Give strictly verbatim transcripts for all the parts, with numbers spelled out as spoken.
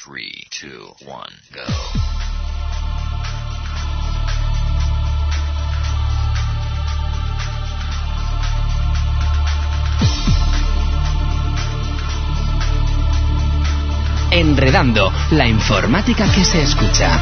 three, two, one, go. Enredando, la informática que se escucha.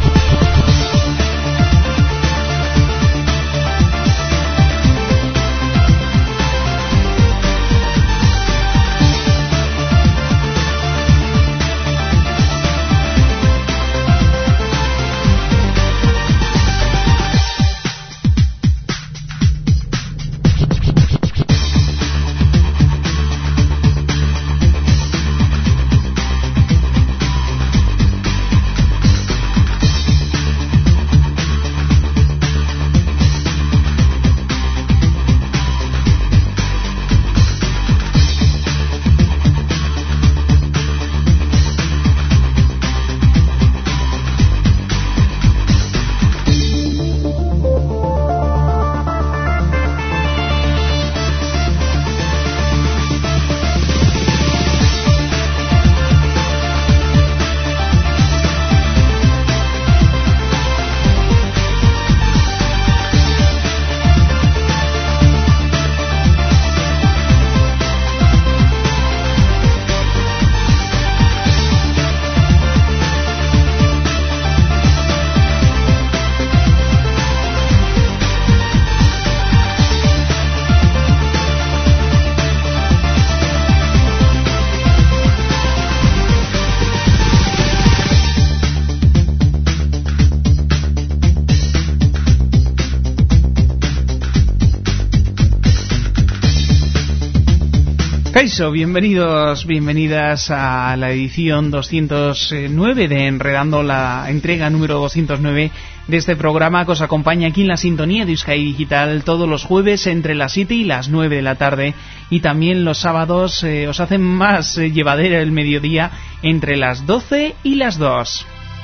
Kaixo, bienvenidos, bienvenidas a la edición doscientos nueve de Enredando, la entrega número doscientos nueve de este programa que os acompaña aquí en la sintonía de Euskadi Digital todos los jueves entre las siete y las nueve de la tarde, y también los sábados eh, os hacen más eh, llevadera el mediodía entre las doce y las dos.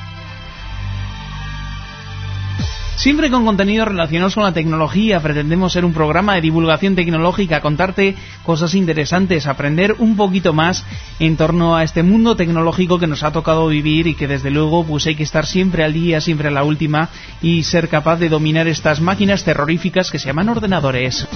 Siempre con contenidos relacionados con la tecnología. Pretendemos ser un programa de divulgación tecnológica, contarte cosas interesantes, aprender un poquito más en torno a este mundo tecnológico que nos ha tocado vivir y que desde luego pues hay que estar siempre al día, siempre a la última y ser capaz de dominar estas máquinas terroríficas que se llaman ordenadores.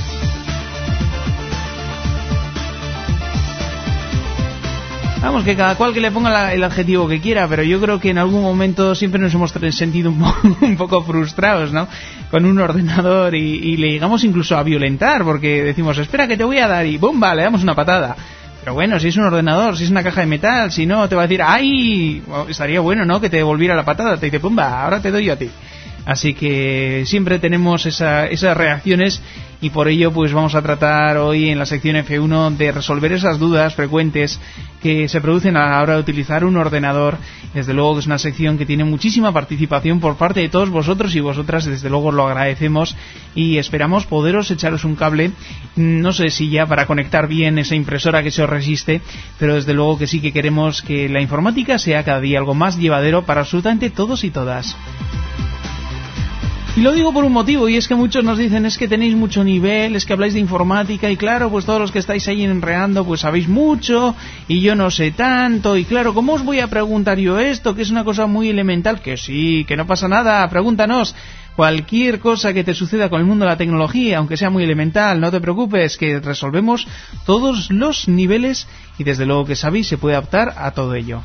Vamos, que cada cual que le ponga la, el adjetivo que quiera, pero yo creo que en algún momento siempre nos hemos sentido un, po un poco frustrados, ¿no? Con un ordenador y, y le llegamos incluso a violentar, porque decimos, espera que te voy a dar, y ¡bumba!, le damos una patada. Pero bueno, si es un ordenador, si es una caja de metal, si no, te va a decir, ¡ay! Bueno, estaría bueno, ¿no?, que te devolviera la patada, te dice, ¡pumba!, ahora te doy yo a ti. Así que siempre tenemos esa, esas reacciones, y por ello pues vamos a tratar hoy en la sección F uno de resolver esas dudas frecuentes que se producen a la hora de utilizar un ordenador. Desde luego que es una sección que tiene muchísima participación por parte de todos vosotros y vosotras, desde luego lo agradecemos y esperamos poderos echaros un cable, no sé si ya para conectar bien esa impresora que se os resiste, pero desde luego que sí que queremos que la informática sea cada día algo más llevadero para absolutamente todos y todas. Y lo digo por un motivo, y es que muchos nos dicen, es que tenéis mucho nivel, es que habláis de informática, y claro, pues todos los que estáis ahí enredando, pues sabéis mucho, y yo no sé tanto, y claro, ¿cómo os voy a preguntar yo esto, que es una cosa muy elemental? Que sí, que no pasa nada, pregúntanos cualquier cosa que te suceda con el mundo de la tecnología, aunque sea muy elemental, no te preocupes, que resolvemos todos los niveles, y desde luego que sabéis, se puede adaptar a todo ello.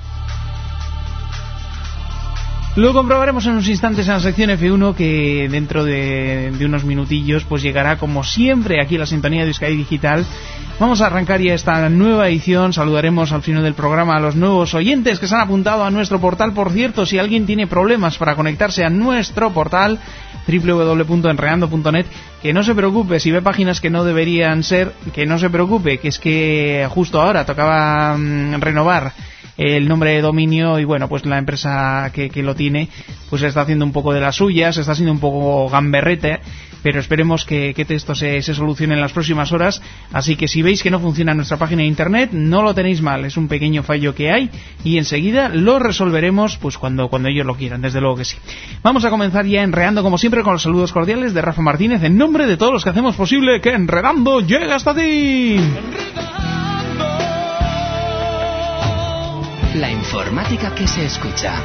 Lo comprobaremos en unos instantes en la sección F uno, que dentro de, de unos minutillos pues llegará como siempre aquí a la sintonía de Euskadi Digital. Vamos a arrancar ya esta nueva edición. Saludaremos al final del programa a los nuevos oyentes que se han apuntado a nuestro portal. Por cierto, si alguien tiene problemas para conectarse a nuestro portal doble u doble u doble u punto enredando punto net, que no se preocupe. Si ve páginas que no deberían ser, que no se preocupe, que es que justo ahora tocaba mmm, renovar el nombre de dominio, y bueno, pues la empresa que, que lo tiene pues está haciendo un poco de las suyas, está siendo un poco gamberrete, pero esperemos que, que esto se, se solucione en las próximas horas. Así que si veis que no funciona nuestra página de internet, no lo tenéis mal, es un pequeño fallo que hay y enseguida lo resolveremos pues cuando, cuando ellos lo quieran, desde luego que sí. Vamos a comenzar ya enredando como siempre con los saludos cordiales de Rafa Martínez en nombre de todos los que hacemos posible que Enredando llegue hasta ti. la informática que se escucha.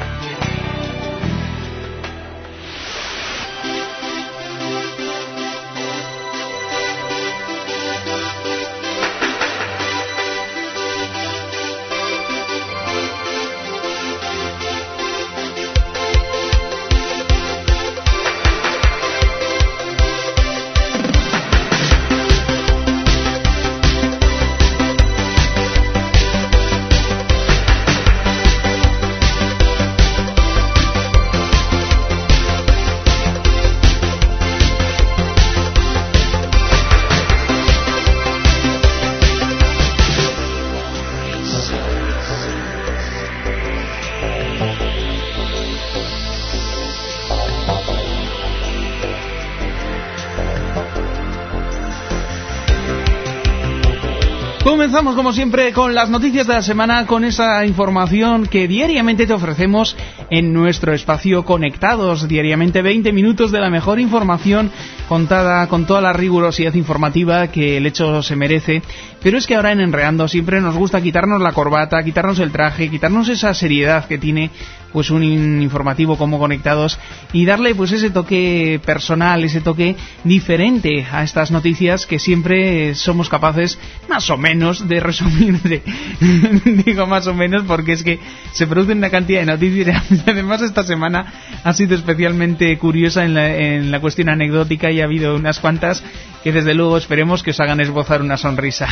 Comenzamos como siempre con las noticias de la semana, con esa información que diariamente te ofrecemos en nuestro espacio Conectados. Diariamente veinte minutos de la mejor información contada con toda la rigurosidad informativa que el hecho se merece. Pero es que ahora en Enredando siempre nos gusta quitarnos la corbata, quitarnos el traje, quitarnos esa seriedad que tiene pues un informativo como Conectados y darle pues ese toque personal, ese toque diferente a estas noticias que siempre somos capaces más o menos de resumir. De, digo más o menos porque es que se producen una cantidad de noticias y además esta semana ha sido especialmente curiosa en la, en la cuestión anecdótica y ha habido unas cuantas que desde luego esperemos que os hagan esbozar una sonrisa.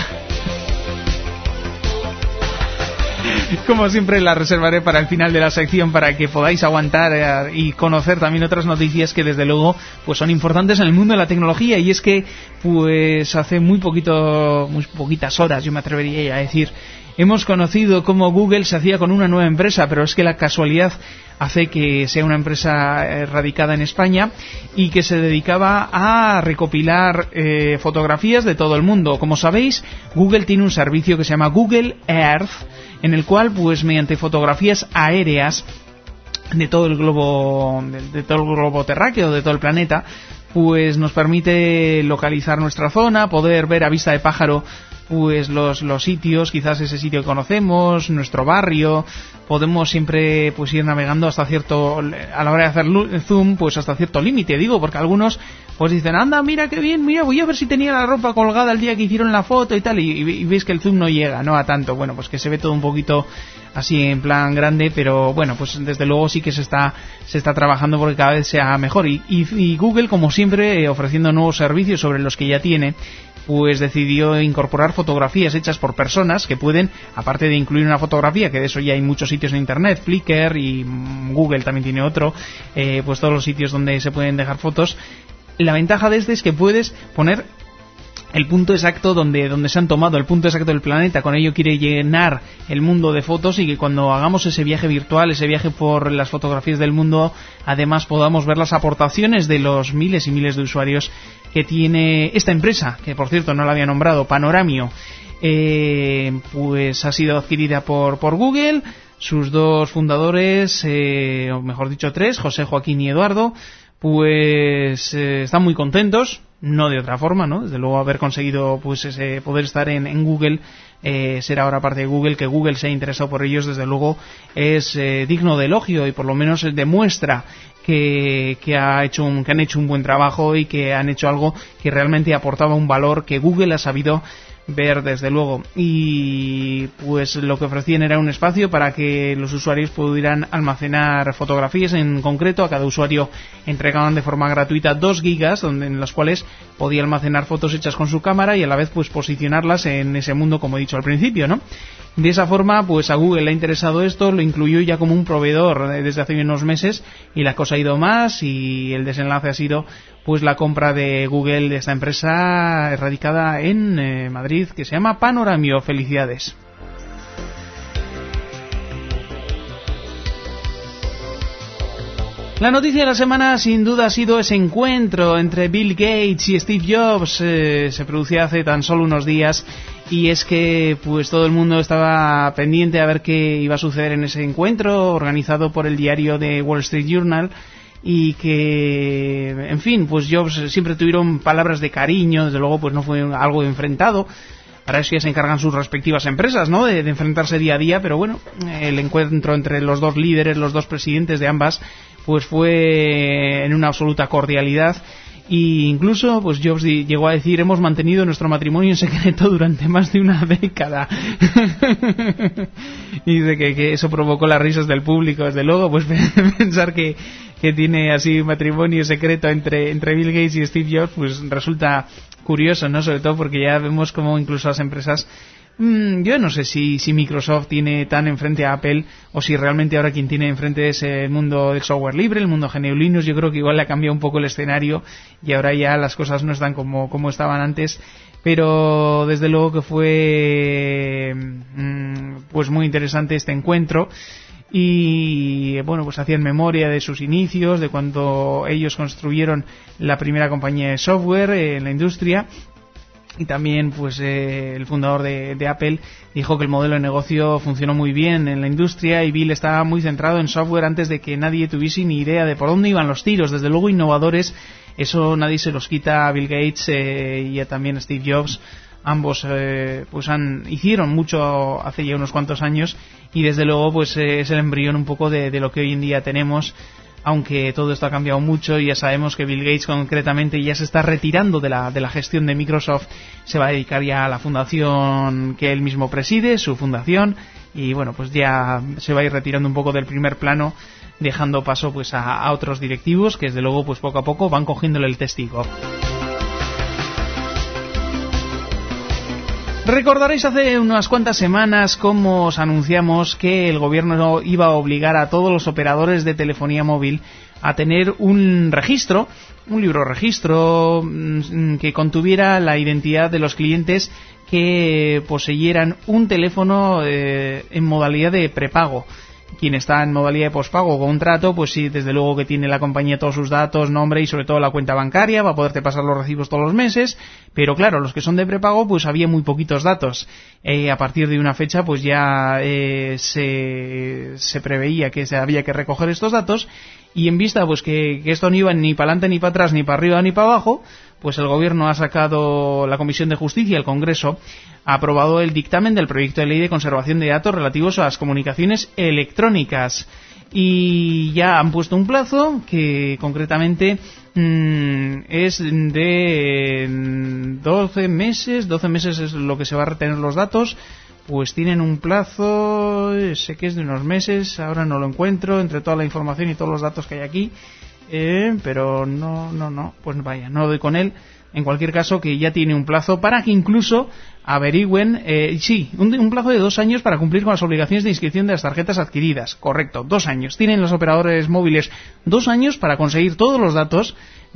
Como siempre la reservaré para el final de la sección para que podáis aguantar eh, y conocer también otras noticias que desde luego pues son importantes en el mundo de la tecnología. Y es que pues hace muy poquito, muy poquitas horas, yo me atrevería a decir, hemos conocido cómo Google se hacía con una nueva empresa, pero es que la casualidad hace que sea una empresa eh, radicada en España y que se dedicaba a recopilar eh, fotografías de todo el mundo. Como sabéis, Google tiene un servicio que se llama Google Earth, en el cual, pues mediante fotografías aéreas de todo el globo, de, de todo el globo terráqueo, de todo el planeta, pues nos permite localizar nuestra zona, poder ver a vista de pájaro pues los los sitios, quizás ese sitio que conocemos, nuestro barrio. Podemos siempre pues ir navegando hasta cierto, a la hora de hacer zoom, pues hasta cierto límite, digo, porque algunos pues dicen, anda, mira qué bien, mira, voy a ver si tenía la ropa colgada el día que hicieron la foto y tal, y, y veis que el zoom no llega, no a tanto. Bueno, pues que se ve todo un poquito así en plan grande, pero bueno, pues desde luego sí que se está se está trabajando porque cada vez sea mejor. Y, y, y Google, como siempre, eh, ofreciendo nuevos servicios sobre los que ya tiene, pues decidió incorporar fotografías hechas por personas que pueden, aparte de incluir una fotografía, que de eso ya hay muchos sitios en internet, Flickr y Google también tiene otro, eh, pues todos los sitios donde se pueden dejar fotos. La ventaja de este es que puedes poner el punto exacto donde, donde se han tomado, el punto exacto del planeta. Con ello quiere llenar el mundo de fotos y que cuando hagamos ese viaje virtual, ese viaje por las fotografías del mundo, además podamos ver las aportaciones de los miles y miles de usuarios que tiene esta empresa, que por cierto no la había nombrado, Panoramio. Eh, pues ha sido adquirida por, por Google. Sus dos fundadores, eh, o mejor dicho tres, José, Joaquín y Eduardo, pues eh, están muy contentos, no de otra forma, ¿no? Desde luego haber conseguido pues ese poder estar en, en Google, eh, ser ahora parte de Google, que Google se ha interesado por ellos, desde luego es eh, digno de elogio y por lo menos demuestra que, que, ha hecho un, que han hecho un buen trabajo y que han hecho algo que realmente aportaba un valor que Google ha sabido ver, desde luego. Y pues lo que ofrecían era un espacio para que los usuarios pudieran almacenar fotografías. En concreto, a cada usuario entregaban de forma gratuita dos gigas, donde en las cuales podía almacenar fotos hechas con su cámara y a la vez pues posicionarlas en ese mundo, como he dicho al principio, ¿no? De esa forma, pues a Google le ha interesado esto, lo incluyó ya como un proveedor desde hace unos meses y la cosa ha ido más y el desenlace ha sido pues la compra de Google de esta empresa radicada en eh, Madrid, que se llama Panoramio. Felicidades. La noticia de la semana sin duda ha sido ese encuentro entre Bill Gates y Steve Jobs. Eh, se producía hace tan solo unos días y es que pues todo el mundo estaba pendiente a ver qué iba a suceder en ese encuentro organizado por el diario de Wall Street Journal. Y que, en fin, pues Jobs siempre tuvieron palabras de cariño, desde luego pues no fue algo enfrentado. Para eso ya se encargan sus respectivas empresas, ¿no? De, de enfrentarse día a día, pero bueno, el encuentro entre los dos líderes, los dos presidentes de ambas, pues fue en una absoluta cordialidad. Y incluso, pues Jobs llegó a decir: hemos mantenido nuestro matrimonio en secreto durante más de una década. Y dice que, que eso provocó las risas del público. Desde luego, pues pensar que, que tiene así un matrimonio secreto entre, entre Bill Gates y Steve Jobs, pues resulta curioso, ¿no? Sobre todo porque ya vemos como incluso las empresas... Mm, yo no sé si, si Microsoft tiene tan enfrente a Apple, o si realmente ahora quien tiene enfrente es el mundo del software libre, el mundo G N U Linux. Yo creo que igual le ha cambiado un poco el escenario y ahora ya las cosas no están como, como estaban antes. Pero desde luego que fue mm, pues muy interesante este encuentro. Y bueno, pues hacían memoria de sus inicios, de cuando ellos construyeron la primera compañía de software en la industria. Y también pues eh, el fundador de, de Apple dijo que el modelo de negocio funcionó muy bien en la industria, y Bill estaba muy centrado en software antes de que nadie tuviese ni idea de por dónde iban los tiros. Desde luego innovadores, eso nadie se los quita a Bill Gates eh, y a también a Steve Jobs. Ambos eh, pues han hicieron mucho hace ya unos cuantos años, y desde luego pues eh, es el embrión un poco de, de lo que hoy en día tenemos. Aunque todo esto ha cambiado mucho y ya sabemos que Bill Gates concretamente ya se está retirando de la, de la gestión de Microsoft, se va a dedicar ya a la fundación que él mismo preside, su fundación, y bueno, pues ya se va a ir retirando un poco del primer plano, dejando paso pues a, a otros directivos que desde luego pues poco a poco van cogiéndole el testigo. Recordaréis hace unas cuantas semanas cómo os anunciamos que el gobierno iba a obligar a todos los operadores de telefonía móvil a tener un registro, un libro registro que contuviera la identidad de los clientes que poseyeran un teléfono eh, en modalidad de prepago. Quien está en modalidad de pospago o contrato, pues sí, desde luego que tiene la compañía todos sus datos, nombre y sobre todo la cuenta bancaria, va a poderte pasar los recibos todos los meses. Pero claro, los que son de prepago, pues había muy poquitos datos. Eh, a partir de una fecha, pues ya eh, se, se preveía que se había que recoger estos datos, y en vista pues que, que esto no iba ni para adelante ni para atrás, ni para arriba ni para abajo, pues el gobierno ha sacado, la Comisión de Justicia, el Congreso, ha aprobado el dictamen del proyecto de ley de conservación de datos relativos a las comunicaciones electrónicas. Y ya han puesto un plazo que concretamente mmm, es de doce meses, doce meses es lo que se va a retener los datos. Pues tienen un plazo, sé que es de unos meses, ahora no lo encuentro entre toda la información y todos los datos que hay aquí, eh, pero no, no, no, pues vaya, no doy con él. En cualquier caso, que ya tiene un plazo para que incluso averigüen, eh, sí, un, un plazo de dos años para cumplir con las obligaciones de inscripción de las tarjetas adquiridas. Correcto, dos años. Tienen los operadores móviles dos años para conseguir todos los datos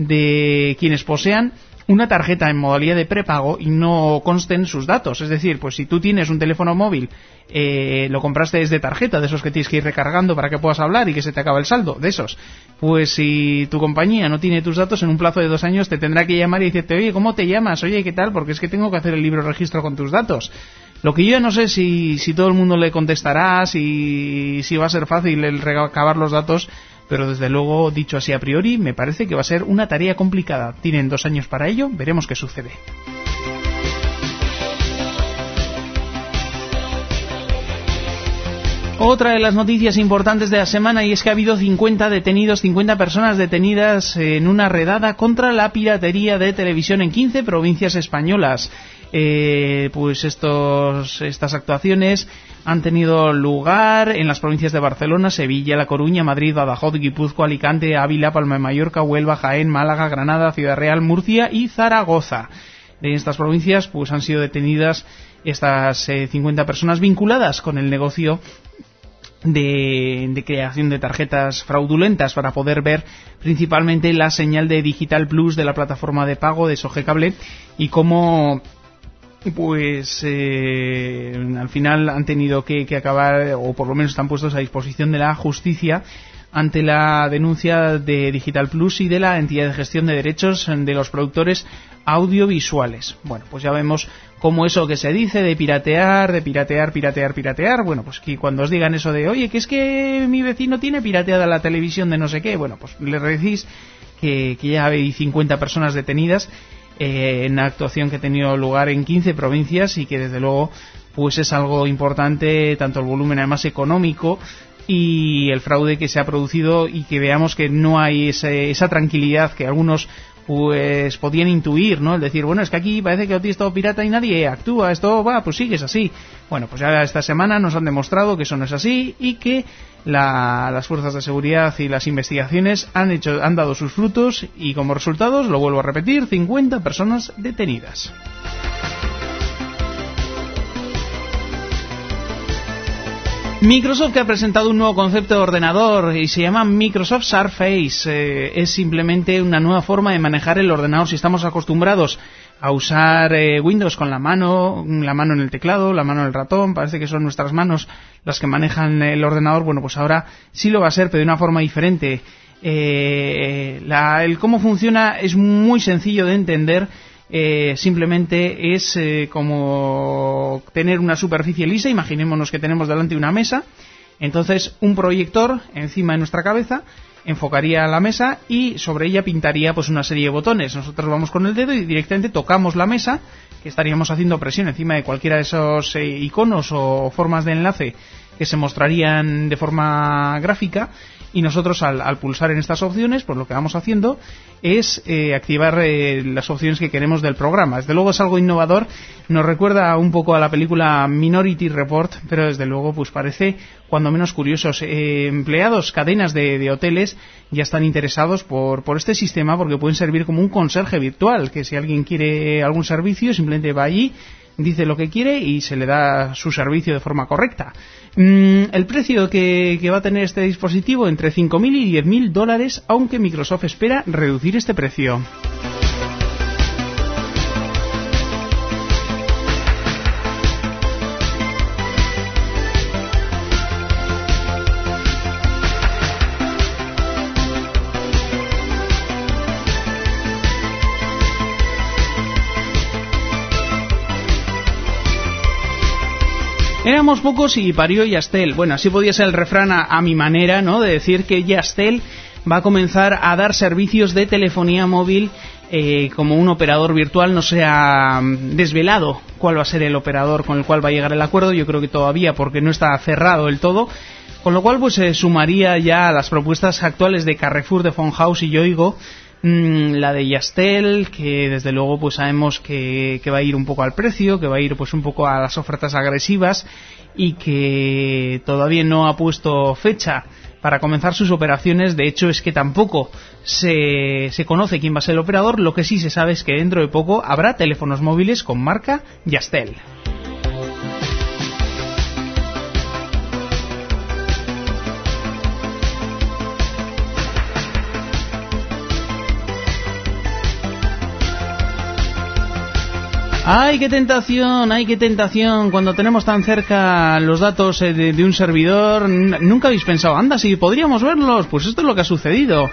de quienes posean una tarjeta en modalidad de prepago y no consten sus datos. Es decir, pues si tú tienes un teléfono móvil, eh, lo compraste desde tarjeta, de esos que tienes que ir recargando para que puedas hablar y que se te acaba el saldo, de esos, pues si tu compañía no tiene tus datos, en un plazo de dos años te tendrá que llamar y decirte: oye, ¿cómo te llamas? Oye, ¿qué tal? Porque es que tengo que hacer el libro registro con tus datos. Lo que yo no sé si, si todo el mundo le contestará, si, si va a ser fácil el recabar los datos, pero desde luego, dicho así a priori, me parece que va a ser una tarea complicada. Tienen dos años para ello, veremos qué sucede. Otra de las noticias importantes de la semana, y es que ha habido cincuenta detenidos, cincuenta personas detenidas en una redada contra la piratería de televisión en quince provincias españolas. Eh, pues estos, estas actuaciones han tenido lugar en las provincias de Barcelona, Sevilla, La Coruña, Madrid, Badajoz, Guipúzcoa, Alicante, Ávila, Palma de Mallorca, Huelva, Jaén, Málaga, Granada, Ciudad Real, Murcia y Zaragoza. En estas provincias pues han sido detenidas estas eh, cincuenta personas vinculadas con el negocio de, de creación de tarjetas fraudulentas para poder ver principalmente la señal de Digital Plus de la plataforma de pago de Sogecable, y cómo pues eh, al final han tenido que, que acabar, o por lo menos están puestos a disposición de la justicia ante la denuncia de Digital Plus y de la entidad de gestión de derechos de los productores audiovisuales. Bueno, pues ya vemos cómo eso que se dice de piratear, de piratear, piratear, piratear, bueno, pues que cuando os digan eso de: oye, que es que mi vecino tiene pirateada la televisión de no sé qué, bueno, pues le decís que, que ya hay cincuenta personas detenidas. eh, una actuación que ha tenido lugar en quince provincias y que desde luego pues es algo importante, tanto el volumen además económico y el fraude que se ha producido, y que veamos que no hay ese, esa tranquilidad que algunos pues podían intuir, ¿no? El decir, bueno, es que aquí parece que es todo pirata y nadie actúa, esto va, pues sigue, es así. Bueno, pues ya esta semana nos han demostrado que eso no es así y que la, las fuerzas de seguridad y las investigaciones han hecho, han dado sus frutos, y como resultados, lo vuelvo a repetir, cincuenta personas detenidas. Microsoft, que ha presentado un nuevo concepto de ordenador y se llama Microsoft Surface. Eh, es simplemente una nueva forma de manejar el ordenador. Si estamos acostumbrados a usar eh, Windows con la mano, la mano en el teclado, la mano en el ratón, parece que son nuestras manos las que manejan el ordenador, bueno, pues ahora sí lo va a ser, pero de una forma diferente. Eh, la, el cómo funciona es muy sencillo de entender. Eh, simplemente es eh, como tener una superficie lisa. Imaginémonos que tenemos delante una mesa, entonces un proyector encima de nuestra cabeza enfocaría la mesa y sobre ella pintaría pues una serie de botones. Nosotros vamos con el dedo y directamente tocamos la mesa, que estaríamos haciendo presión encima de cualquiera de esos eh, iconos o formas de enlace que se mostrarían de forma gráfica, y nosotros al, al pulsar en estas opciones, pues lo que vamos haciendo es eh, activar eh, las opciones que queremos del programa. Desde luego es algo innovador, nos recuerda un poco a la película Minority Report, pero desde luego pues parece cuando menos curiosos. Eh, empleados, cadenas de, de hoteles ya están interesados por, por este sistema, porque pueden servir como un conserje virtual, que si alguien quiere algún servicio simplemente va allí, dice lo que quiere y se le da su servicio de forma correcta. Mm, el precio que, que va a tener este dispositivo, entre cinco mil y diez mil dólares, aunque Microsoft espera reducir este precio. Éramos pocos y parió Yastel. Bueno, así podía ser el refrán a, a mi manera, ¿no? De decir que Yastel va a comenzar a dar servicios de telefonía móvil eh, como un operador virtual. No se ha desvelado cuál va a ser el operador con el cual va a llegar el acuerdo. Yo creo que todavía, porque no está cerrado del todo. Con lo cual, pues se sumaría ya a las propuestas actuales de Carrefour, de Phone House y Yoigo, mmm, la de Yastel, que desde luego pues sabemos que, que va a ir un poco al precio, que va a ir pues un poco a las ofertas agresivas, y que todavía no ha puesto fecha para comenzar sus operaciones. De hecho, es que tampoco se, se conoce quién va a ser el operador. Lo que sí se sabe es que dentro de poco habrá teléfonos móviles con marca Yastel. ¡Ay, qué tentación! ¡Ay, qué tentación! Cuando tenemos tan cerca los datos de, de un servidor, nunca habéis pensado, anda, si podríamos verlos. Pues esto es lo que ha sucedido.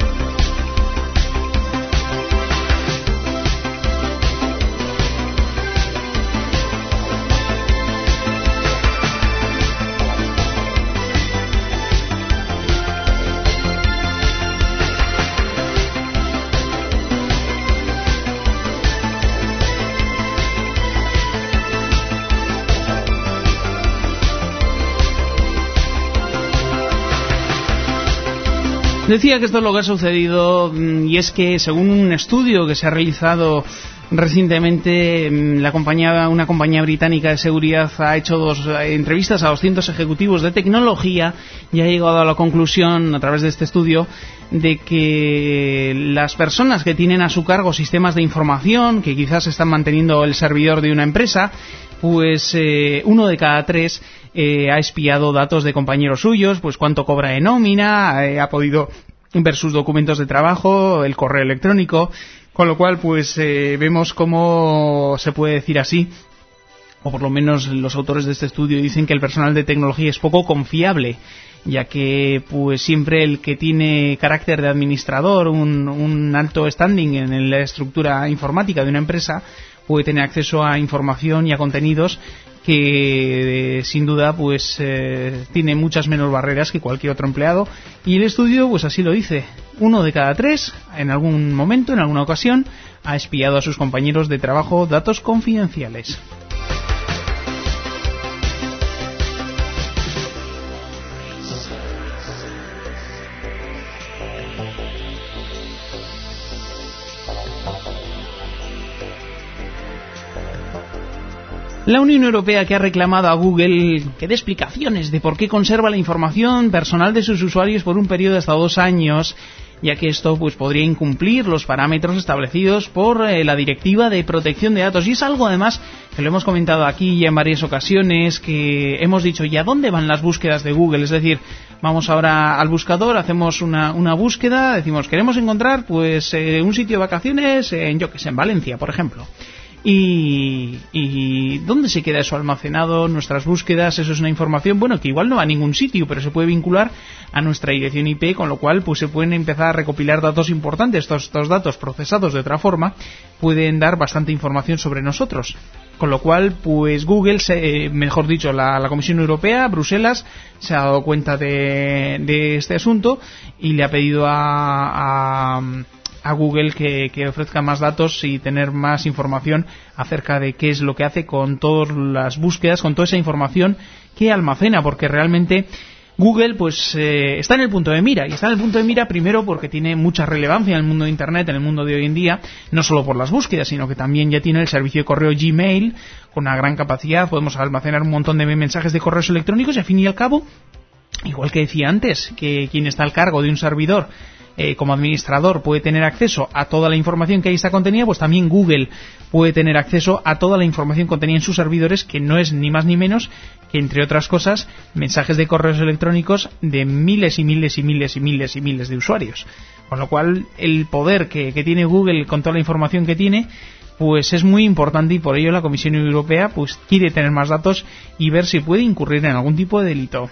Decía que esto es lo que ha sucedido, y es que según un estudio que se ha realizado recientemente, la compañía, una compañía británica de seguridad ha hecho dos entrevistas a doscientos ejecutivos de tecnología y ha llegado a la conclusión, a través de este estudio, de que las personas que tienen a su cargo sistemas de información, que quizás están manteniendo el servidor de una empresa, pues eh, uno de cada tres eh, ha espiado datos de compañeros suyos, pues cuánto cobra de nómina, eh, ha podido ver sus documentos de trabajo, el correo electrónico, con lo cual pues eh, vemos cómo se puede decir así, o por lo menos los autores de este estudio dicen que el personal de tecnología es poco confiable, ya que pues siempre el que tiene carácter de administrador, un, un alto standing en la estructura informática de una empresa, puede tener acceso a información y a contenidos que eh, sin duda pues eh, tiene muchas menos barreras que cualquier otro empleado, y el estudio pues así lo dice. uno de cada tres, en algún momento, en alguna ocasión, ha espiado a sus compañeros de trabajo datos confidenciales. La Unión Europea, que ha reclamado a Google que dé explicaciones de por qué conserva la información personal de sus usuarios por un periodo de hasta dos años, ya que esto pues podría incumplir los parámetros establecidos por eh, la Directiva de Protección de Datos. Y es algo, además, que lo hemos comentado aquí ya en varias ocasiones, que hemos dicho, ¿y a dónde van las búsquedas de Google? Es decir, vamos ahora al buscador, hacemos una, una búsqueda, decimos, queremos encontrar pues eh, un sitio de vacaciones en, yo que sé, en Valencia, por ejemplo. Y, y ¿dónde se queda eso almacenado? Nuestras búsquedas, eso es una información, bueno, que igual no va a ningún sitio, pero se puede vincular a nuestra dirección I P, con lo cual pues se pueden empezar a recopilar datos importantes. Estos, estos datos procesados de otra forma pueden dar bastante información sobre nosotros. Con lo cual, pues Google, se, mejor dicho, la, la Comisión Europea, Bruselas, se ha dado cuenta de, de este asunto y le ha pedido a... a a Google que, que ofrezca más datos y tener más información acerca de qué es lo que hace con todas las búsquedas, con toda esa información que almacena, porque realmente Google pues eh, está en el punto de mira, y está en el punto de mira primero porque tiene mucha relevancia en el mundo de Internet, en el mundo de hoy en día, no solo por las búsquedas, sino que también ya tiene el servicio de correo Gmail con una gran capacidad, podemos almacenar un montón de mensajes de correos electrónicos y al fin y al cabo, igual que decía antes, que quien está al cargo de un servidor Eh, como administrador puede tener acceso a toda la información que ahí está contenida, pues también Google puede tener acceso a toda la información contenida en sus servidores, que no es ni más ni menos que, entre otras cosas, mensajes de correos electrónicos de miles y miles y miles y miles y miles de usuarios. Con lo cual, el poder que, que tiene Google con toda la información que tiene, pues es muy importante, y por ello la Comisión Europea pues quiere tener más datos y ver si puede incurrir en algún tipo de delito.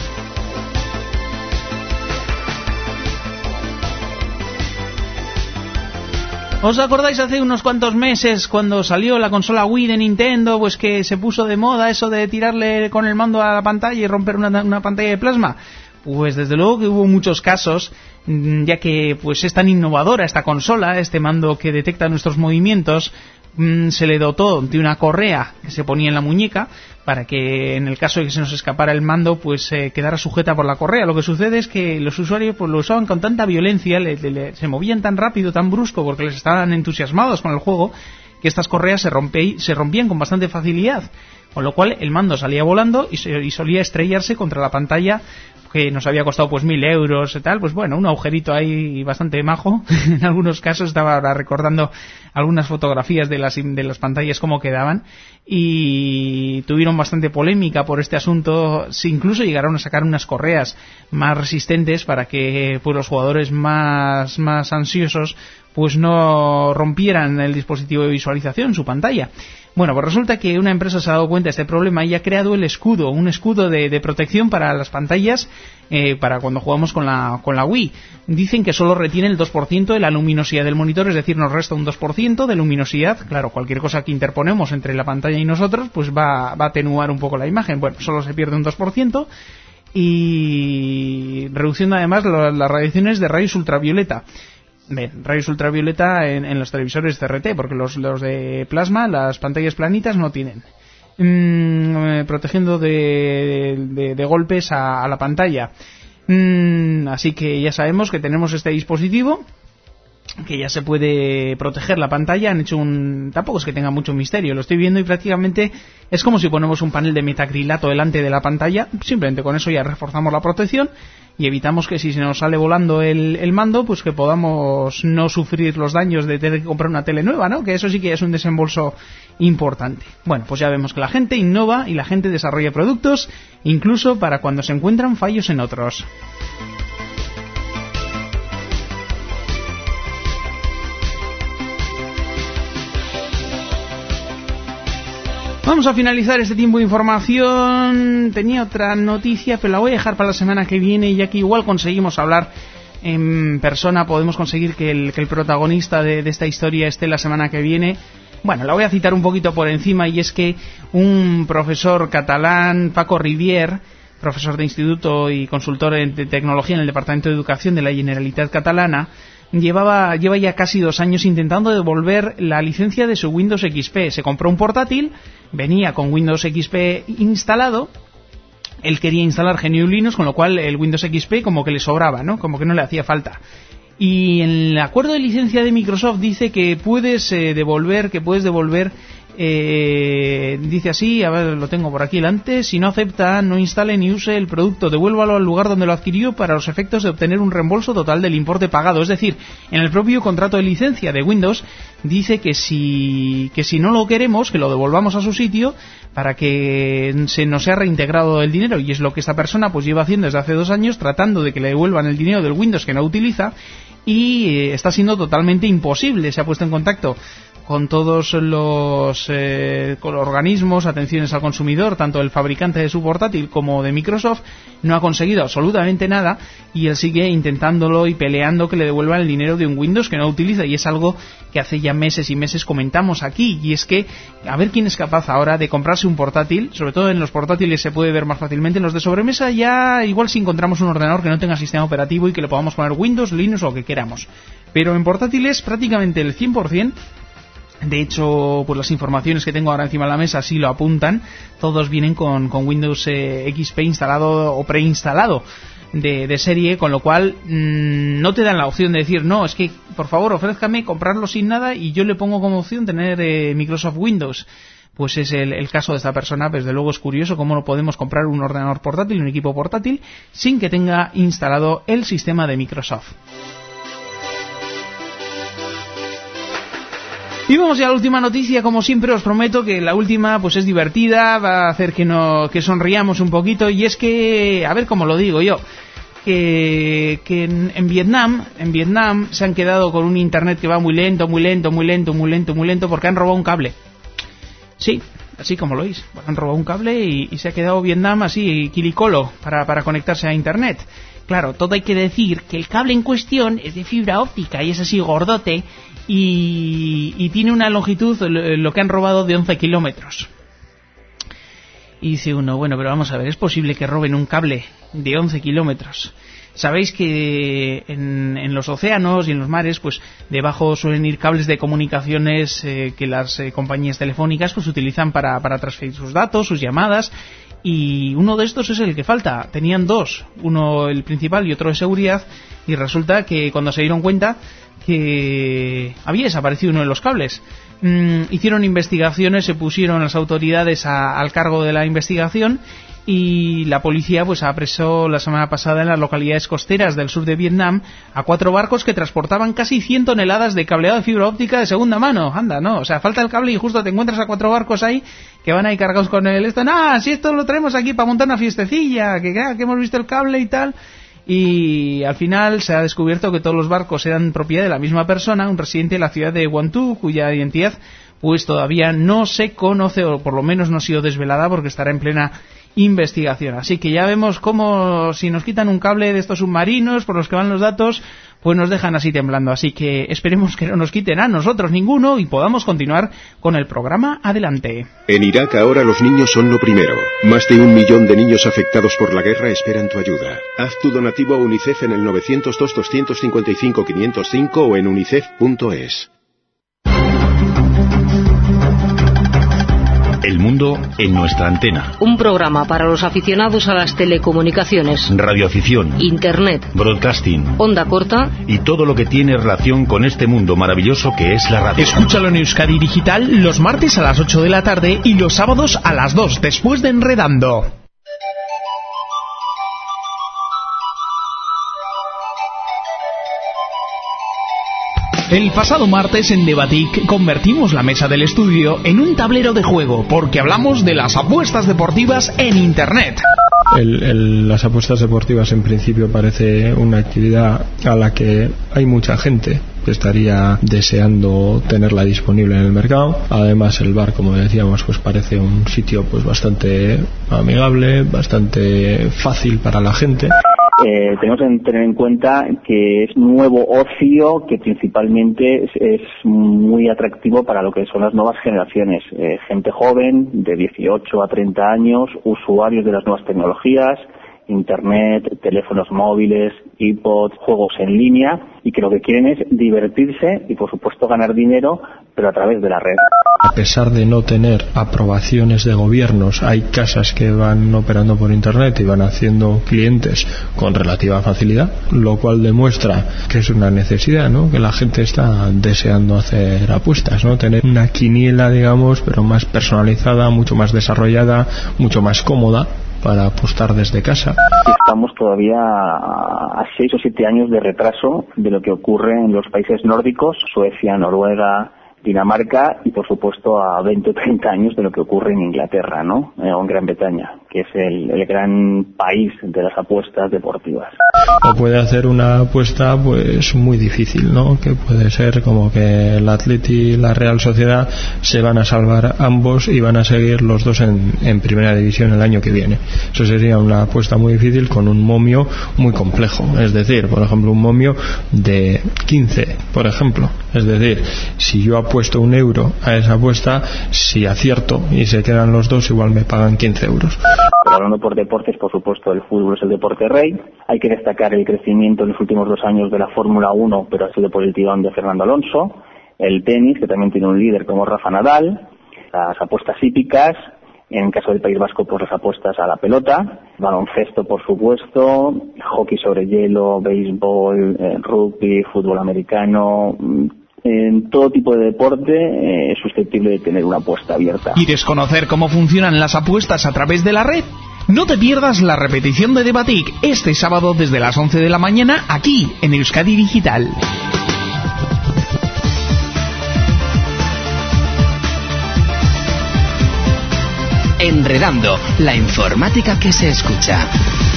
¿Os acordáis hace unos cuantos meses cuando salió la consola Wii de Nintendo, pues que se puso de moda eso de tirarle con el mando a la pantalla y romper una, una pantalla de plasma? Pues desde luego que hubo muchos casos, ya que pues es tan innovadora esta consola, este mando que detecta nuestros movimientos. Se le dotó de una correa que se ponía en la muñeca para que en el caso de que se nos escapara el mando pues eh, quedara sujeta por la correa. Lo que sucede es que los usuarios pues lo usaban con tanta violencia, le, le, le, se movían tan rápido, tan brusco, porque les estaban entusiasmados con el juego, que estas correas se, rompe, se rompían con bastante facilidad, con lo cual el mando salía volando y, se, y solía estrellarse contra la pantalla, que nos había costado pues mil euros y tal. Pues bueno, un agujerito ahí bastante majo. En algunos casos estaba ahora recordando algunas fotografías de las de las pantallas cómo quedaban, y tuvieron bastante polémica por este asunto. Si incluso llegaron a sacar unas correas más resistentes para que pues los jugadores más más ansiosos pues no rompieran el dispositivo de visualización, su pantalla. Bueno, pues resulta que una empresa se ha dado cuenta de este problema y ha creado el escudo, un escudo de, de protección para las pantallas, eh, para cuando jugamos con la, con la Wii. Dicen que solo retiene el dos por ciento de la luminosidad del monitor, es decir, nos resta un dos por ciento de luminosidad. Claro, cualquier cosa que interponemos entre la pantalla y nosotros, pues va, va a atenuar un poco la imagen. Bueno, solo se pierde un dos por ciento, y reduciendo además lo, las radiaciones de rayos ultravioleta. Bien, rayos ultravioleta en, en los televisores C R T, porque los, los de plasma, las pantallas planitas, no tienen. Mm, protegiendo de, de, de golpes a, a la pantalla. Mm, así que ya sabemos que tenemos este dispositivo, que ya se puede proteger la pantalla. Han hecho un... tampoco es que tenga mucho misterio, lo estoy viendo y prácticamente es como si ponemos un panel de metacrilato delante de la pantalla. Simplemente con eso ya reforzamos la protección y evitamos que si se nos sale volando el, el mando, pues que podamos no sufrir los daños de tener que comprar una tele nueva, ¿no? Que eso sí que es un desembolso importante. Bueno, pues ya vemos que la gente innova y la gente desarrolla productos, incluso para cuando se encuentran fallos en otros. Vamos a finalizar este tiempo de información. Tenía otra noticia, pero la voy a dejar para la semana que viene, ya que igual conseguimos hablar en persona, podemos conseguir que el, que el protagonista de, de esta historia esté la semana que viene. Bueno, la voy a citar un poquito por encima, y es que un profesor catalán, Paco Rivière, profesor de instituto y consultor en de tecnología en el Departamento de Educación de la Generalitat Catalana, llevaba lleva ya casi dos años intentando devolver la licencia de su Windows X P. Se compró un portátil, venía con Windows X P instalado. Él quería instalar G N U Linux, con lo cual el Windows X P como que le sobraba, ¿no? Como que no le hacía falta. Y en el acuerdo de licencia de Microsoft dice que puedes eh, devolver, que puedes devolver, eh, dice así, a ver, lo tengo por aquí delante, si no acepta, no instale ni use el producto, devuélvalo al lugar donde lo adquirió para los efectos de obtener un reembolso total del importe pagado. Es decir, en el propio contrato de licencia de Windows dice que si, que si no lo queremos, que lo devolvamos a su sitio para que se nos sea reintegrado el dinero, y es lo que esta persona pues lleva haciendo desde hace dos años, tratando de que le devuelvan el dinero del Windows que no utiliza, y eh, está siendo totalmente imposible. Se ha puesto en contacto con todos los, eh, con los organismos, atenciones al consumidor, tanto el fabricante de su portátil como de Microsoft, no ha conseguido absolutamente nada, y él sigue intentándolo y peleando que le devuelvan el dinero de un Windows que no utiliza, y es algo que hace ya meses y meses comentamos aquí, y es que a ver quién es capaz ahora de comprarse un portátil. Sobre todo en los portátiles se puede ver más fácilmente, en los de sobremesa ya igual si encontramos un ordenador que no tenga sistema operativo y que le podamos poner Windows, Linux o lo que queramos, pero en portátiles prácticamente el cien por ciento. De hecho, pues las informaciones que tengo ahora encima de la mesa sí lo apuntan. Todos vienen con, con Windows eh, X P instalado o preinstalado de, de serie, con lo cual mmm, no te dan la opción de decir, no, es que por favor ofrézcame comprarlo sin nada y yo le pongo como opción tener eh, Microsoft Windows. Pues es el, el caso de esta persona. Desde luego es curioso cómo no podemos comprar un ordenador portátil, un equipo portátil, sin que tenga instalado el sistema de Microsoft. Y vamos ya a la última noticia. Como siempre os prometo que la última pues es divertida, va a hacer que no que sonriamos un poquito, y es que, a ver cómo lo digo yo, que, que en, en Vietnam en Vietnam se han quedado con un internet que va muy lento, muy lento, muy lento, muy lento, muy lento, porque han robado un cable. Sí, así como lo oís, han robado un cable y, y se ha quedado Vietnam así, quilicolo, para, para conectarse a internet. Claro, todo hay que decir que el cable en cuestión es de fibra óptica y es así gordote, y, y tiene una longitud, lo que han robado, de once kilómetros. Y dice uno, bueno, pero vamos a ver, ¿es posible que roben un cable de once kilómetros? Sabéis que en, en los océanos y en los mares, pues debajo suelen ir cables de comunicaciones eh, que las eh, compañías telefónicas pues utilizan para, para transferir sus datos, sus llamadas, y uno de estos es el que falta. Tenían dos, uno el principal y otro de seguridad, y resulta que cuando se dieron cuenta que había desaparecido uno de los cables, mm, hicieron investigaciones, se pusieron las autoridades a, al cargo de la investigación, y la policía pues apresó la semana pasada en las localidades costeras del sur de Vietnam a cuatro barcos que transportaban casi cien toneladas de cableado de fibra óptica de segunda mano. Anda, no, o sea, falta el cable y justo te encuentras a cuatro barcos ahí que van ahí cargados con el esto. Ah, si esto lo traemos aquí para montar una fiestecilla, que, que hemos visto el cable y tal. Y al final se ha descubierto que todos los barcos eran propiedad de la misma persona, un residente de la ciudad de Quang Thu, cuya identidad pues todavía no se conoce, o por lo menos no ha sido desvelada, porque estará en plena investigación. Así que ya vemos cómo si nos quitan un cable de estos submarinos por los que van los datos, pues nos dejan así temblando. Así que esperemos que no nos quiten a nosotros ninguno y podamos continuar con el programa. Adelante. En Irak ahora los niños son lo primero. Más de un millón de niños afectados por la guerra esperan tu ayuda. Haz tu donativo a UNICEF en el nueve cero dos, dos cinco cinco, cinco cero cinco o en unicef punto es. El mundo en nuestra antena. Un programa para los aficionados a las telecomunicaciones, radioafición, internet, broadcasting, onda corta y todo lo que tiene relación con este mundo maravilloso que es la radio. Escúchalo en Euskadi Digital los martes a las ocho de la tarde y los sábados a las dos, después de Enredando. El pasado martes en Debatic convertimos la mesa del estudio en un tablero de juego, porque hablamos de las apuestas deportivas en Internet. El, el, las apuestas deportivas en principio parece una actividad a la que hay mucha gente que estaría deseando tenerla disponible en el mercado. Además el bar, como decíamos, pues parece un sitio pues bastante amigable, bastante fácil para la gente. Eh, tenemos que tener en cuenta que es nuevo ocio que principalmente es, es muy atractivo para lo que son las nuevas generaciones, eh, gente joven de dieciocho a treinta años, usuarios de las nuevas tecnologías, internet, teléfonos móviles, iPods, juegos en línea, y que lo que quieren es divertirse y por supuesto ganar dinero, pero a través de la red. A pesar de no tener aprobaciones de gobiernos, hay casas que van operando por internet y van haciendo clientes con relativa facilidad, lo cual demuestra que es una necesidad, ¿no? Que la gente está deseando hacer apuestas, ¿no? Tener una quiniela, digamos, pero más personalizada, mucho más desarrollada, mucho más cómoda para apostar desde casa. Estamos todavía a seis o siete años de retraso de lo que ocurre en los países nórdicos, Suecia, Noruega, Dinamarca, y por supuesto a veinte o treinta años de lo que ocurre en Inglaterra, ¿no? Eh, o en Gran Bretaña, que es el, el gran país de las apuestas deportivas. O puede hacer una apuesta pues muy difícil, ¿no? Que puede ser como que el Atleti y la Real Sociedad se van a salvar ambos y van a seguir los dos en, en primera división el año que viene. Eso sería una apuesta muy difícil con un momio muy complejo. Es decir, por ejemplo, un momio de quince, por ejemplo. Es decir, si yo apuesto un euro a esa apuesta, si acierto y se quedan los dos, igual me pagan quince euros. Pero hablando por deportes, por supuesto, el fútbol es el deporte rey. Hay que destacar el crecimiento en los últimos dos años de la Fórmula uno, pero ha sido por el tirón de Fernando Alonso. El tenis, que también tiene un líder como Rafa Nadal. Las apuestas hípicas, en el caso del País Vasco, pues las apuestas a la pelota. Baloncesto, por supuesto. Hockey sobre hielo, béisbol, eh, rugby, fútbol americano. En todo tipo de deporte eh, es susceptible de tener una apuesta abierta. ¿Quieres conocer cómo funcionan las apuestas a través de la red? No te pierdas la repetición de Debatic este sábado desde las once de la mañana aquí en Euskadi Digital. Enredando, la informática que se escucha.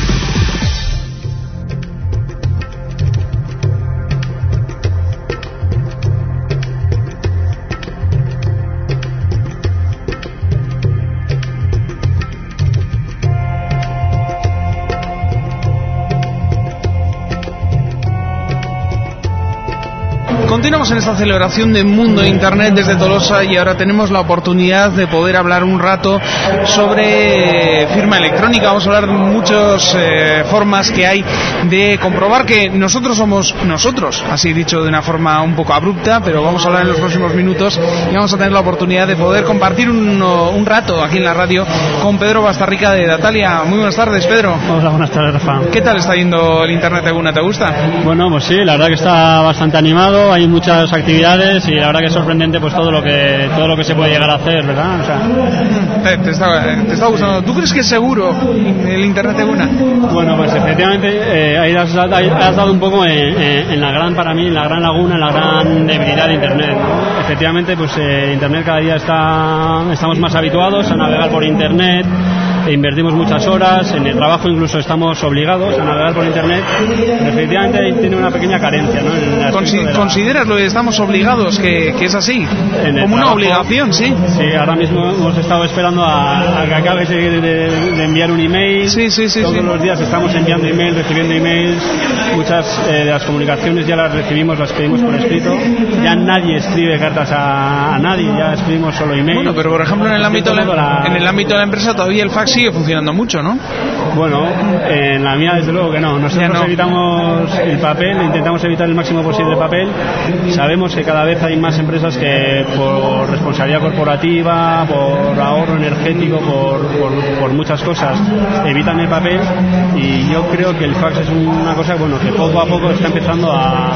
Continuamos en esta celebración de Mundo Internet desde Tolosa y ahora tenemos la oportunidad de poder hablar un rato sobre firma electrónica. Vamos a hablar de muchas eh, formas que hay de comprobar que nosotros somos nosotros, así dicho de una forma un poco abrupta, pero vamos a hablar en los próximos minutos y vamos a tener la oportunidad de poder compartir un, un rato aquí en la radio con Pedro Bastarrica de Datalia. Muy buenas tardes, Pedro. Hola, buenas tardes, Rafa. ¿Qué tal está yendo el Internet de Eguna? ¿Te gusta? Bueno, pues sí, la verdad que está bastante animado, hay muchas actividades y la verdad que es sorprendente pues todo lo que todo lo que se puede llegar a hacer, ¿verdad? O sea... te, te, está, te está gustando. ¿Tú crees que es seguro el Internet de Eguna? Bueno, pues efectivamente eh, ahí has, has dado un poco en, en, en la gran, para mí, en la gran laguna, en la gran debilidad de Internet, ¿no? Efectivamente, pues eh, Internet cada día está estamos más habituados a navegar por Internet. Invertimos muchas horas, en el trabajo incluso estamos obligados a navegar por Internet, pero efectivamente tiene una pequeña carencia, ¿no? Consi- la... ¿Consideras lo que estamos obligados, que, que es así? Como trabajo, una obligación, sí. Sí, ahora mismo hemos estado esperando a, a que acabe de, de, de enviar un email. Sí, sí, sí. Todos sí. los días estamos enviando email, recibiendo emails. Muchas eh, de las comunicaciones ya las recibimos, las pedimos por escrito. Ya nadie escribe cartas a, a nadie, ya escribimos solo email. Bueno, pero por ejemplo en el ámbito de la, la... en el ámbito de la empresa todavía el fax sigue funcionando mucho, ¿no? Bueno, en la mía desde luego que no. Nosotros no. evitamos el papel, intentamos evitar el máximo posible el papel. Sabemos que cada vez hay más empresas que por responsabilidad corporativa, por ahorro energético, por, por, por muchas cosas, evitan el papel, y yo creo que el fax es una cosa bueno que poco a poco está empezando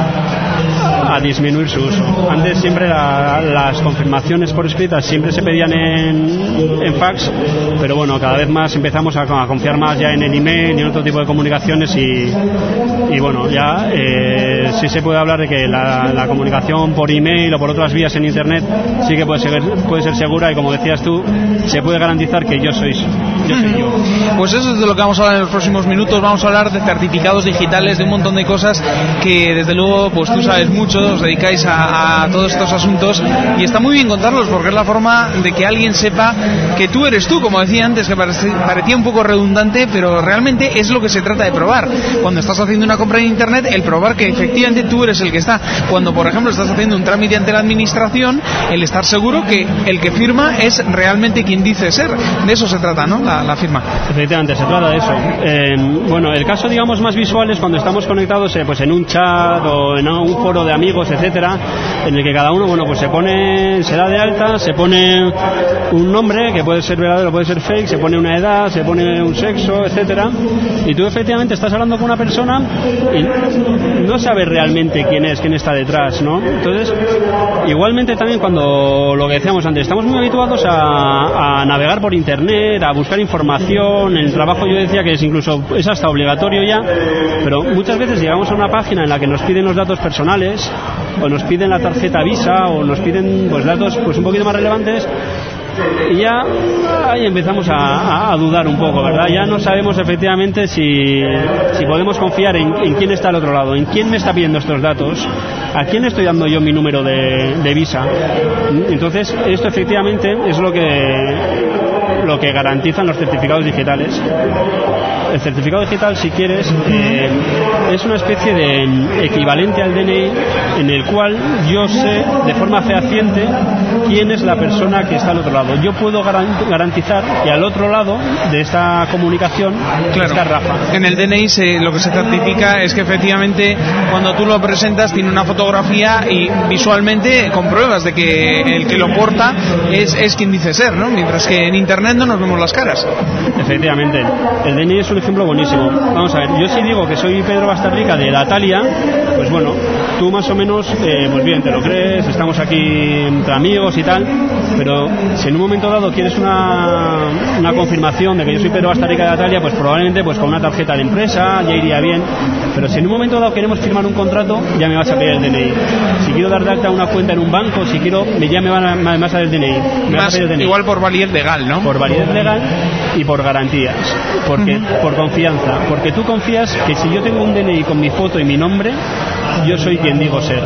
a, a disminuir su uso. Antes siempre la, las confirmaciones por escritas siempre se pedían en, en fax, pero bueno, cada vez más empezamos a, a confiar más ya en el email y en otro tipo de comunicaciones y, y bueno, ya eh, sí se puede hablar de que la, la comunicación por email o por otras vías en internet sí que puede ser, puede ser segura, y como decías tú, se puede garantizar que yo soy yo. Soy yo. Pues eso es de lo que vamos a hablar en los próximos minutos. Vamos a hablar de certificados digitales, de un montón de cosas que desde luego pues tú sabes mucho, os dedicáis a, a todos estos asuntos y está muy bien contarlos porque es la forma de que alguien sepa que tú eres tú, como decía antes, que parecía un poco redundante, pero realmente es lo que se trata de probar. Cuando estás haciendo una compra en internet, el probar que efectivamente tú eres el que está. Cuando por ejemplo estás haciendo un trámite ante la administración, el estar seguro que el que firma es realmente quien dice ser. De eso se trata, ¿no? la, la firma. Efectivamente, se trata de eso. Eh, bueno, el caso, digamos, más visual es cuando estamos conectados eh, pues en un chat o en un foro de amigos, etcétera, en el que cada uno, bueno, pues se pone, se da de alta, se pone un nombre que puede ser verdadero, puede ser fake, se pone una edad, se pone un sexo, etcétera, y tú efectivamente estás hablando con una persona y no sabes realmente quién es, quién está detrás, ¿no? Entonces, igualmente también cuando lo que decíamos antes, estamos muy habituados a, a navegar por internet, a buscar información. En el trabajo yo decía que es incluso es hasta obligatorio ya, pero muchas veces llegamos a una página en la que nos piden los datos personales o nos piden la tarjeta Visa o nos piden pues datos pues un poquito más relevantes. Y ya ahí empezamos a, a, a dudar un poco, ¿verdad? Ya no sabemos efectivamente si, si podemos confiar en, en quién está al otro lado, en quién me está pidiendo estos datos, a quién estoy dando yo mi número de, de Visa. Entonces, esto efectivamente es lo que, lo que garantizan los certificados digitales. El certificado digital, si quieres, eh, es una especie de equivalente al D N I en el cual yo sé de forma fehaciente quién es la persona que está al otro lado. Yo puedo garantizar que al otro lado de esta comunicación claro, está Rafa. En el D N I se, lo que se certifica es que efectivamente cuando tú lo presentas tiene una fotografía y visualmente compruebas de que el que lo porta es, es quien dice ser, ¿no? Mientras que en internet no nos vemos las caras. Efectivamente. El D N I es un ejemplo buenísimo. Vamos a ver, yo si digo que soy Pedro Bastarrica de Datalia, pues bueno, tú más o menos, eh, pues bien, te lo crees, estamos aquí entre amigos y tal, pero si en un momento dado quieres una, una confirmación de que yo soy Pedro Bastarrica de Datalia, pues probablemente pues con una tarjeta de empresa ya iría bien, pero si en un momento dado queremos firmar un contrato, ya me vas a pedir el D N I. Si quiero dar de alta una cuenta en un banco, si quiero, ya me van a, me vas a dar el D N I. Me Más, a el D N I. Igual por validez legal, ¿no? Por validez legal y por garantías, porque uh-huh. por confianza, porque tú confías que si yo tengo un D N I con mi foto y mi nombre, yo soy quien digo ser.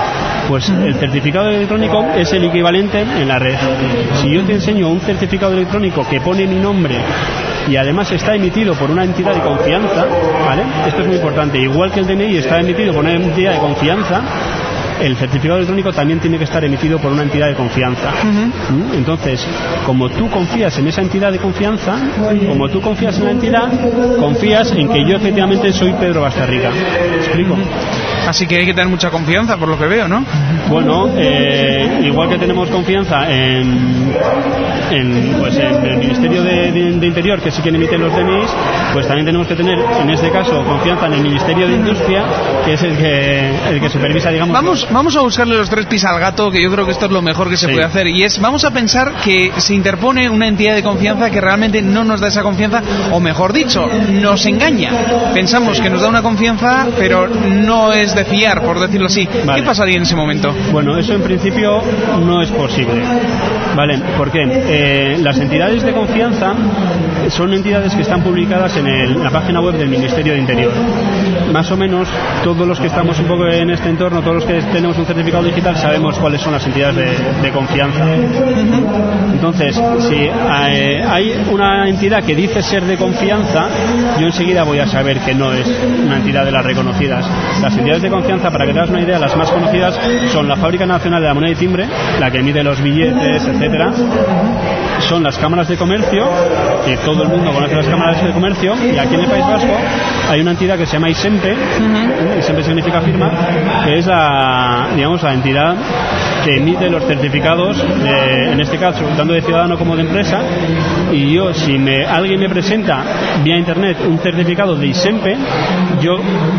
Pues el certificado electrónico es el equivalente en la red. Si yo te enseño un certificado electrónico que pone mi nombre y además está emitido por una entidad de confianza, ¿vale? Esto es muy importante. Igual que el D N I está emitido por una entidad de confianza, el certificado electrónico también tiene que estar emitido por una entidad de confianza. Uh-huh. Entonces, como tú confías en esa entidad de confianza, como tú confías en la entidad, confías en que yo efectivamente soy Pedro Bastarrica. ¿Me explico? Así que hay que tener mucha confianza, por lo que veo, ¿no? Bueno, eh, igual que tenemos confianza en, en, pues en el Ministerio de, de, de Interior, que sí que emite los D N Is, pues también tenemos que tener, en este caso, confianza en el Ministerio de Industria, que es el que, el que supervisa, digamos... Vamos, vamos a buscarle los tres pies al gato, que yo creo que esto es lo mejor que se sí. puede hacer, y es, vamos a pensar que se interpone una entidad de confianza que realmente no nos da esa confianza, o mejor dicho, nos engaña. Pensamos sí. que nos da una confianza, pero no es de fiar, por decirlo así. Vale. ¿Qué pasaría en ese momento? Bueno, eso en principio no es posible. ¿Vale? ¿Por qué? Eh, las entidades de confianza son entidades que están publicadas en, el, en la página web del Ministerio de Interior. Más o menos todos los que estamos un poco en este entorno, todos los que tenemos un certificado digital, sabemos cuáles son las entidades de, de confianza. Entonces, si eh, hay una entidad que dice ser de confianza, yo enseguida voy a saber que no es una entidad de las reconocidas. Las entidades de confianza, para que te hagas una idea, las más conocidas son la Fábrica Nacional de la Moneda y Timbre, la que emite los billetes, etcétera. Son las cámaras de comercio, que todo el mundo conoce las cámaras de comercio, y aquí en el País Vasco hay una entidad que se llama ISEMPE, uh-huh. ISEMPE significa firma, que es la, digamos, la entidad que emite los certificados, de, en este caso, tanto de ciudadano como de empresa, y yo, si me, alguien me presenta vía internet un certificado de ISEMPE, yo,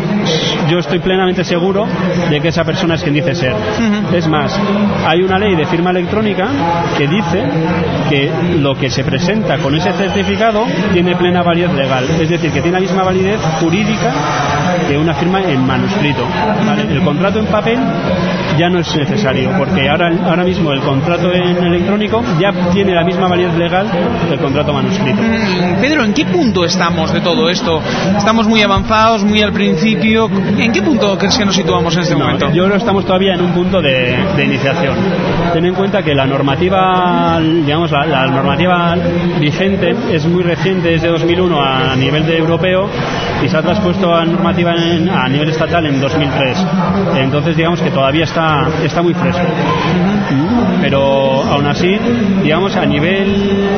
yo estoy plenamente seguro de que esa persona es quien dice ser. Uh-huh. Es más, hay una ley de firma electrónica que dice que lo que se presenta con ese certificado tiene plena validez legal, es decir, que tiene la misma validez jurídica que una firma en manuscrito. ¿Vale? El contrato en papel ya no es necesario, porque ahora, ahora mismo el contrato en electrónico ya tiene la misma validez legal que el contrato manuscrito. Mm, Pedro, ¿en qué punto estamos de todo esto? ¿Estamos muy avanzados, muy al principio? ¿En qué punto crees que nos situamos en este no, momento? Yo creo que estamos todavía en un punto de, de iniciación. Ten en cuenta que la normativa, digamos, la, la normativa vigente es muy reciente, es de dos mil uno a nivel de europeo, y se ha traspuesto a normativa en, a nivel estatal en dos mil tres. Entonces digamos que todavía está, está muy fresco. Pero aún así, digamos, a nivel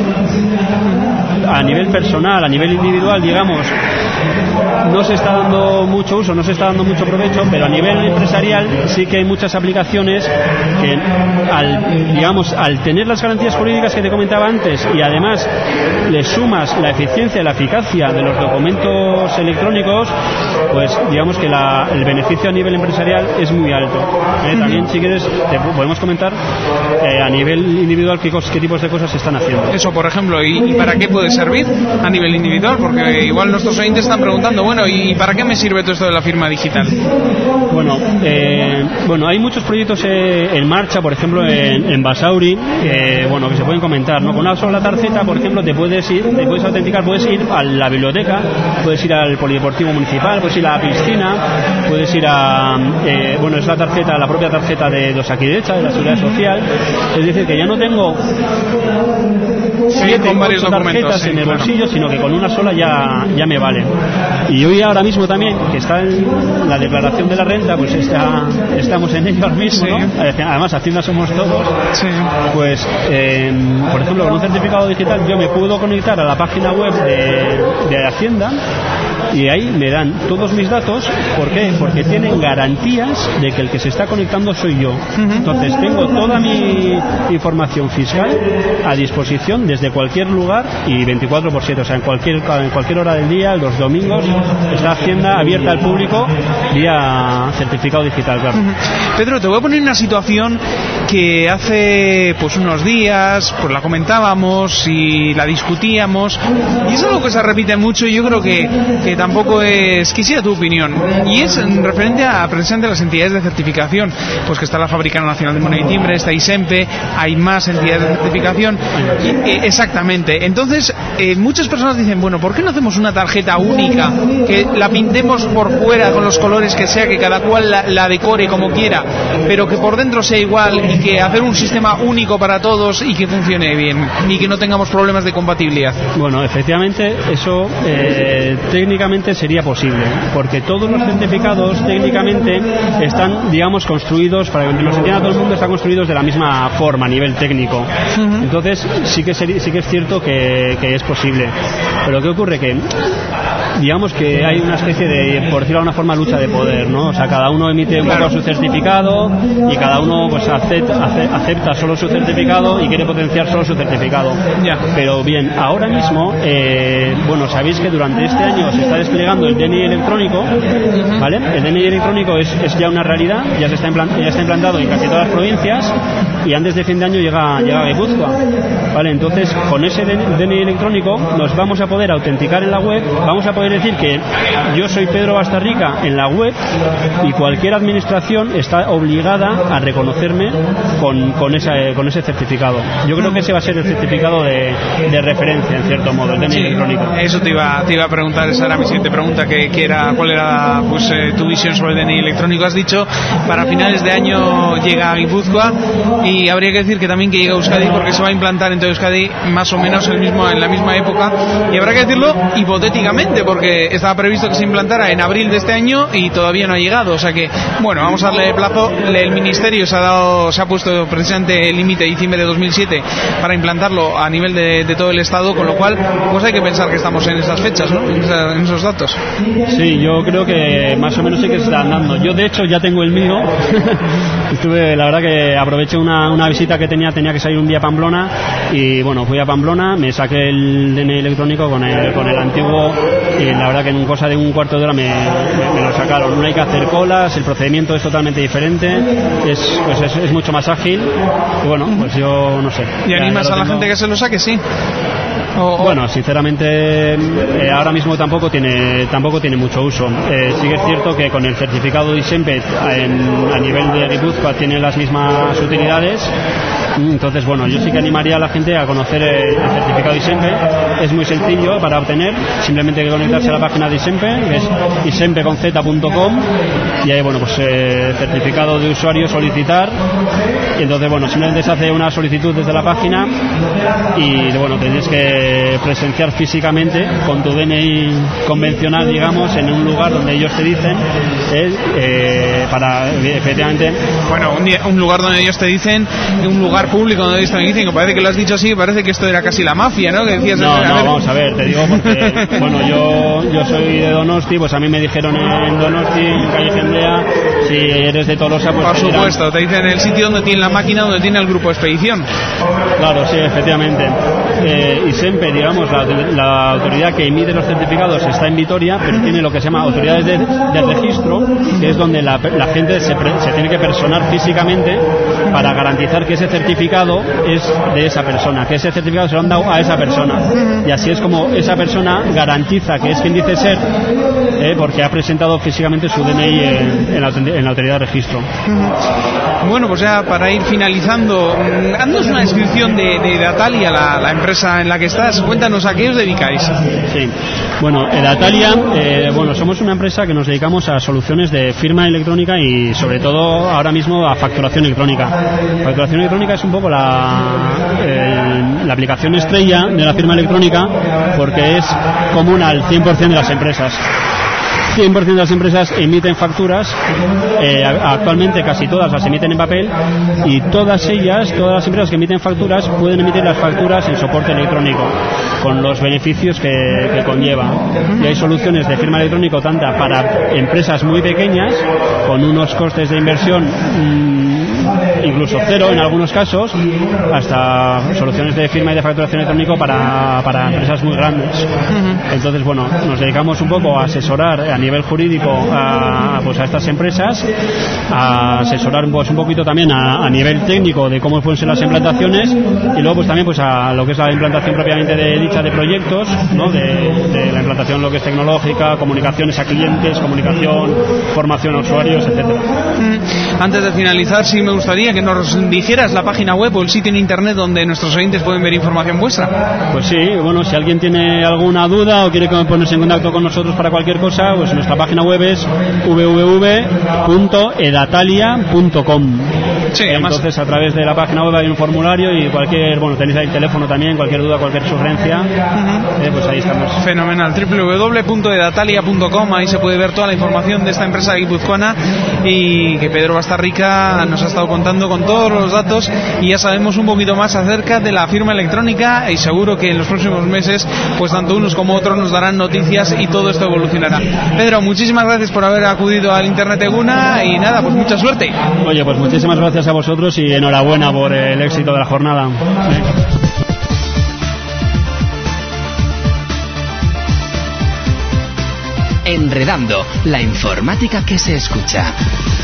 a nivel personal, a nivel individual, digamos, no se está dando mucho uso, no se está dando mucho provecho, pero a nivel empresarial sí que hay muchas aplicaciones que, al, digamos, al tener las garantías jurídicas que te comentaba antes y además le sumas la eficiencia y la eficacia de los documentos electrónicos, pues digamos que la, el beneficio a nivel empresarial es muy alto. ¿eh? También, si quieres, te podemos comentar eh, a nivel individual qué, qué tipos de cosas se están haciendo. Eso, por ejemplo, ¿y, y para qué puede servir a nivel individual? Porque igual nuestros oyentes están preguntando, bueno, ¿y para qué me sirve todo esto de la firma digital? Bueno, eh, bueno, hay muchos proyectos eh, en marcha, por ejemplo, en, en Basauri, eh, bueno, que se pueden comentar, ¿no? Con una sola tarjeta, por ejemplo, te puedes ir, te puedes autenticar, puedes ir a la biblioteca, puedes ir al polideportivo municipal, puedes ir a la piscina, puedes ir a, eh, bueno, es la tarjeta, la propia tarjeta de Osakidecha, de la Seguridad Social, es decir, que ya no tengo siete, con varios ocho tarjetas sí, en el claro. bolsillo, sino que con una sola ya, ya me vale. Y hoy ahora mismo también, que está en la declaración de la renta, pues está, estamos en ello ahora mismo, ¿no? Además Hacienda somos todos, sí. Pues eh, por ejemplo, con un certificado digital yo me puedo conectar a la página web de, de Hacienda y ahí me dan todos mis datos. ¿Por qué? Porque tienen garantías de que el que se está conectando soy yo. Uh-huh. Entonces tengo toda mi información fiscal a disposición desde cualquier lugar y veinticuatro por siete, o sea, en cualquier, en cualquier hora del día, los domingos, está Hacienda abierta al público vía certificado digital, claro. Uh-huh. Pedro, te voy a poner una situación que hace pues unos días pues la comentábamos y la discutíamos, y es algo que se repite mucho y yo creo que, que tampoco es... Quisiera tu opinión, y es en referente a precisamente las entidades de certificación, pues que está la Fabricana Nacional de Moneda y Timbre, está ISEMPE, hay más entidades de certificación, y, eh, exactamente. Entonces eh, muchas personas dicen, bueno, ¿por qué no hacemos una tarjeta única, que la pintemos por fuera con los colores que sea, que cada cual la, la decore como quiera, pero que por dentro sea igual, y que hacer un sistema único para todos y que funcione bien y que no tengamos problemas de compatibilidad? Bueno, efectivamente eso eh, técnicamente sería posible, porque todos los certificados técnicamente están, digamos, construidos, para que nos entienda todo el mundo, están construidos de la misma forma a nivel técnico. Uh-huh. Entonces sí que sería, sí que es cierto que, que es posible, pero ¿qué ocurre? Que digamos que hay una especie de, por decirlo de alguna forma, lucha de poder, ¿no? O sea, cada uno emite un poco su certificado y cada uno pues acepta, acepta solo su certificado y quiere potenciar solo su certificado. Ya. Pero bien, ahora mismo, eh, bueno, sabéis que durante este año se está desplegando el D N I electrónico, ¿vale? El D N I electrónico es, es ya una realidad, ya se está implant- ya está implantado en casi todas las provincias y antes de fin de año llega, llega a Guipúzcoa, ¿vale? Entonces, con ese D N I electrónico nos vamos a poder autenticar en la web, vamos a poder decir que yo soy Pedro Bastarrica en la web y cualquier administración está obligada a reconocerme con, con, esa, con ese certificado. Yo creo que ese va a ser el certificado de, de referencia, en cierto modo, el D N I sí, electrónico. Eso te iba, te iba a preguntar, esa era mi siguiente pregunta, que, que era cuál era pues eh, tu visión sobre el D N I electrónico. Has dicho, para finales de año llega a Guipúzcoa y habría que decir que también que llega a Euskadi, porque se va a implantar en todo Euskadi más o menos el mismo, en la misma época, y habrá que decirlo hipotéticamente, porque estaba previsto que se implantara en abril de este año y todavía no ha llegado. O sea que, bueno, vamos a darle plazo. El Ministerio se ha dado, se ha puesto precisamente el límite de diciembre de dos mil siete para implantarlo a nivel de, de todo el Estado, con lo cual pues hay que pensar que estamos en esas fechas, ¿no? En, esa, en esos datos. Sí, yo creo que más o menos sí que se están dando. Yo de hecho ya tengo el mío. Estuve, la verdad que aproveché una, una visita que tenía, tenía que salir un día a Pamplona y bueno, fui a Pamplona, me saqué el D N I electrónico con el, con el antiguo y la verdad que en cosa de un cuarto de hora me, me, me lo sacaron. No hay que hacer colas, el procedimiento es totalmente diferente, es, pues es, es mucho más ágil y bueno, pues yo no sé. ¿Y animas a la gente que se lo saque? Sí. O, o... Bueno, sinceramente eh, ahora mismo tampoco tiene tampoco tiene mucho uso. Eh, sí que es cierto que con el certificado de ISEMPE en, a nivel de Guipúzcoa tiene las mismas utilidades, Entonces, bueno, yo sí que animaría a la gente a conocer el certificado ISEMPE. Es muy sencillo para obtener, simplemente hay que conectarse a la página de ISEMPE, que es isempe con z punto com, y ahí, bueno, pues eh, certificado de usuario, solicitar, y entonces, bueno, simplemente se hace una solicitud desde la página y, bueno, tienes que presenciar físicamente con tu D N I convencional, digamos, en un lugar donde ellos te dicen eh, eh, para, efectivamente... Bueno, un, día, un lugar donde ellos te dicen, un lugar público donde ellos te dicen, que parece que lo has dicho así, parece que esto era casi la mafia, ¿no? Que decías, no, no, vamos a ver, te digo porque, bueno, yo yo soy de Donosti, pues a mí me dijeron en Donosti, en calle Jendea, si eres de Tolosa, pues... Por supuesto, te dicen el sitio donde tiene la máquina, donde tiene el grupo de expedición. Claro, sí, efectivamente. Eh, ISEMPE, digamos, la, la autoridad que emite los certificados está en Vitoria, pero tiene lo que se llama autoridades de, de registro, que es donde la, la gente se, pre, se tiene que personar físicamente para garantizar que ese certificado es de esa persona, que ese certificado se lo han dado a esa persona. Y así es como esa persona garantiza que es quien dice ser, eh, porque ha presentado físicamente su D N I en, en, la, en la autoridad de registro. Bueno, pues ya para ir finalizando, haznos una descripción de, de Datalia, la, la empresa en la que estás. Cuéntanos a qué os dedicáis. Sí, bueno, Datalia, eh, bueno, somos una empresa que nos dedicamos a soluciones de firma electrónica y sobre todo ahora mismo a facturación electrónica. Facturación electrónica es un poco la, eh, la aplicación estrella de la firma electrónica porque es común al cien por ciento de las empresas. cien por ciento de las empresas emiten facturas, eh, actualmente casi todas las emiten en papel y todas ellas, todas las empresas que emiten facturas pueden emitir las facturas en soporte electrónico con los beneficios que, que conlleva. Y hay soluciones de firma electrónico tanto para empresas muy pequeñas con unos costes de inversión mmm, incluso cero en algunos casos, hasta soluciones de firma y de facturación electrónico para, para empresas muy grandes. Entonces, bueno, nos dedicamos un poco a asesorar a nivel jurídico a, pues a estas empresas, a asesorar pues, un poquito también a, a nivel técnico de cómo pueden ser las implantaciones y luego pues también pues a lo que es la implantación propiamente de dicha de proyectos, ¿no? de, de la implantación lo que es tecnológica, comunicaciones a clientes, comunicación, formación a usuarios, etcétera. Antes de finalizar, sí me gustaría que nos dijeras la página web o el sitio en internet donde nuestros oyentes pueden ver información vuestra. Pues sí, bueno, si alguien tiene alguna duda o quiere ponerse en contacto con nosotros para cualquier cosa, pues nuestra página web es w w w punto edatalia punto com. Sí, entonces a través de la página web hay un formulario y cualquier, bueno, tenéis ahí el teléfono también, cualquier duda, cualquier sugerencia, uh-huh. eh, pues ahí estamos. Fenomenal, w w w punto edatalia punto com, ahí se puede ver toda la información de esta empresa guipuzcoana y que Pedro Bastarrica nos ha estado contando con todos los datos y ya sabemos un poquito más acerca de la firma electrónica y seguro que en los próximos meses pues tanto unos como otros nos darán noticias y todo esto evolucionará. Pedro, muchísimas gracias por haber acudido al Internet Eguna y nada, pues mucha suerte. Oye, pues muchísimas gracias a vosotros y enhorabuena por el éxito de la jornada. Enredando, la informática que se escucha.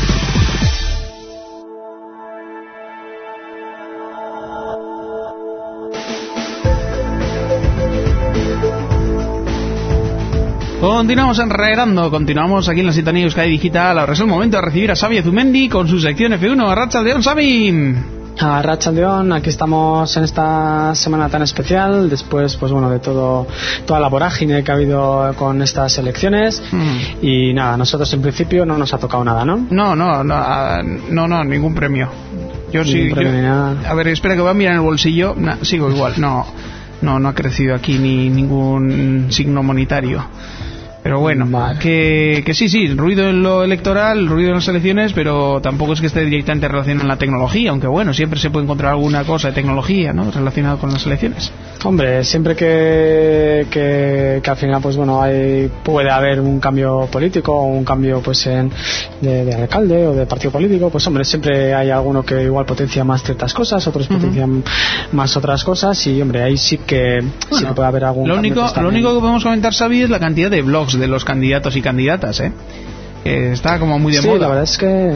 Continuamos enredando, continuamos aquí en la sintonía de Euskadi Digital. Ahora es el momento de recibir a Xavi Azumendi con su sección F uno. Arratsaldeon, Xavi. Arratsaldeon, aquí estamos en esta semana tan especial, después pues bueno de todo toda la vorágine que ha habido con estas elecciones mm. y nada, nosotros en principio no nos ha tocado nada, ¿no? No, no, no, no, no ningún premio. Yo sí, yo, a ver, espera que voy a mirar en el bolsillo, nah, sigo igual, no, no, no ha crecido aquí ni ningún signo monetario. Pero bueno, vale. que, que sí, sí, ruido en lo electoral, ruido en las elecciones, pero tampoco es que esté directamente relacionado en la tecnología, aunque bueno, siempre se puede encontrar alguna cosa de tecnología, ¿no?, relacionada con las elecciones. Hombre, siempre que, que, que al final, pues bueno, hay, puede haber un cambio político o un cambio pues en, de, de alcalde o de partido político, pues hombre, siempre hay alguno que igual potencia más ciertas cosas, otros uh-huh. potencian más otras cosas y hombre, ahí sí que, bueno, sí que puede haber algún lo cambio. Único, pues, lo único que podemos comentar, Xavi, es la cantidad de blogs de los candidatos y candidatas, ¿eh? Que está como muy de sí, moda. La verdad es que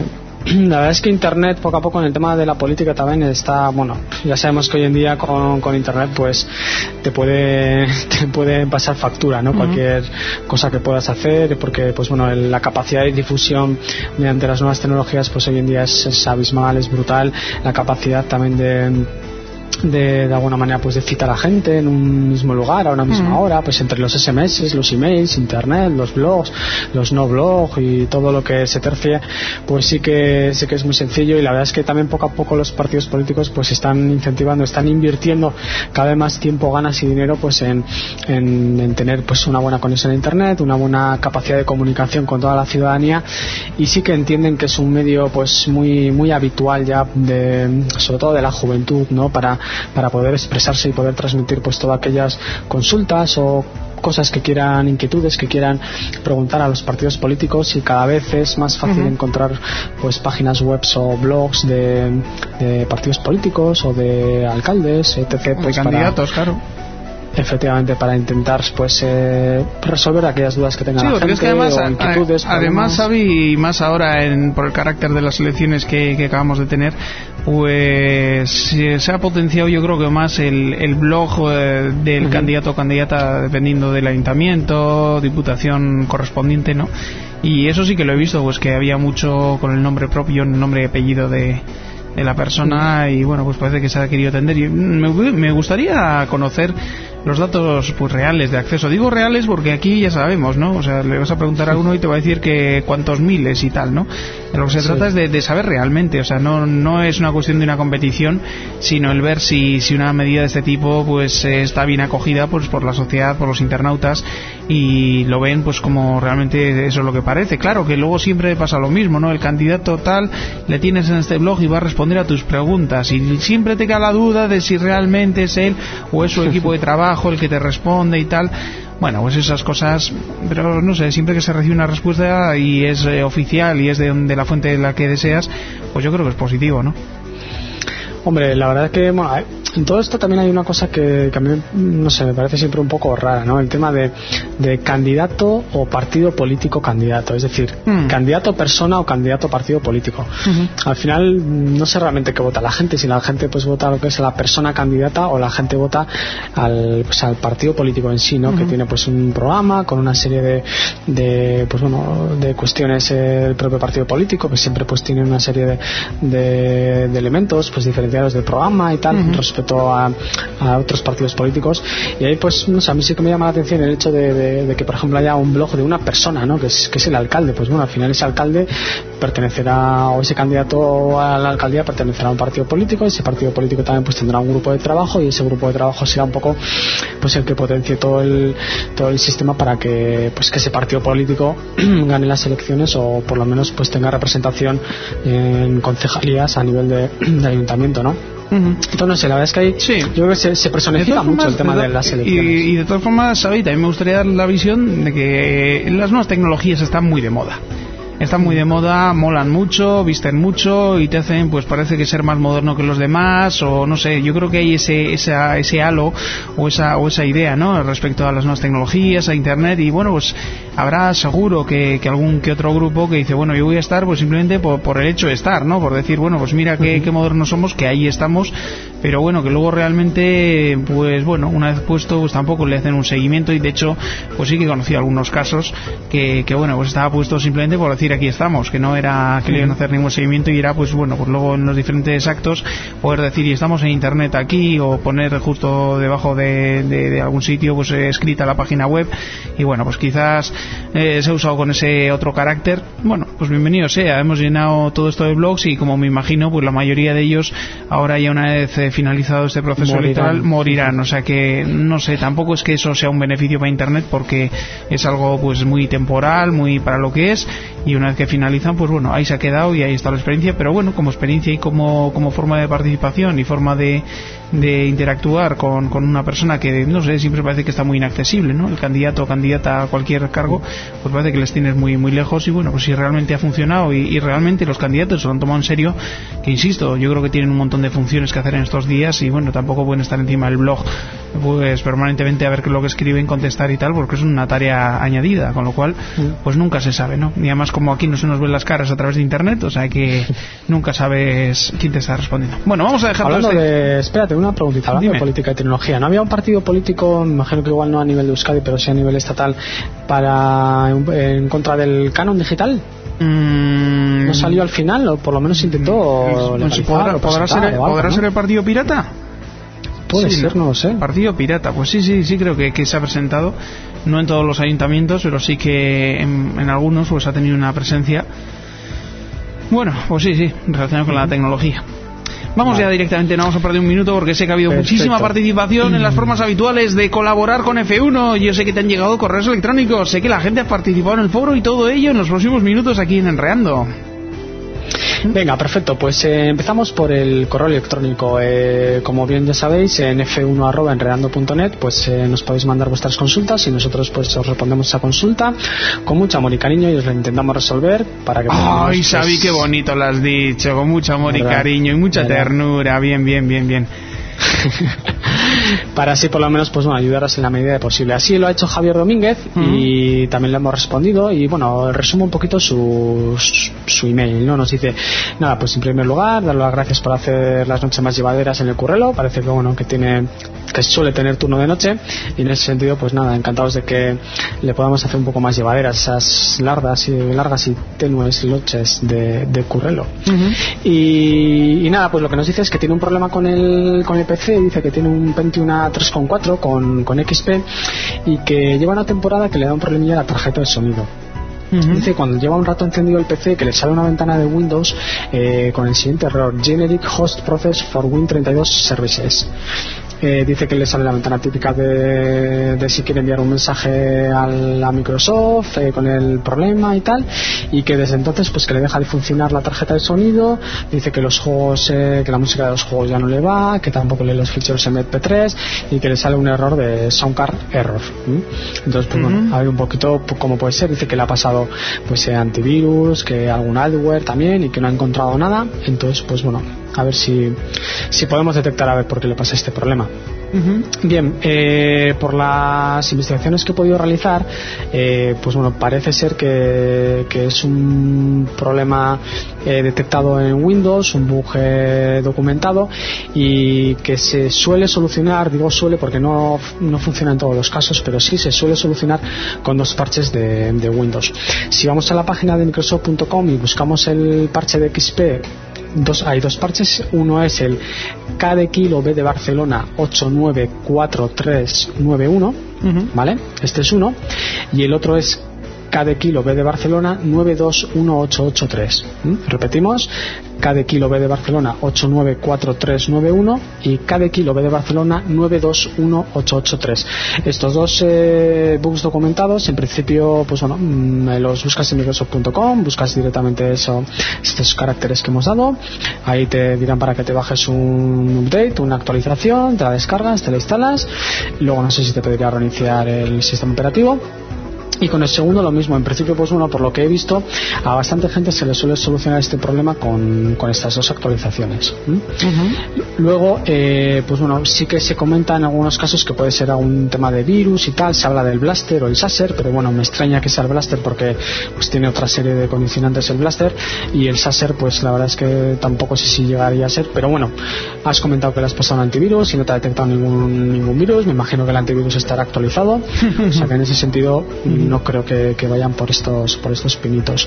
la verdad es que Internet poco a poco en el tema de la política también está, bueno, ya sabemos que hoy en día con, con Internet pues te puede te puede pasar factura, ¿no? Uh-huh. Cualquier cosa que puedas hacer, porque pues bueno, el, la capacidad de difusión mediante las nuevas tecnologías pues hoy en día es, es abismal, es brutal, la capacidad también de De, de alguna manera pues de citar a gente en un mismo lugar a una misma mm. hora, pues entre los S M S, los emails, internet, los blogs, los no blogs y todo lo que se tercie, pues sí que sí que es muy sencillo. Y la verdad es que también poco a poco los partidos políticos pues están incentivando, están invirtiendo cada vez más tiempo, ganas y dinero pues en, en, en tener pues una buena conexión a internet, una buena capacidad de comunicación con toda la ciudadanía, y sí que entienden que es un medio pues muy muy habitual ya de, sobre todo de la juventud, ¿no? para para poder expresarse y poder transmitir pues todas aquellas consultas o cosas que quieran, inquietudes que quieran preguntar a los partidos políticos. Y cada vez es más fácil uh-huh. encontrar pues páginas web o blogs de, de partidos políticos o de alcaldes, etcétera, pues, de candidatos, para, claro, efectivamente, para intentar pues eh, resolver aquellas dudas que tengan sí, la gente, es que además, o inquietudes, a, además Xavi, más ahora en, por el carácter de las elecciones que, que acabamos de tener, pues se ha potenciado yo creo que más el, el blog eh, del uh-huh. candidato o candidata, dependiendo del ayuntamiento, diputación correspondiente, ¿no? Y eso sí que lo he visto, pues que había mucho con el nombre propio, el nombre y apellido de de la persona, y bueno, pues parece que se ha querido atender. Y me, me gustaría conocer los datos pues reales de acceso. Digo reales porque aquí ya sabemos, ¿no? O sea, le vas a preguntar a uno y te va a decir que cuántos miles y tal, ¿no? De lo que se sí. trata es de, de saber realmente, o sea, no no es una cuestión de una competición, sino el ver si si una medida de este tipo pues eh, está bien acogida pues por la sociedad, por los internautas, y lo ven pues como realmente eso es lo que parece. Claro que luego siempre pasa lo mismo, ¿no? El candidato tal le tienes en este blog y va a responder a tus preguntas, y siempre te queda la duda de si realmente es él o es su equipo de trabajo el que te responde y tal. Bueno, pues esas cosas, pero no sé, siempre que se recibe una respuesta y es eh, oficial y es de, de la fuente de la que deseas, pues yo creo que es positivo, ¿no? Hombre, la verdad que bueno, en todo esto también hay una cosa que, que a mí, no sé, me parece siempre un poco rara, ¿no? El tema de, de candidato o partido político candidato, es decir, mm. candidato persona o candidato partido político. Uh-huh. Al final no sé realmente qué vota la gente, si la gente pues vota lo que es la persona candidata o la gente vota al, pues, al partido político en sí, ¿no? Uh-huh. Que tiene pues un programa con una serie de, de pues bueno, de cuestiones eh, el propio partido político, que siempre pues tiene una serie de, de, de elementos pues diferenciados del programa y tal, uh-huh. respecto A, a otros partidos políticos. Y ahí pues no sé, a mí sí que me llama la atención el hecho de, de, de que por ejemplo haya un blog de una persona, ¿no? que, es, que es el alcalde. Pues bueno, al final ese alcalde pertenecerá, o ese candidato a la alcaldía pertenecerá a un partido político, y ese partido político también pues tendrá un grupo de trabajo, y ese grupo de trabajo será un poco pues el que potencie todo el todo el sistema para que pues que ese partido político gane las elecciones, o por lo menos pues tenga representación en concejalías a nivel de, de ayuntamiento, ¿no? Uh-huh. Entonces no sé, la verdad es que ahí sí. yo creo que se, se personifica mucho formas, el tema de, de las elecciones. Y, y de todas formas, Xavi, también me gustaría dar la visión de que las nuevas tecnologías están muy de moda. Están muy de moda, molan mucho, visten mucho y te hacen, pues parece que ser más moderno que los demás, o no sé, yo creo que hay ese esa, ese halo o esa o esa idea, ¿no? Respecto a las nuevas tecnologías, a internet, y bueno, pues habrá seguro que, que algún que otro grupo que dice, bueno, yo voy a estar pues simplemente por, por el hecho de estar, ¿no? Por decir, bueno, pues mira qué, qué modernos somos, que ahí estamos, pero bueno, que luego realmente, pues bueno, una vez puesto, pues tampoco le hacen un seguimiento, y de hecho, pues sí que he conocido algunos casos que, que bueno, pues estaba puesto simplemente por decir aquí estamos, que no era que le iban a hacer ningún seguimiento, y era pues bueno, pues luego en los diferentes actos poder decir y estamos en internet aquí, o poner justo debajo de, de, de algún sitio pues eh, escrita la página web, y bueno, pues quizás eh, se ha usado con ese otro carácter. Bueno, pues bienvenido sea, hemos llenado todo esto de blogs, y como me imagino, pues la mayoría de ellos ahora ya una vez eh, finalizado este proceso morirán. electoral morirán, o sea que no sé, tampoco es que eso sea un beneficio para internet, porque es algo pues muy temporal, muy para lo que es, y una vez que finalizan, pues bueno, ahí se ha quedado y ahí está la experiencia. Pero bueno, como experiencia y como, como forma de participación y forma de, de interactuar con, con una persona que, no sé, siempre parece que está muy inaccesible, ¿no? El candidato o candidata a cualquier cargo, tiempo, pues parece que les tienes muy muy lejos. Y bueno, pues si realmente ha funcionado y, y realmente los candidatos se lo han tomado en serio, que insisto, yo creo que tienen un montón de funciones que hacer en estos días y bueno, tampoco pueden estar encima del blog pues permanentemente a ver qué es lo que escriben, contestar y tal, porque es una tarea añadida, con lo cual pues nunca se sabe, ¿no? Y además como aquí no se nos ven las caras a través de internet, o sea que nunca sabes quién te está respondiendo. Bueno, vamos a dejarlo. Hablando este... de... Espérate, una preguntita. Hablando Dime. de política y tecnología, ¿no había un partido político, me imagino que igual no a nivel de Euskadi, pero sí a nivel estatal, para en contra del canon digital? Mm... ¿No salió al final? O por lo menos intentó... Mm... ¿Podrá, ¿podrá, ser, el, ¿podrá ¿no? ser el partido pirata? Puede sí, ser, no lo sé. Partido pirata, pues sí, sí, sí creo que, que se ha presentado, no en todos los ayuntamientos, pero sí que en, en algunos pues ha tenido una presencia. Bueno, pues sí, sí, relacionado con la tecnología. Vamos vale. ya directamente, no vamos a perder un minuto porque sé que ha habido Perfecto. muchísima participación en las formas habituales de colaborar con F uno. Yo sé que te han llegado correos electrónicos, sé que la gente ha participado en el foro y todo ello en los próximos minutos aquí en Enreando. Venga, perfecto, pues eh, empezamos por el correo electrónico. Eh, como bien ya sabéis, en efe uno arroba enredando punto net pues eh, nos podéis mandar vuestras consultas y nosotros pues os respondemos esa consulta con mucho amor y cariño y os la intentamos resolver para que... Ay, pues... Xavi, qué bonito lo has dicho, con mucho amor ¿verdad? y cariño y mucha ¿verdad? ternura, bien, bien, bien, bien. Para así por lo menos pues bueno ayudaros en la medida de posible. Así lo ha hecho Javier Domínguez uh-huh. y también le hemos respondido y bueno, resumo un poquito su, su email, ¿no? Nos dice, nada, pues en primer lugar darle las gracias por hacer las noches más llevaderas en el currelo, parece que bueno, que tiene que suele tener turno de noche y en ese sentido pues nada, encantados de que le podamos hacer un poco más llevaderas esas largas y largas y tenues noches de, de currelo uh-huh. y, y nada, pues lo que nos dice es que tiene un problema con el, con el P C, dice que tiene un Pentium A tres coma cuatro con, con X P y que lleva una temporada que le da un problemilla a la tarjeta de sonido. Uh-huh. Dice cuando lleva un rato encendido el P C que le sale una ventana de Windows eh, con el siguiente error: Generic Host Process for Win treinta y dos Services. Eh, dice que le sale la ventana típica de, de si quiere enviar un mensaje a la Microsoft eh, con el problema y tal, y que desde entonces pues que le deja de funcionar la tarjeta de sonido. Dice que los juegos eh, que la música de los juegos ya no le va, que tampoco lee los ficheros M P tres y que le sale un error de Soundcard Error. ¿Mm? Entonces pues uh-huh. bueno, a ver un poquito cómo puede ser. Dice que le ha pasado pues eh, antivirus, que algún adware también y que no ha encontrado nada. Entonces pues bueno, a ver si, si podemos detectar a ver por qué le pasa este problema. Uh-huh. Bien, eh, por las investigaciones que he podido realizar, eh, pues bueno, parece ser que, que es un problema eh, detectado en Windows, un bug eh, documentado y que se suele solucionar, digo suele porque no, no funciona en todos los casos, pero sí se suele solucionar con dos parches de, de Windows. Si vamos a la página de microsoft punto com y buscamos el parche de X P, Dos, hay dos parches, uno es el K de Kilo B de Barcelona ocho nueve cuatro tres nueve uno, uh-huh. ¿vale? Este es uno, y el otro es K de Kilo B de Barcelona nueve dos uno ocho ocho tres. ¿Mm? Repetimos, K de Kilo B de Barcelona ocho nueve cuatro tres nueve uno y K de Kilo B de Barcelona nueve dos uno ocho ocho tres. Estos dos eh, bugs documentados, en principio, pues bueno, mmm, los buscas en microsoft punto com, buscas directamente eso, estos caracteres que hemos dado, ahí te dirán para que te bajes un update, una actualización, te la descargas, te la instalas, luego no sé si te pediría reiniciar el sistema operativo. Y con el segundo lo mismo, en principio pues bueno, por lo que he visto a bastante gente se le suele solucionar este problema con, con estas dos actualizaciones. ¿Mm? Uh-huh. Luego eh, pues bueno, sí que se comenta en algunos casos que puede ser algún tema de virus y tal, se habla del Blaster o el Sasser, pero bueno, me extraña que sea el Blaster porque pues tiene otra serie de condicionantes el Blaster, y el Sasser pues la verdad es que tampoco sé si llegaría a ser, pero bueno, has comentado que le has pasado un antivirus y no te ha detectado ningún, ningún virus, me imagino que el antivirus estará actualizado, o sea que en ese sentido no creo que, que vayan por estos por estos pinitos.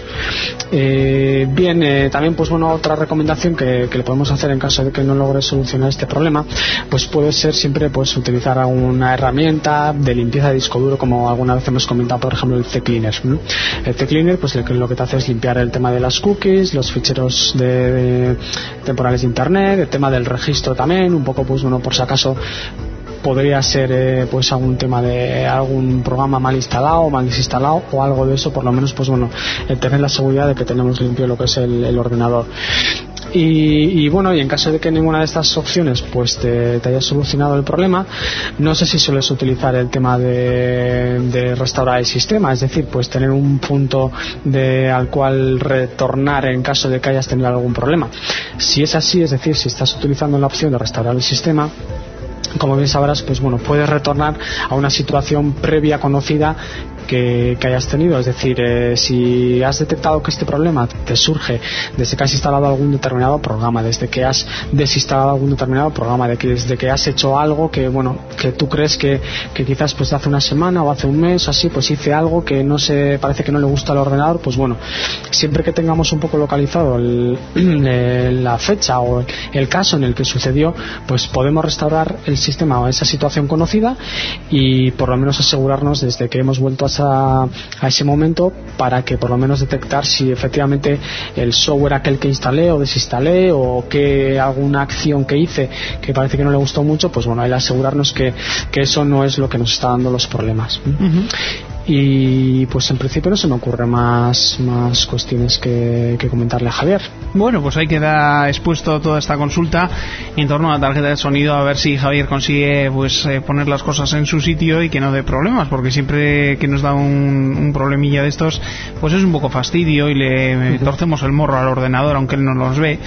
Eh, bien, eh, también pues bueno, otra recomendación que, que le podemos hacer en caso de que no logre solucionar este problema, pues puede ser siempre pues utilizar alguna herramienta de limpieza de disco duro, como alguna vez hemos comentado, por ejemplo el C-Cleaner. ¿no? El C-Cleaner pues lo que te hace es limpiar el tema de las cookies, los ficheros de, de temporales de internet, el tema del registro también, un poco pues bueno, por si acaso podría ser eh, pues algún tema de algún programa mal instalado, mal desinstalado o algo de eso, por lo menos pues bueno, el tener la seguridad de que tenemos limpio lo que es el, el ordenador. Y, y bueno, y en caso de que ninguna de estas opciones pues te, te haya solucionado el problema, no sé si sueles utilizar el tema de, de restaurar el sistema, es decir, pues tener un punto de, al cual retornar en caso de que hayas tenido algún problema. Si es así, es decir, si estás utilizando la opción de restaurar el sistema, como bien sabrás, pues bueno, puedes retornar a una situación previa conocida que, que hayas tenido. Es decir, eh, si has detectado que este problema te surge desde que has instalado algún determinado programa, desde que has desinstalado algún determinado programa, de que, desde que has hecho algo que, bueno, que tú crees que, que quizás pues hace una semana o hace un mes o así, pues hice algo que no se, parece que no le gusta al ordenador, pues bueno, siempre que tengamos un poco localizado el, el, la fecha o el caso en el que sucedió, pues podemos restaurar el sistema o esa situación conocida y por lo menos asegurarnos desde que hemos vuelto a A, a ese momento, para que por lo menos detectar si efectivamente el software aquel que instalé o desinstalé o que alguna acción que hice que parece que no le gustó mucho, pues bueno, hay que asegurarnos que, que eso no es lo que nos está dando los problemas. Uh-huh. Y pues en principio no se me ocurren más, más cuestiones que, que comentarle a Javier. Bueno, pues ahí queda expuesto toda esta consulta en torno a la tarjeta de sonido, a ver si Javier consigue pues eh, poner las cosas en su sitio y que no dé problemas, porque siempre que nos da un, un problemilla de estos, pues es un poco fastidio y le uh-huh. torcemos el morro al ordenador aunque él no los ve.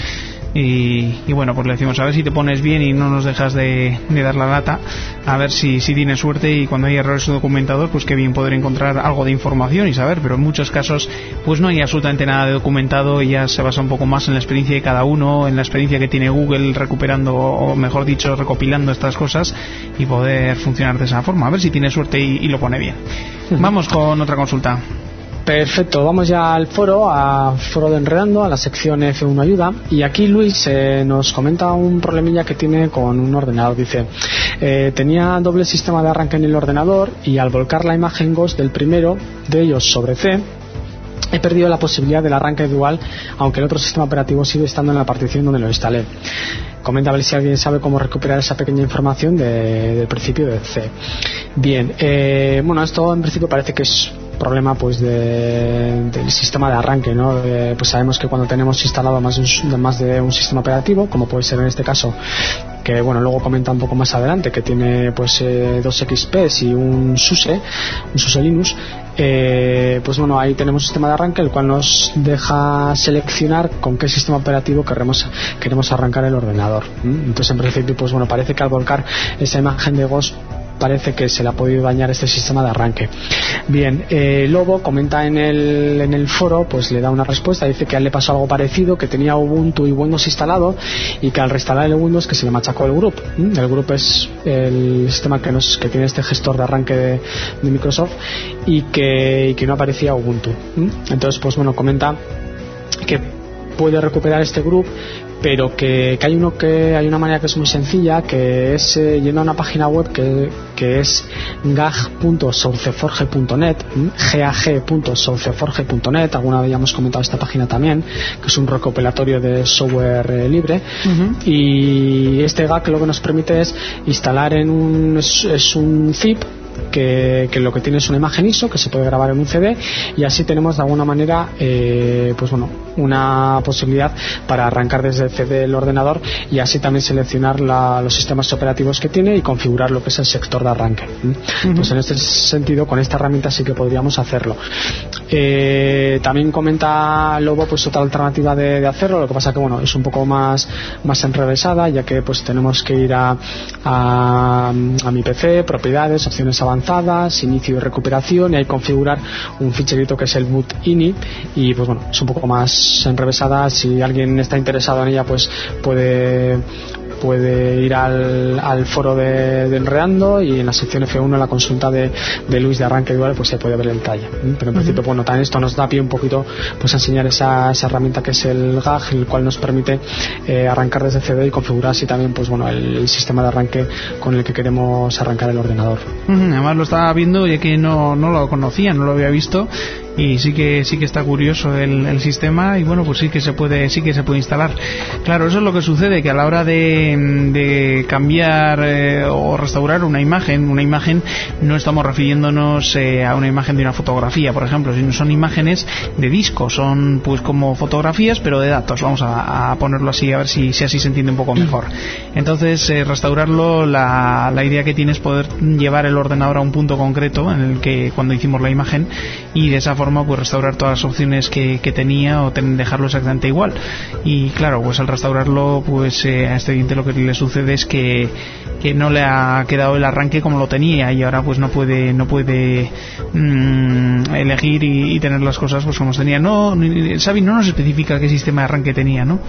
Y, y bueno, pues le decimos a ver si te pones bien y no nos dejas de, de dar la lata, a ver si, si tienes suerte, y cuando hay errores documentados, pues que bien poder encontrar algo de información y saber. Pero en muchos casos pues no hay absolutamente nada de documentado y ya se basa un poco más en la experiencia de cada uno, en la experiencia que tiene Google recuperando, o mejor dicho, recopilando estas cosas, y poder funcionar de esa forma. A ver si tiene suerte y, y lo pone bien. Vamos con otra consulta. Perfecto, vamos ya al foro, a foro de Enredando, a la sección F uno Ayuda, y aquí Luis eh, nos comenta un problemilla que tiene con un ordenador. Dice, eh, tenía doble sistema de arranque en el ordenador y al volcar la imagen Ghost del primero de ellos sobre C, he perdido la posibilidad del arranque dual, aunque el otro sistema operativo sigue estando en la partición donde lo instalé. Comenta a ver si alguien sabe cómo recuperar esa pequeña información de, del principio de C. Bien, eh, bueno, esto en principio parece que es problema pues de, del sistema de arranque, ¿no? Eh, pues sabemos que cuando tenemos instalado más de, un, más de un sistema operativo, como puede ser en este caso, que bueno, luego comenta un poco más adelante, que tiene pues eh, dos X Ps y un SUSE, un SUSE Linux, eh, pues bueno, ahí tenemos un sistema de arranque el cual nos deja seleccionar con qué sistema operativo queremos, queremos arrancar el ordenador. ¿Mm? Entonces en principio pues bueno, parece que al volcar esa imagen de Ghost parece que se le ha podido dañar este sistema de arranque. Bien, eh, Lobo comenta en el, en el foro, pues le da una respuesta, dice que a él le pasó algo parecido, que tenía Ubuntu y Windows instalado y que al reinstalar el Windows que se le machacó el Group. ¿Mm? El Group es el sistema que, nos, que tiene este gestor de arranque de, de Microsoft y que, y que no aparecía Ubuntu. ¿Mm? Entonces, pues bueno, comenta que puede recuperar este Group, pero que, que hay uno que hay una manera que es muy sencilla, que es eh, yendo a una página web que, que es gag punto sourceforge punto net, gag punto sourceforge punto net. Alguna vez ya hemos comentado esta página también, que es un recopilatorio de software eh, libre. Uh-huh. Y este gag lo que nos permite es instalar en un es, es un zip Que, que lo que tiene es una imagen I S O que se puede grabar en un C D, y así tenemos de alguna manera eh, pues bueno, una posibilidad para arrancar desde el C D el ordenador y así también seleccionar la, los sistemas operativos que tiene y configurar lo que es el sector de arranque. Uh-huh. Pues en este sentido, con esta herramienta sí que podríamos hacerlo. Eh, también comenta Lobo pues otra alternativa de, de hacerlo, lo que pasa que bueno, es un poco más, más enrevesada, ya que pues tenemos que ir a, a, a mi P C, propiedades, opciones avanzadas, inicio de recuperación, y hay que configurar un ficherito que es el boot ini, y pues bueno, es un poco más enrevesada. Si alguien está interesado en ella, pues puede puede ir al, al foro de, de Enredando, y en la sección F uno, en la consulta de, de Luis de arranque dual, pues se puede ver el detalle. Pero en principio, uh-huh. bueno, también esto nos da pie un poquito pues a enseñar esa, esa herramienta que es el gag, el cual nos permite eh, arrancar desde C D y configurar así también pues bueno el, el sistema de arranque con el que queremos arrancar el ordenador. Uh-huh. Además lo estaba viendo, ya que no, no lo conocía, no lo había visto, y sí que sí que está curioso el, el sistema, y bueno, pues sí que se puede sí que se puede instalar. Claro, eso es lo que sucede, que a la hora de, de cambiar eh, o restaurar una imagen, una imagen no estamos refiriéndonos eh, a una imagen de una fotografía, por ejemplo, sino son imágenes de disco, son pues como fotografías pero de datos, vamos a, a ponerlo así, a ver si, si así se entiende un poco mejor. Entonces, eh, restaurarlo, la, la idea que tiene es poder llevar el ordenador a un punto concreto en el que cuando hicimos la imagen, y de esa forma pues restaurar todas las opciones que, que tenía o ten, dejarlo exactamente igual. Y claro, pues al restaurarlo, pues eh, a este cliente lo que le sucede es que, que no le ha quedado el arranque como lo tenía, y ahora pues no puede no puede mmm, elegir y, y tener las cosas pues como tenía. No, Xavi no nos especifica qué sistema de arranque tenía, ¿no?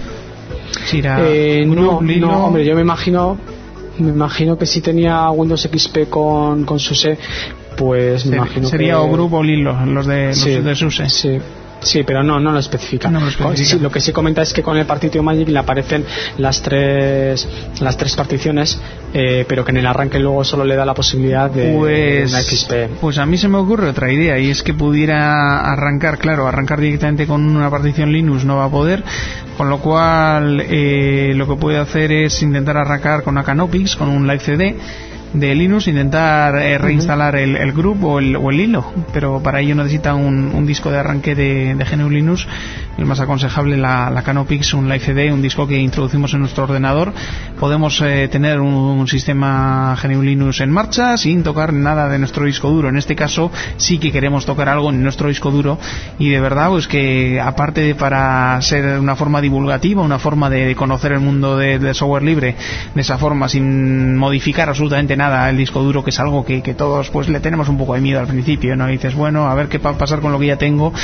Si era eh, Group, no, Lilo... no, hombre, yo me imagino me imagino que si tenía Windows X P con, con SUSE, pues me Ser, imagino sería que... o Group o Lilo, los de, sí, los de SUSE. Sí. Sí, pero no, no lo especifica. No lo especifica. Sí, lo que sí comenta es que con el Partition Magic le aparecen las tres las tres particiones, eh, pero que en el arranque luego solo le da la posibilidad de pues, una X P. Pues a mí se me ocurre otra idea, y es que pudiera arrancar, claro, arrancar directamente con una partición Linux no va a poder, con lo cual eh, lo que puede hacer es intentar arrancar con una Canopix, con un Live C D de Linux, intentar eh, reinstalar uh-huh. el, el Group o el, o el Lilo, pero para ello necesita un, un disco de arranque de, de G N U Linux, el más aconsejable la, la Canopix, un Live C D, un disco que introducimos en nuestro ordenador. Podemos eh, tener un, un sistema G N U Linux en marcha sin tocar nada de nuestro disco duro. En este caso sí que queremos tocar algo en nuestro disco duro, y de verdad pues que aparte de para ser una forma divulgativa, una forma de, de conocer el mundo de, de software libre de esa forma, sin modificar absolutamente nada nada el disco duro, que es algo que, que todos pues le tenemos un poco de miedo al principio, ¿no? Y dices, bueno, a ver qué va a pasar con lo que ya tengo,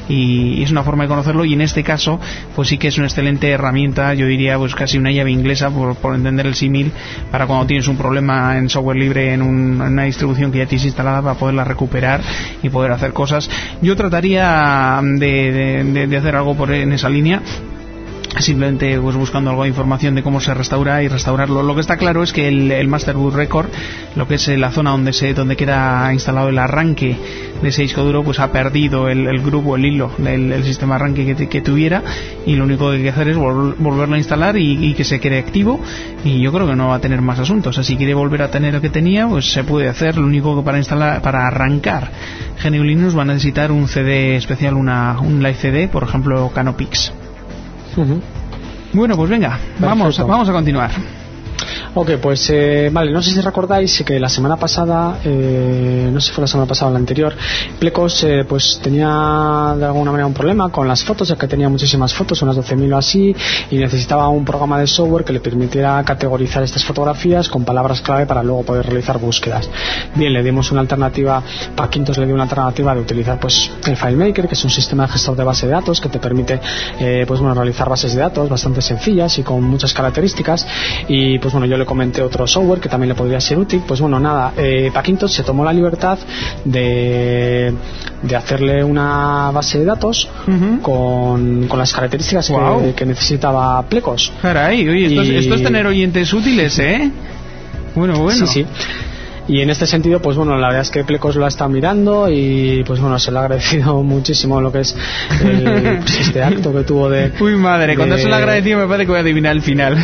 y, y es una forma de conocerlo, y en este caso pues sí que es una excelente herramienta, yo diría pues casi una llave inglesa, por, por entender el símil, para cuando tienes un problema en software libre en, un, en una distribución que ya tienes instalada, para poderla recuperar y poder hacer cosas. Yo trataría de, de, de hacer algo por en esa línea, simplemente pues buscando algo de información de cómo se restaura y restaurarlo. Lo que está claro es que el, el Master Boot Record, lo que es la zona donde se donde queda instalado el arranque de ese disco duro, pues ha perdido el, el grupo, el hilo, el, el sistema de arranque que, que tuviera, y lo único que hay que hacer es vol, volverlo a instalar y, y que se quede activo, y yo creo que no va a tener más asuntos. O sea, si quiere volver a tener lo que tenía, pues se puede hacer. Lo único que para instalar, para arrancar G N U Linux va a necesitar un C D especial, una, un Live C D, por ejemplo Canopix. Uh-huh. Bueno, pues venga, vamos, vamos a continuar. Ok, pues eh, vale, no sé si recordáis que la semana pasada, eh, no sé si fue la semana pasada o la anterior, Plecos eh, pues tenía de alguna manera un problema con las fotos, ya que tenía muchísimas fotos, unas doce mil o así, y necesitaba un programa de software que le permitiera categorizar estas fotografías con palabras clave para luego poder realizar búsquedas. Bien, le dimos una alternativa, Paquintos le dio una alternativa de utilizar pues el FileMaker, que es un sistema de gestor de base de datos que te permite eh, pues bueno, realizar bases de datos bastante sencillas y con muchas características. Y pues bueno, yo le comenté otro software que también le podría ser útil. Pues bueno, nada, eh, Paquintos se tomó la libertad de, de hacerle una base de datos uh-huh. con, con las características wow. que, que necesitaba Plecos. Caray, oye, esto, y... es, esto es tener oyentes útiles, ¿eh? Bueno, bueno. Sí, sí. Y en este sentido, pues bueno, la verdad es que Plecos lo ha estado mirando y pues bueno, se le ha agradecido muchísimo lo que es el, pues este acto que tuvo de... Uy, madre, de, cuando se lo ha agradecido me parece que voy a adivinar el final.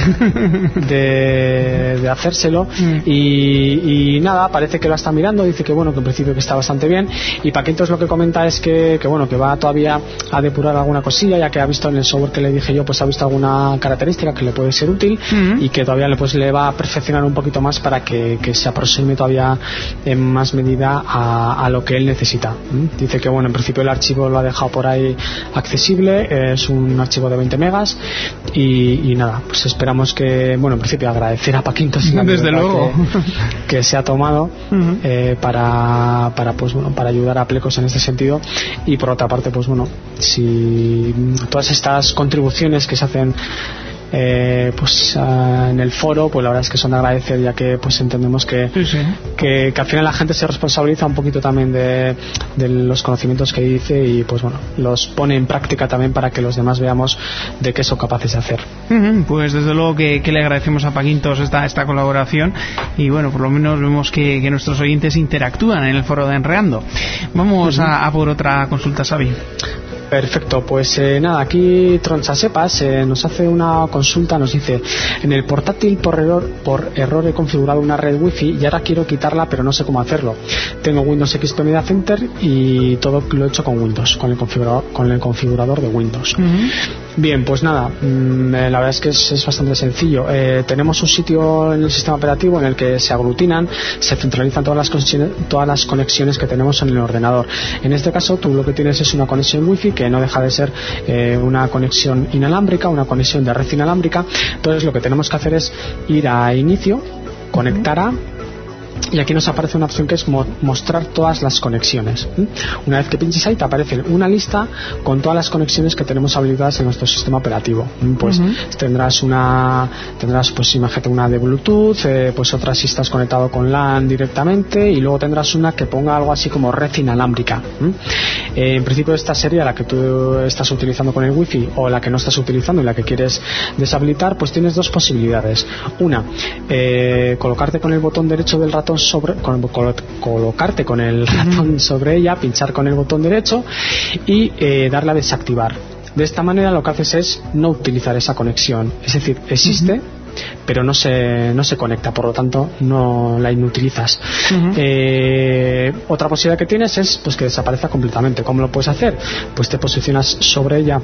De, de hacérselo. Mm. Y, y nada, parece que lo está mirando, dice que bueno, que en principio que está bastante bien. Y Paquintos lo que comenta es que, que bueno, que va todavía a depurar alguna cosilla, ya que ha visto en el software que le dije yo, pues ha visto alguna característica que le puede ser útil mm. y que todavía le, pues, le va a perfeccionar un poquito más para que, que se aproxime todavía en más medida a, a lo que él necesita. ¿Mm? Dice que bueno, en principio el archivo lo ha dejado por ahí accesible, es un archivo de veinte megas y, y nada, pues esperamos que, bueno, en principio agradecer a Paquintos desde luego que, que se ha tomado uh-huh. eh, para, para pues bueno, para ayudar a Plecos en este sentido. Y por otra parte, pues bueno, si todas estas contribuciones que se hacen eh, pues uh, en el foro, pues la verdad es que son de agradecer, ya que pues entendemos que, sí, sí. que, que al final la gente se responsabiliza un poquito también de, de los conocimientos que dice y pues bueno, los pone en práctica también para que los demás veamos de qué son capaces de hacer. Uh-huh, pues desde luego que, que le agradecemos a Paquintos esta, esta colaboración y bueno, por lo menos vemos que, que nuestros oyentes interactúan en el foro de Enreando. Vamos uh-huh. a, a por otra consulta, Xavi. Perfecto, pues eh, nada, aquí Tronchasepas eh, nos hace una consulta, nos dice: en el portátil por error, por error he configurado una red wifi y ahora quiero quitarla pero no sé cómo hacerlo. Tengo Windows X P Media Center y todo lo he hecho con Windows, con el configurador, con el configurador de Windows. Uh-huh. Bien, pues nada, mmm, la verdad es que es, es bastante sencillo. Eh, tenemos un sitio en el sistema operativo en el que se aglutinan, se centralizan todas las conexiones, todas las conexiones que tenemos en el ordenador. En este caso tú lo que tienes es una conexión wifi que no deja de ser eh, una conexión inalámbrica, una conexión de red inalámbrica. Entonces lo que tenemos que hacer es ir a inicio, conectar a, y aquí nos aparece una opción que es mo- mostrar todas las conexiones. ¿Mm? Una vez que pinches ahí te aparece una lista con todas las conexiones que tenemos habilitadas en nuestro sistema operativo. ¿Mm? Pues uh-huh. tendrás una tendrás pues imagínate una de Bluetooth, eh, pues otra si estás conectado con LAN directamente, y luego tendrás una que ponga algo así como red inalámbrica. ¿Mm? Eh, en principio esta sería la que tú estás utilizando con el wifi o la que no estás utilizando y la que quieres deshabilitar. Pues tienes dos posibilidades. Una, eh, colocarte con el botón derecho del ratón sobre con, colo, colocarte con el ratón sobre ella, pinchar con el botón derecho y eh, darle a desactivar. De esta manera lo que haces es no utilizar esa conexión, es decir, existe uh-huh. pero no se no se conecta, por lo tanto no la inutilizas. Uh-huh. Eh, otra posibilidad que tienes es pues que desaparezca completamente. ¿Cómo lo puedes hacer? Pues te posicionas sobre ella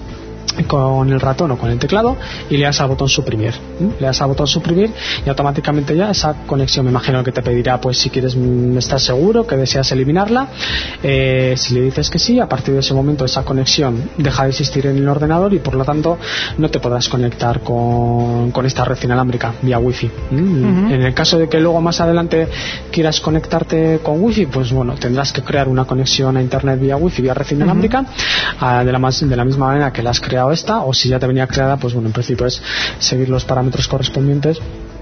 con el ratón o con el teclado y le das al botón suprimir. ¿Mm? Le das al botón suprimir y automáticamente ya esa conexión, me imagino que te pedirá pues si quieres estar seguro que deseas eliminarla. Eh, si le dices que sí, a partir de ese momento esa conexión deja de existir en el ordenador y por lo tanto no te podrás conectar con, con esta red inalámbrica vía wifi. ¿Mm? Uh-huh. En el caso de que luego más adelante quieras conectarte con wifi, pues bueno, tendrás que crear una conexión a internet vía wifi, vía red inalámbrica, uh-huh. a, de, la más, de la misma manera que la has creado esta, o si ya te venía creada, pues bueno, en principio es seguir los parámetros correspondientes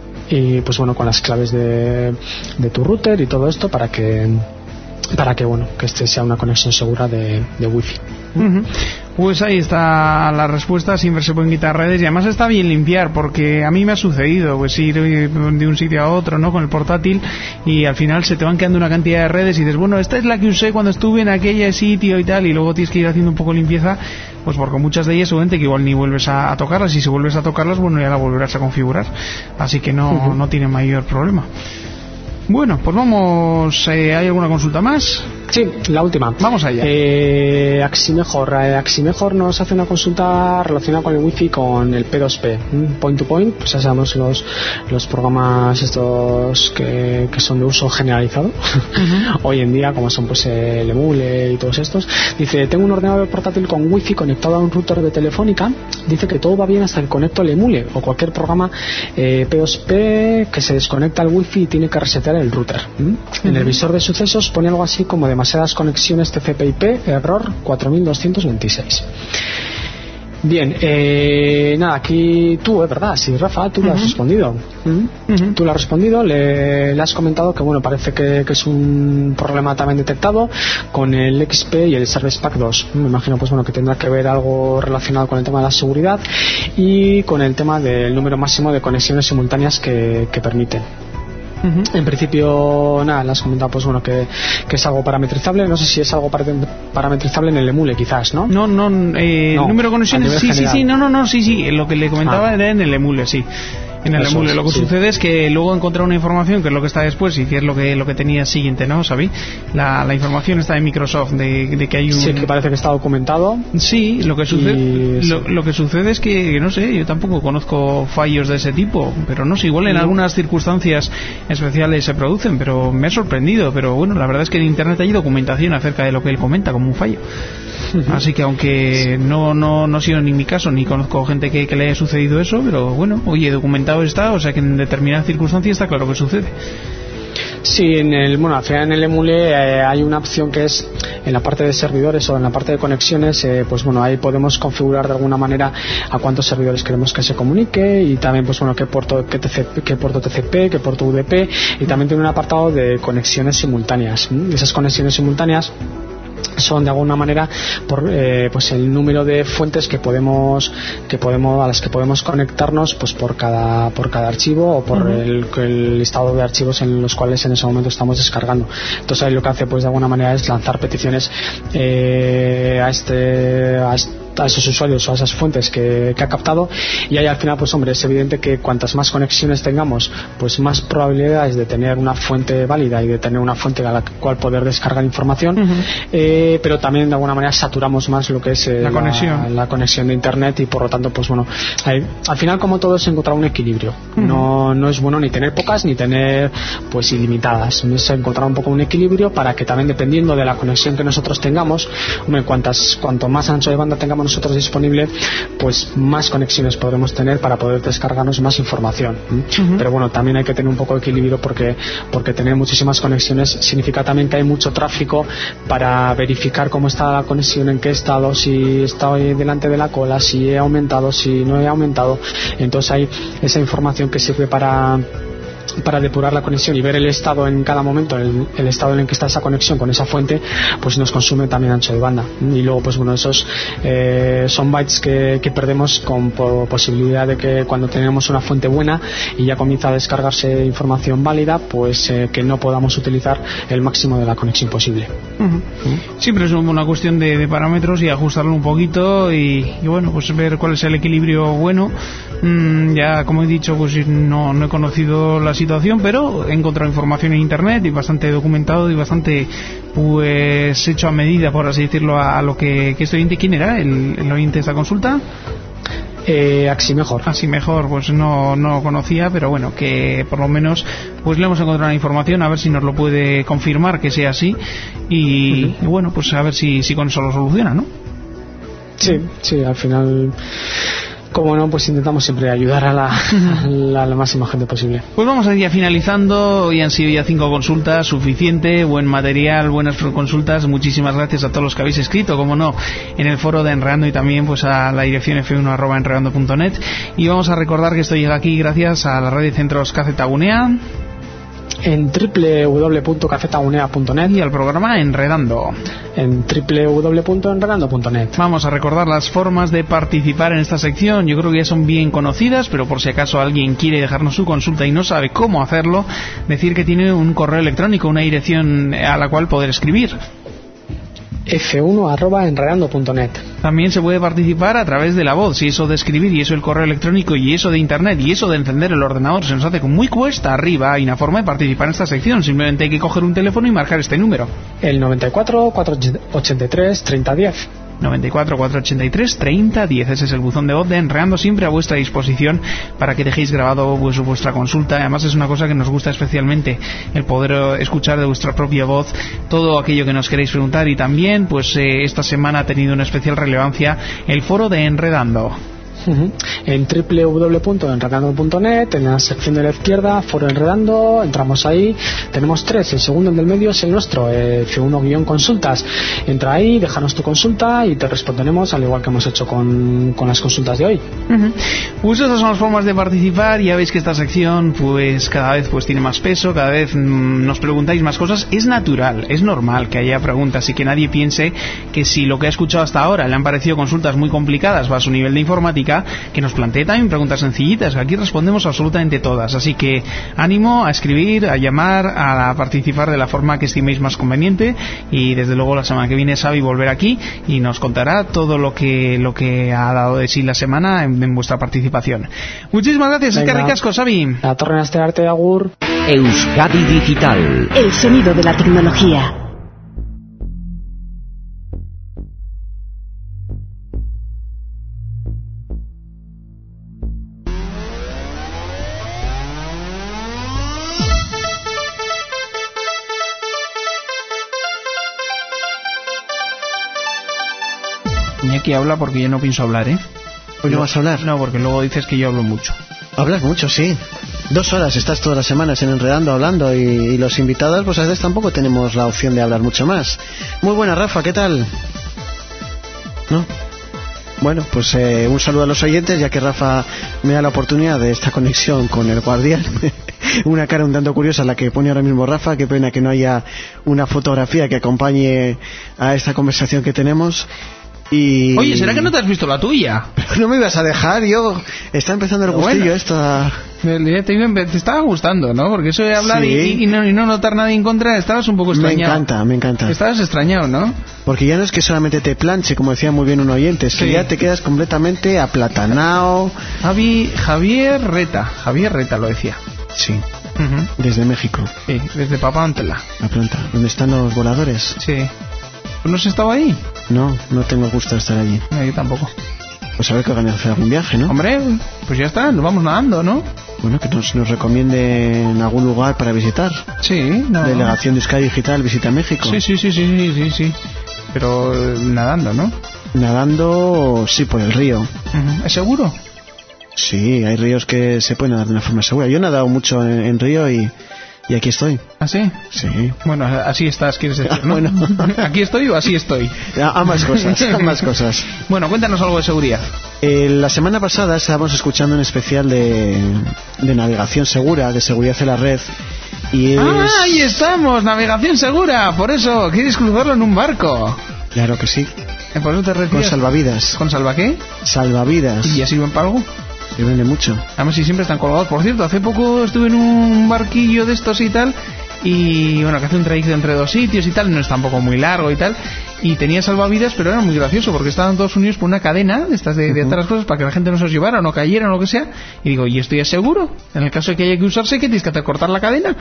y pues bueno, con las claves de, de tu router y todo esto para que para que bueno, que este sea una conexión segura de, de wifi. Uh-huh. Pues ahí está la respuesta. Siempre se pueden quitar redes y además está bien limpiar, porque a mí me ha sucedido pues ir de un sitio a otro, ¿no?, con el portátil, y al final se te van quedando una cantidad de redes y dices, bueno, esta es la que usé cuando estuve en aquel sitio y tal, y luego tienes que ir haciendo un poco limpieza, pues porque muchas de ellas seguramente que igual ni vuelves a, a tocarlas, y si vuelves a tocarlas, bueno, ya la volverás a configurar, así que no, uh-huh. no tiene mayor problema. Bueno, pues vamos, eh, ¿hay alguna consulta más? Sí, la última. Vamos allá. Eh, Aximejor, eh, Aximejor nos hace una consulta relacionada con el wifi, con el P dos P, point to point, pues ya sabemos los, los programas estos que, que son de uso generalizado uh-huh. hoy en día, como son pues el Emule y todos estos. Dice, tengo un ordenador portátil con wifi conectado a un router de Telefónica, dice que todo va bien hasta que conecto el Emule o cualquier programa eh, P dos P que se desconecta al wifi y tiene que resetear el router. ¿Mm? Uh-huh. En el visor de sucesos pone algo así como demasiadas conexiones T C P I P, error cuatro mil doscientos veintiséis. Bien, eh, nada, aquí tú, es verdad, sí, Rafa, tú uh-huh. lo has respondido. Uh-huh. Uh-huh. Tú lo has respondido, le, le has comentado que, bueno, parece que, que es un problema también detectado con el X P y el Service Pack dos. Me imagino, pues bueno, que tendrá que ver algo relacionado con el tema de la seguridad y con el tema del número máximo de conexiones simultáneas que, que permiten. Uh-huh. En principio, nada, le has comentado pues bueno que, que es algo parametrizable. No sé si es algo parametrizable en el Emule, quizás, ¿no? No, no, eh, no número de conexiones, sí, sí, sí, no, no, no, sí, sí, lo que le comentaba ah. era en el Emule, sí. En el Emule, lo que sí. sucede es que luego encontrar una información que es lo que está después y que es lo que lo que tenía siguiente, ¿no, Xavi? La, la información está en Microsoft de, de que hay un... Sí, que parece que está documentado. Sí, lo que sucede y... lo, lo que sucede es que, no sé, yo tampoco conozco fallos de ese tipo, pero no sé, igual en no. algunas circunstancias especiales se producen, pero me ha sorprendido. Pero bueno, la verdad es que en Internet hay documentación acerca de lo que él comenta como un fallo. Uh-huh. Así que aunque no, no, no ha sido ni mi caso, ni conozco gente que, que le haya sucedido eso, pero bueno, oye, documentado está, o sea que en determinadas circunstancias está claro que sucede. Sí, en el, bueno, al final en el Emule eh, hay una opción que es en la parte de servidores o en la parte de conexiones, eh, pues bueno, ahí podemos configurar de alguna manera a cuántos servidores queremos que se comunique y también pues bueno qué puerto, qué, T C P, qué puerto T C P, qué puerto U D P, y también tiene un apartado de conexiones simultáneas. Esas conexiones simultáneas son de alguna manera por eh, pues el número de fuentes que podemos que podemos a las que podemos conectarnos pues por cada por cada archivo o por uh-huh. el, el listado de archivos en los cuales en ese momento estamos descargando. Entonces ahí lo que hace pues de alguna manera es lanzar peticiones eh, a este a este a esos usuarios o a esas fuentes que, que ha captado, y ahí al final pues hombre es evidente que cuantas más conexiones tengamos pues más probabilidades de tener una fuente válida y de tener una fuente a la cual poder descargar información. Uh-huh. eh, pero también de alguna manera saturamos más lo que es eh, la, conexión. La, la conexión de internet, y por lo tanto pues bueno hay, al final como todo es encontrar un equilibrio. Uh-huh. no, no es bueno ni tener pocas ni tener pues ilimitadas, es encontrar un poco un equilibrio para que también dependiendo de la conexión que nosotros tengamos, hombre, cuantas, cuanto más ancho de banda tengamos nosotros disponible, pues más conexiones podremos tener para poder descargarnos más información. Uh-huh. Pero bueno, también hay que tener un poco de equilibrio porque, porque tener muchísimas conexiones significa también que hay mucho tráfico para verificar cómo está la conexión, en qué estado, si estoy delante de la cola, si he aumentado, si no he aumentado. Entonces hay esa información que sirve para para depurar la conexión y ver el estado en cada momento, el, el estado en el que está esa conexión con esa fuente, pues nos consume también ancho de banda. Y luego pues bueno, esos eh, son bytes que, que perdemos con po- posibilidad de que cuando tenemos una fuente buena y ya comienza a descargarse información válida, pues eh, que no podamos utilizar el máximo de la conexión posible. Uh-huh. Uh-huh. Siempre es una cuestión de, de parámetros y ajustarlo un poquito y, y bueno, pues ver cuál es el equilibrio bueno. Mm, ya como he dicho, pues no, no he conocido la situación, pero he encontrado información en internet y bastante documentado y bastante pues hecho a medida, por así decirlo, a, a lo que, que este oyente. ¿Quién era el, el oyente de esta consulta? Eh, así mejor. Así mejor, pues no no conocía, pero bueno, que por lo menos pues le hemos encontrado la información, a ver si nos lo puede confirmar que sea así y, uh-huh. y bueno, pues a ver si, si con eso lo soluciona, ¿no? Sí, sí, al final, como no, pues intentamos siempre ayudar a la, a la, a la máxima gente posible. Pues vamos a ir ya finalizando. Hoy han sido ya cinco consultas, suficiente, buen material, buenas consultas. Muchísimas gracias a todos los que habéis escrito, como no, en el foro de Enredando y también pues a la dirección efe uno arroba enredando punto net. Y vamos a recordar que esto llega aquí gracias a la red de centros Cacetagunea en doble u doble u doble u punto cacetagunea punto net y al programa Enredando en doble u doble u doble u punto enredando punto net. Vamos a recordar las formas de participar en esta sección. Yo creo que ya son bien conocidas, pero por si acaso alguien quiere dejarnos su consulta y no sabe cómo hacerlo, decir que tiene un correo electrónico, una dirección a la cual poder escribir: efe uno arroba enredando punto net. También se puede participar a través de la voz. Si eso de escribir y eso el correo electrónico y eso de internet y eso de encender el ordenador se nos hace muy cuesta arriba, hay una forma de participar en esta sección. Simplemente hay que coger un teléfono y marcar este número: el noventa y cuatro, cuatrocientos ochenta y tres, treinta diez. noventa y cuatro, cuatrocientos ochenta y tres, treinta diez. Ese es el buzón de voz de Enredando, siempre a vuestra disposición para que dejéis grabado pues, vuestra consulta. Además es una cosa que nos gusta especialmente, el poder escuchar de vuestra propia voz todo aquello que nos queréis preguntar. Y también pues eh, esta semana ha tenido una especial relevancia el foro de Enredando. Uh-huh. En doble u doble u doble u punto enredando punto net, en la sección de la izquierda, foro Enredando, entramos ahí, tenemos tres, el segundo, el del medio es el nuestro, efe uno guión consultas. Entra ahí, déjanos tu consulta y te responderemos al igual que hemos hecho con, con las consultas de hoy. Uh-huh. Pues esas son las formas de participar. Ya veis que esta sección pues cada vez pues tiene más peso, cada vez mmm, nos preguntáis más cosas. Es natural, es normal que haya preguntas y que nadie piense que si lo que ha escuchado hasta ahora le han parecido consultas muy complicadas va a su nivel de informática, que nos plantee también preguntas sencillitas. Aquí respondemos absolutamente todas, así que ánimo a escribir, a llamar, a participar de la forma que estiméis más conveniente. Y desde luego la semana que viene Xavi volverá aquí y nos contará todo lo que lo que ha dado de sí la semana en, en vuestra participación. Muchísimas gracias. Es que ricasco, Xavi. La torre este arte, agur. Euskadi Digital, el sonido de la tecnología. Iñaki habla porque yo no pienso hablar, ¿eh? ¿Pues no vas a hablar? No, porque luego dices que yo hablo mucho. Hablas mucho, sí. Dos horas, estás todas las semanas en Enredando hablando y, y los invitados, pues a veces tampoco tenemos la opción de hablar mucho más. Muy buena, Rafa, ¿qué tal? ¿No? Bueno, pues eh, un saludo a los oyentes, ya que Rafa me da la oportunidad de esta conexión con el Guardián. Una cara un tanto curiosa la que pone ahora mismo Rafa, qué pena que no haya una fotografía que acompañe a esta conversación que tenemos. Y... Oye, ¿será que no te has visto la tuya? Pero no me ibas a dejar, yo... Está empezando el gustillo bueno, esto a... Te, te estaba gustando, ¿no? Porque eso de hablar sí. y, y, no, y no notar nada en contra, estabas un poco extrañado. Me encanta, me encanta. Estabas extrañado, ¿no? Porque ya no es que solamente te planche, como decía muy bien un oyente, es que sí. ya te quedas completamente aplatanado. Javi, Javier Reta, Javier Reta lo decía. Sí. Uh-huh. Desde México. Sí, desde Papantla. La planta, ¿dónde están los voladores? Sí. ¿Tú no has estado ahí? No, no tengo el gusto de estar allí. No, yo tampoco. Pues a ver que organizar algún viaje, ¿no? Hombre, pues ya está, nos vamos nadando, ¿no? Bueno, que nos, nos recomienden algún lugar para visitar. Sí, no. Delegación de Euskadi Digital visita México. Sí, sí, sí, sí, sí, sí, sí. Pero eh, nadando, ¿no? Nadando, sí, por el río. Uh-huh. ¿Es seguro? Sí, hay ríos que se pueden nadar de una forma segura. Yo he nadado mucho en, en río y... Y aquí estoy. ¿Ah, sí? Sí. Bueno, así estás, quieres decir, ¿no? Bueno. ¿Aquí estoy o así estoy? Ambas cosas, ambas cosas. Bueno, cuéntanos algo de seguridad. Eh, la semana pasada estábamos escuchando un especial de, de navegación segura, de seguridad en la red. Y es... ¡Ah, ahí estamos! Navegación segura. Por eso, ¿quieres cruzarlo en un barco? Claro que sí. ¿Por eso te refieres? Con salvavidas. ¿Con salva qué? Salvavidas. ¿Y ya sirven para algo? Se vende mucho. Además, si siempre están colgados. Por cierto, hace poco estuve en un barquillo de estos y tal, y bueno, que hace un trayecto entre dos sitios y tal, no es tampoco muy largo y tal, y tenía salvavidas, pero era muy gracioso porque estaban todos unidos por una cadena de estas de, de atar las cosas para que la gente no se los llevara o no cayera o lo que sea. Y digo, ¿y esto ya es seguro? En el caso de que haya que usarse, ¿qué tienes que hacer? ¿Cortar la cadena?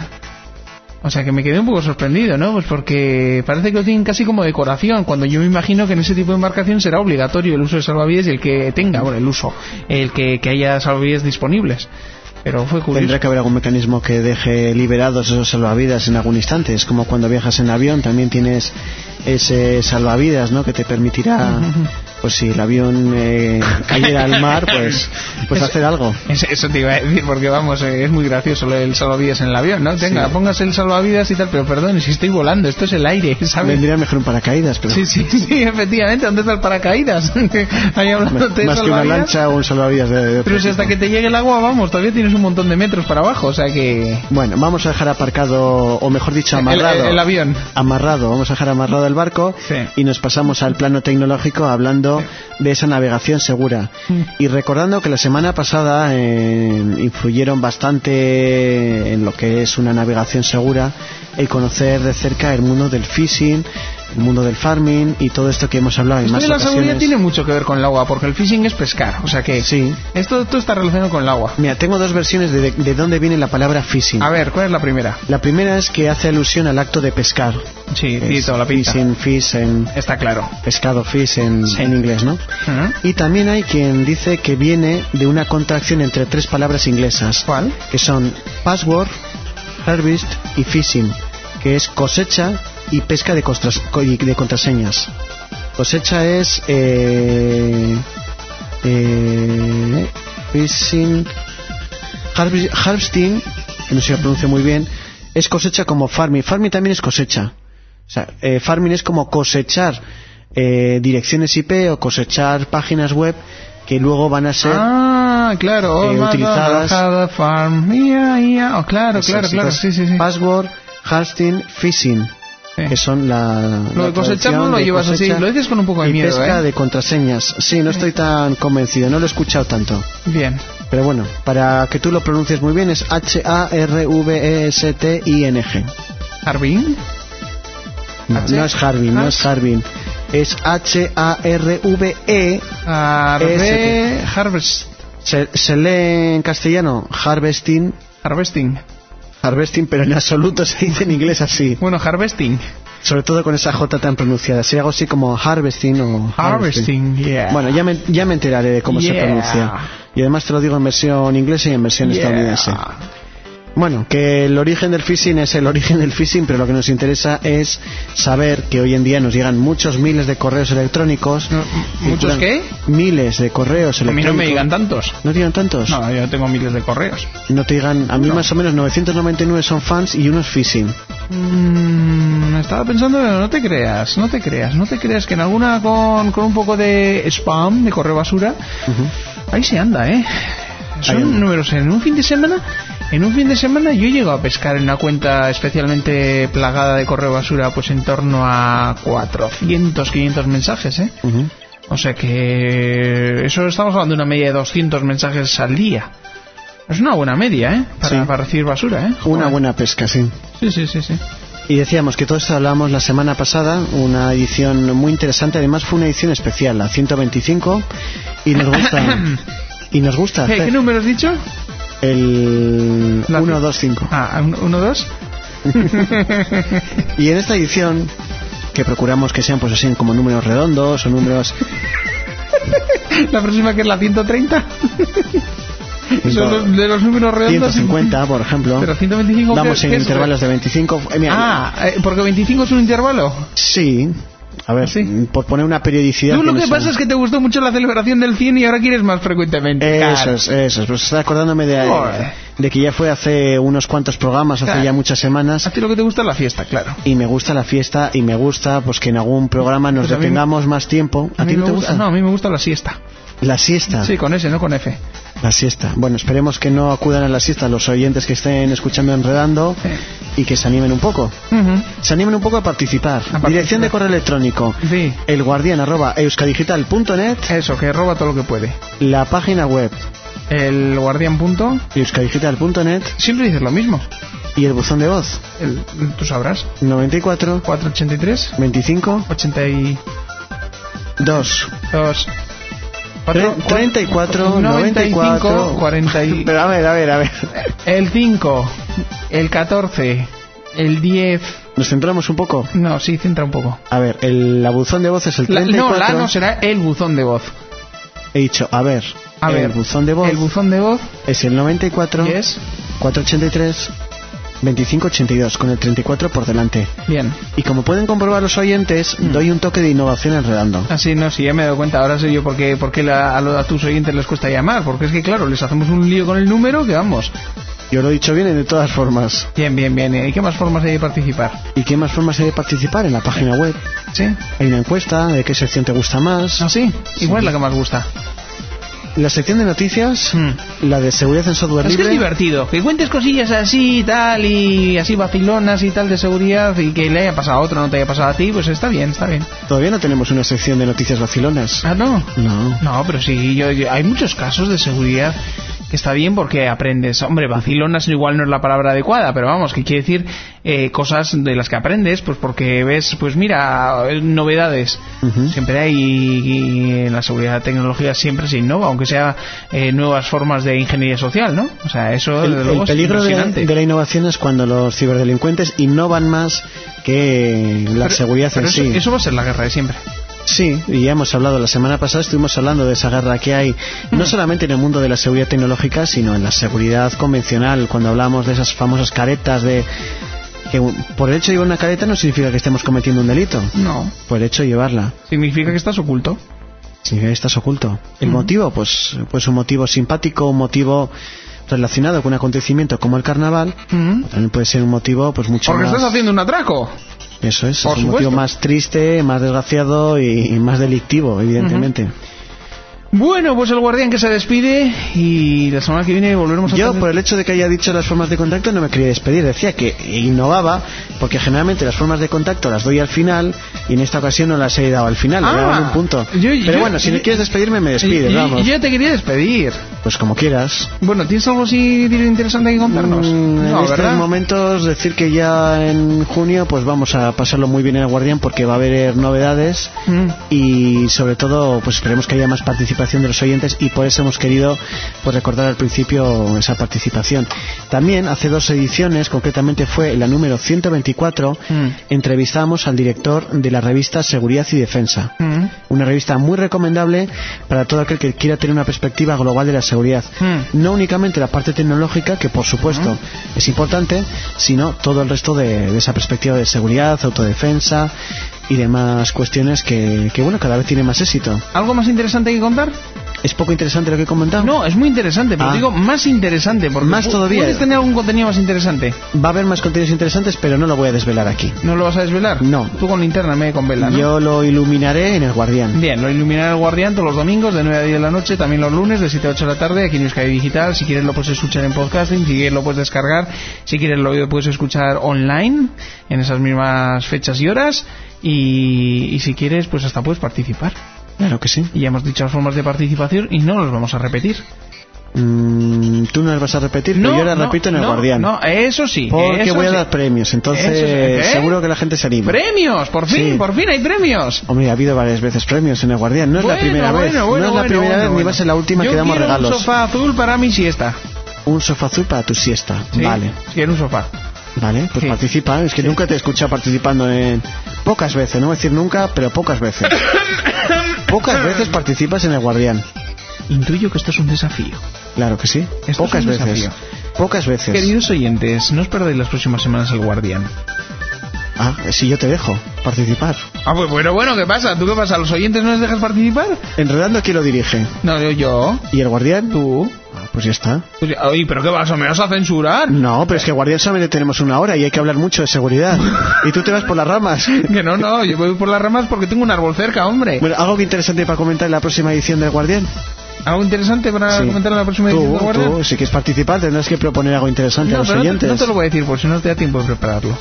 O sea que me quedé un poco sorprendido, ¿no? Pues porque parece que lo tienen casi como decoración, cuando yo me imagino que en ese tipo de embarcación será obligatorio el uso de salvavidas y el que tenga, bueno, el uso, el que, que haya salvavidas disponibles. Pero fue curioso. Tendrá que haber algún mecanismo que deje liberados esos salvavidas en algún instante. Es como cuando viajas en avión, también tienes ese salvavidas, ¿no? Que te permitirá, pues si el avión eh, cayera al mar, pues pues eso, hacer algo. Eso te iba a decir, porque vamos, eh, es muy gracioso el salvavidas en el avión, ¿no? Tenga, sí. Póngase el salvavidas y tal, pero perdón, si estoy volando, esto es el aire, ¿sabes? Vendría mejor un paracaídas, pero... Sí, sí, sí, efectivamente, ¿dónde está el paracaídas? Ahí hablándote más de que una lancha o un salvavidas de, de pero si hasta que te llegue el agua, vamos, todavía tienes un montón de metros para abajo, o sea que... Bueno, vamos a dejar aparcado, o mejor dicho, amarrado... El, el, el avión. Amarrado, vamos a dejar amarrado el barco, sí. Y nos pasamos al plano tecnológico hablando sí. de esa navegación segura. Mm. Y recordando que la semana pasada eh, influyeron bastante en lo que es una navegación segura el conocer de cerca el mundo del phishing, el mundo del farming y todo esto que hemos hablado en esto más de la ocasiones. Seguridad tiene mucho que ver con el agua, porque el phishing es pescar, o sea que sí. esto, esto está relacionado con el agua. Mira, tengo dos versiones de, de, de dónde viene la palabra phishing. A ver, ¿cuál es la primera? La primera es que hace alusión al acto de pescar. Sí, sí, toda la pinta. Phishing, fish en... Está claro. Pescado, fish en, sí. en inglés, ¿no? Uh-huh. Y también hay quien dice que viene de una contracción entre tres palabras inglesas. ¿Cuál? Que son password, harvest y fishing, que es cosecha y pesca de, contras, de contraseñas. Cosecha es eh, eh, fishing, harvest, harvesting, que no se lo pronuncio muy bien, es cosecha como farming. Farming también es cosecha. O sea, eh, farming es como cosechar eh, direcciones I P o cosechar páginas web que luego van a ser ah, claro, eh, utilizadas. Farm. Yeah, yeah. Oh, claro, claro, claro. Sí, sí, sí. Password, harvesting, phishing. Sí. Que son la... Lo de cosechar no lo llevas así, lo dices con un poco de y miedo, pesca ¿eh? de contraseñas. Sí, no estoy tan convencido, no lo he escuchado tanto. Bien. Pero bueno, para que tú lo pronuncies muy bien es H A R V E S T I N G. ¿Harbin? No, no es Harbin, no es Harbin. Es H A R V E Harve... Harvest. Se, se lee en castellano Harvesting. Harvesting. Harvesting, pero en absoluto se dice en inglés así. Bueno, harvesting. Sobre todo con esa J tan pronunciada. Sería algo así como harvesting o... Harvesting, yeah. Bueno, ya me, ya me enteraré de cómo yeah. se pronuncia. Y además te lo digo en versión inglesa y en versión yeah. estadounidense. Bueno, que el origen del phishing es el origen del phishing, pero lo que nos interesa es saber que hoy en día nos llegan muchos miles de correos electrónicos. No, ¿Muchos qué? Miles de correos electrónicos. A mí no me llegan tantos. ¿No te llegan tantos? No, yo tengo miles de correos. No te llegan, a mí no. Más o menos novecientos noventa y nueve son fans y unos phishing. Mm, estaba pensando, pero no te creas, no te creas, no te creas que en alguna con, con un poco de spam, de correo basura, uh-huh. ahí se anda, ¿eh? Son números en un fin de semana. En un fin de semana yo he llegado a pescar en una cuenta especialmente plagada de correo basura, pues en torno a cuatrocientos, quinientos mensajes, ¿eh? Uh-huh. O sea que eso estamos hablando de una media de doscientos mensajes al día. Es una buena media, ¿eh? Para, sí. para recibir basura, ¿eh? Una Joder. buena pesca, sí. Sí, sí, sí, sí. Y decíamos que todo esto hablábamos la semana pasada, una edición muy interesante, además fue una edición especial, la ciento veinticinco, y nos gusta... y nos gusta hacer. ¿Qué número has dicho? El uno dos cinco. Ah, ¿uno dos? Y en esta edición, que procuramos que sean pues así como números redondos o números... La próxima que es la ciento treinta. Son de los números redondos. ciento cincuenta, por ejemplo. Pero ciento veinticinco. Vamos en es? intervalos de veinticinco. Eh, mira, ah, ¿porque veinticinco es un intervalo? Sí. A ver, ¿sí? Por poner una periodicidad... Tú lo que, que pasa sea... es que te gustó mucho la celebración del cien y ahora quieres más frecuentemente. Eso es, eso es. Pues estaba acordándome de, de que ya fue hace unos cuantos programas, hace claro. ya muchas semanas. A ti lo que te gusta es la fiesta, claro. Y me gusta la fiesta y me gusta pues que en algún programa nos pues detengamos me... más tiempo. ¿A, ¿A ti no te gusta? gusta? No, a mí me gusta la siesta. ¿La siesta? Sí, con S, no con F. La siesta. Bueno, esperemos que no acudan a la siesta los oyentes que estén escuchando Enredando sí. y que se animen un poco. Uh-huh. Se animen un poco a participar. a participar. Dirección de correo electrónico. Sí. elguardian arroba euskadigital punto net. Eso, que roba todo lo que puede. La página web. elguardian punto euskadigital punto net. Siempre dices lo mismo. ¿Y el buzón de voz? El, tú sabrás. noventa y cuatro cuatrocientos ochenta y tres veinticinco ochenta y dos dos treinta y cuatro noventa y cuatro cuarenta y... Pero a ver, a ver, a ver. El cinco, el catorce, el diez... ¿Nos centramos un poco? No, sí, centra un poco. A ver, el la buzón de voz es el treinta y cuatro... La, no, la no será el buzón de voz. He dicho, a ver, a el ver, buzón de voz... El buzón de voz... Es el noventa y cuatro yes. cuatrocientos ochenta y tres veinticinco ochenta y dos, con el treinta y cuatro por delante. Bien. Y como pueden comprobar los oyentes, mm. doy un toque de innovación Enredando. Ah, sí, no, sí, ya me he dado cuenta. Ahora sé yo por qué, por qué la, a, a tus oyentes les cuesta llamar. Porque es que, claro, les hacemos un lío con el número que vamos. Yo lo he dicho bien de todas formas. Bien, bien, bien. ¿Y qué más formas hay de participar? ¿Y qué más formas hay de participar? En la página web. Sí. Hay una encuesta de qué sección te gusta más. Ah, sí. ¿Y cuál es la que más gusta? La sección de noticias, hmm. la de seguridad en software es libre. Que es divertido, que cuentes cosillas así y tal, y así vacilonas y tal de seguridad, y que le haya pasado a otro, no te haya pasado a ti, pues está bien, está bien. Todavía no tenemos una sección de noticias vacilonas. Ah, ¿no? No. No, pero sí, yo, yo, hay muchos casos de seguridad que está bien porque aprendes. Hombre, vacilonas igual no es la palabra adecuada, pero vamos, que quiere decir eh, cosas de las que aprendes, pues porque ves, pues mira, novedades. Uh-huh. Siempre hay, y en la seguridad de tecnología siempre se innova, aunque sea eh, nuevas formas de ingeniería social, ¿no? O sea, eso el, desde luego el peligro es de, de la innovación es cuando los ciberdelincuentes innovan más que la pero, seguridad pero en eso, sí. Eso va a ser la guerra de siempre. Sí, y ya hemos hablado, la semana pasada estuvimos hablando de esa guerra que hay, no solamente en el mundo de la seguridad tecnológica, sino en la seguridad convencional, cuando hablamos de esas famosas caretas de... que por el hecho de llevar una careta no significa que estemos cometiendo un delito. No. Por el hecho de llevarla. Significa que estás oculto. Significa que estás oculto. ¿El uh-huh. motivo? Pues, pues un motivo simpático, un motivo relacionado con un acontecimiento como el carnaval, uh-huh. también puede ser un motivo pues mucho Porque más... estás haciendo un atraco. Eso es, Por es un supuesto. motivo más triste, más desgraciado y, y más delictivo, evidentemente. Uh-huh. Bueno, pues el guardián que se despide y la semana que viene volveremos a... Yo, tener... por el hecho de que haya dicho las formas de contacto, no me quería despedir. Decía que innovaba, porque generalmente las formas de contacto las doy al final y en esta ocasión no las he dado al final, ah, me daban un punto. Yo, Pero yo, bueno, si yo, no quieres despedirme, me despides, yo, vamos. Yo te quería despedir. Pues como quieras. Bueno, ¿tienes algo así interesante que contarnos? Mm, no, en estos ¿verdad? momentos decir que ya en junio pues vamos a pasarlo muy bien en el Guardián porque va a haber novedades mm. y sobre todo pues esperemos que haya más participación participación de los oyentes y por eso hemos querido pues recordar al principio esa participación. También hace dos ediciones, concretamente fue la número ciento veinticuatro, mm. entrevistamos al director de la revista Seguridad y Defensa, mm. una revista muy recomendable para todo aquel que quiera tener una perspectiva global de la seguridad, mm. no únicamente la parte tecnológica, que por supuesto mm. es importante, sino todo el resto de, de esa perspectiva de seguridad, autodefensa y demás cuestiones que, que bueno, cada vez tiene más éxito. ¿Algo más interesante que contar? ¿Es poco interesante lo que he comentado? No, es muy interesante, pero ah. digo más interesante, porque más todavía. ¿Puedes tener algún contenido más interesante? Va a haber más contenidos interesantes, pero no lo voy a desvelar aquí. ¿No lo vas a desvelar? No. Tú con linterna, me con vela, ¿no? Yo lo iluminaré en El Guardián. Bien, lo iluminaré en El Guardián todos los domingos de nueve a diez de la noche, también los lunes de siete a ocho de la tarde, aquí en Euskadi Digital. Si quieres lo puedes escuchar en podcasting, si quieres lo puedes descargar, si quieres lo puedes escuchar online en esas mismas fechas y horas. Y, y si quieres, pues hasta puedes participar. Claro que sí. Y ya hemos dicho las formas de participación y no los vamos a repetir. Mm, tú no las vas a repetir, no, pero yo las no, repito en El no, Guardián. No, eso sí. Porque eso voy a sí. dar premios, entonces ¿Eh? seguro que la gente se anima. ¡Premios! ¡Por fin! Sí. ¡Por fin hay premios! Hombre, ha habido varias veces premios en El Guardián. No es bueno, la primera bueno, vez. Bueno, no es la bueno, primera bueno, vez bueno. ni va a ser la última yo que damos regalos. Un sofá azul para mi siesta. Un sofá azul para tu siesta. ¿Sí? Vale. Quiero un sofá. Vale, pues sí. participa. Es que sí. nunca te he escuchado participando en... Pocas veces, no voy a decir nunca, pero pocas veces. Pocas veces participas en El Guardián. Intuyo que esto es un desafío. Claro que sí. Esto Pocas es un veces. Desafío. Pocas veces. Queridos oyentes, no os perdáis las próximas semanas El Guardián. Ah, si yo te dejo participar. Ah, pues bueno, bueno, ¿qué pasa? ¿Tú qué pasa? ¿A los oyentes no les dejas participar? Enredando, ¿quién lo dirige? No, yo. yo. ¿Y El Guardián? Tú. Ah, pues ya está. Pues, oye, ¿pero qué vas? ¿Me vas a censurar? No, pero es que El Guardián solamente tenemos una hora y hay que hablar mucho de seguridad. Y tú te vas por las ramas. Que no, no, yo voy por las ramas porque tengo un árbol cerca, hombre. Bueno, ¿algo interesante para comentar en la próxima edición del Guardián? ¿Algo interesante para sí. comentar en la próxima edición tú, del Guardián? Tú, si quieres participar, tendrás que proponer algo interesante no, a los pero oyentes. No te, no te lo voy a decir, porque si no te da tiempo de prepararlo.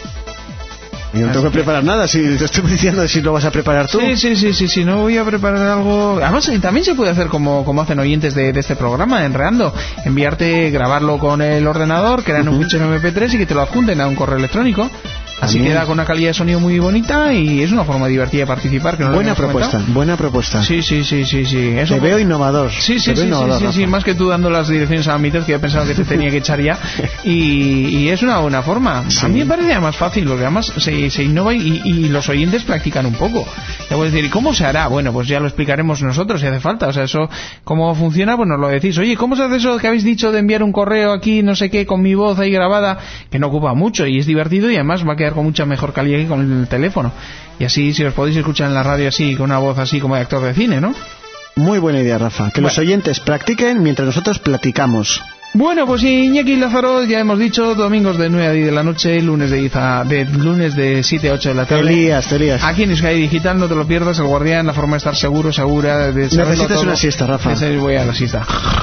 Yo no tengo que preparar nada, si te estoy diciendo si lo vas a preparar tú. Sí, sí, sí, sí, sí, no voy a preparar algo. Además, también se puede hacer como, como hacen oyentes de, de este programa, Enredando. Enviarte, grabarlo con el ordenador, crear uh-huh. un fichero eme pe tres y que te lo adjunten a un correo electrónico. Así también queda con una calidad de sonido muy bonita y es una forma divertida de participar. Que no buena propuesta, comentado. buena propuesta. Sí, sí, sí, sí, sí. Eso te veo innovador. Sí, sí, sí, innovador, sí, sí, sí, más que tú dando las direcciones a Mites, que yo pensaba que te tenía que echar ya. Y, y es una buena forma. Sí. A mí me parece más fácil, porque además se, se innova y, y los oyentes practican un poco. Te voy a decir, ¿y cómo se hará? Bueno, pues ya lo explicaremos nosotros si hace falta. O sea, eso, ¿cómo funciona? Pues nos lo decís. Oye, ¿cómo se hace eso que habéis dicho de enviar un correo aquí, no sé qué, con mi voz ahí grabada? Que no ocupa mucho y es divertido y además va a quedar con mucha mejor calidad que con el teléfono. Y así, si os podéis escuchar en la radio así, con una voz así como de actor de cine, ¿no? Muy buena idea, Rafa. Que bueno. los oyentes practiquen mientras nosotros platicamos. Bueno, pues Iñaki Lázaro, ya hemos dicho, domingos de nueve a diez de la noche, lunes de, a, de lunes de siete a ocho de la tarde. Te lías, te lías. Aquí en Euskadi Digital, no te lo pierdas, El Guardián, la forma de estar seguro, segura, de necesitas todo. Una siesta, Rafa. Ese, voy a la siesta.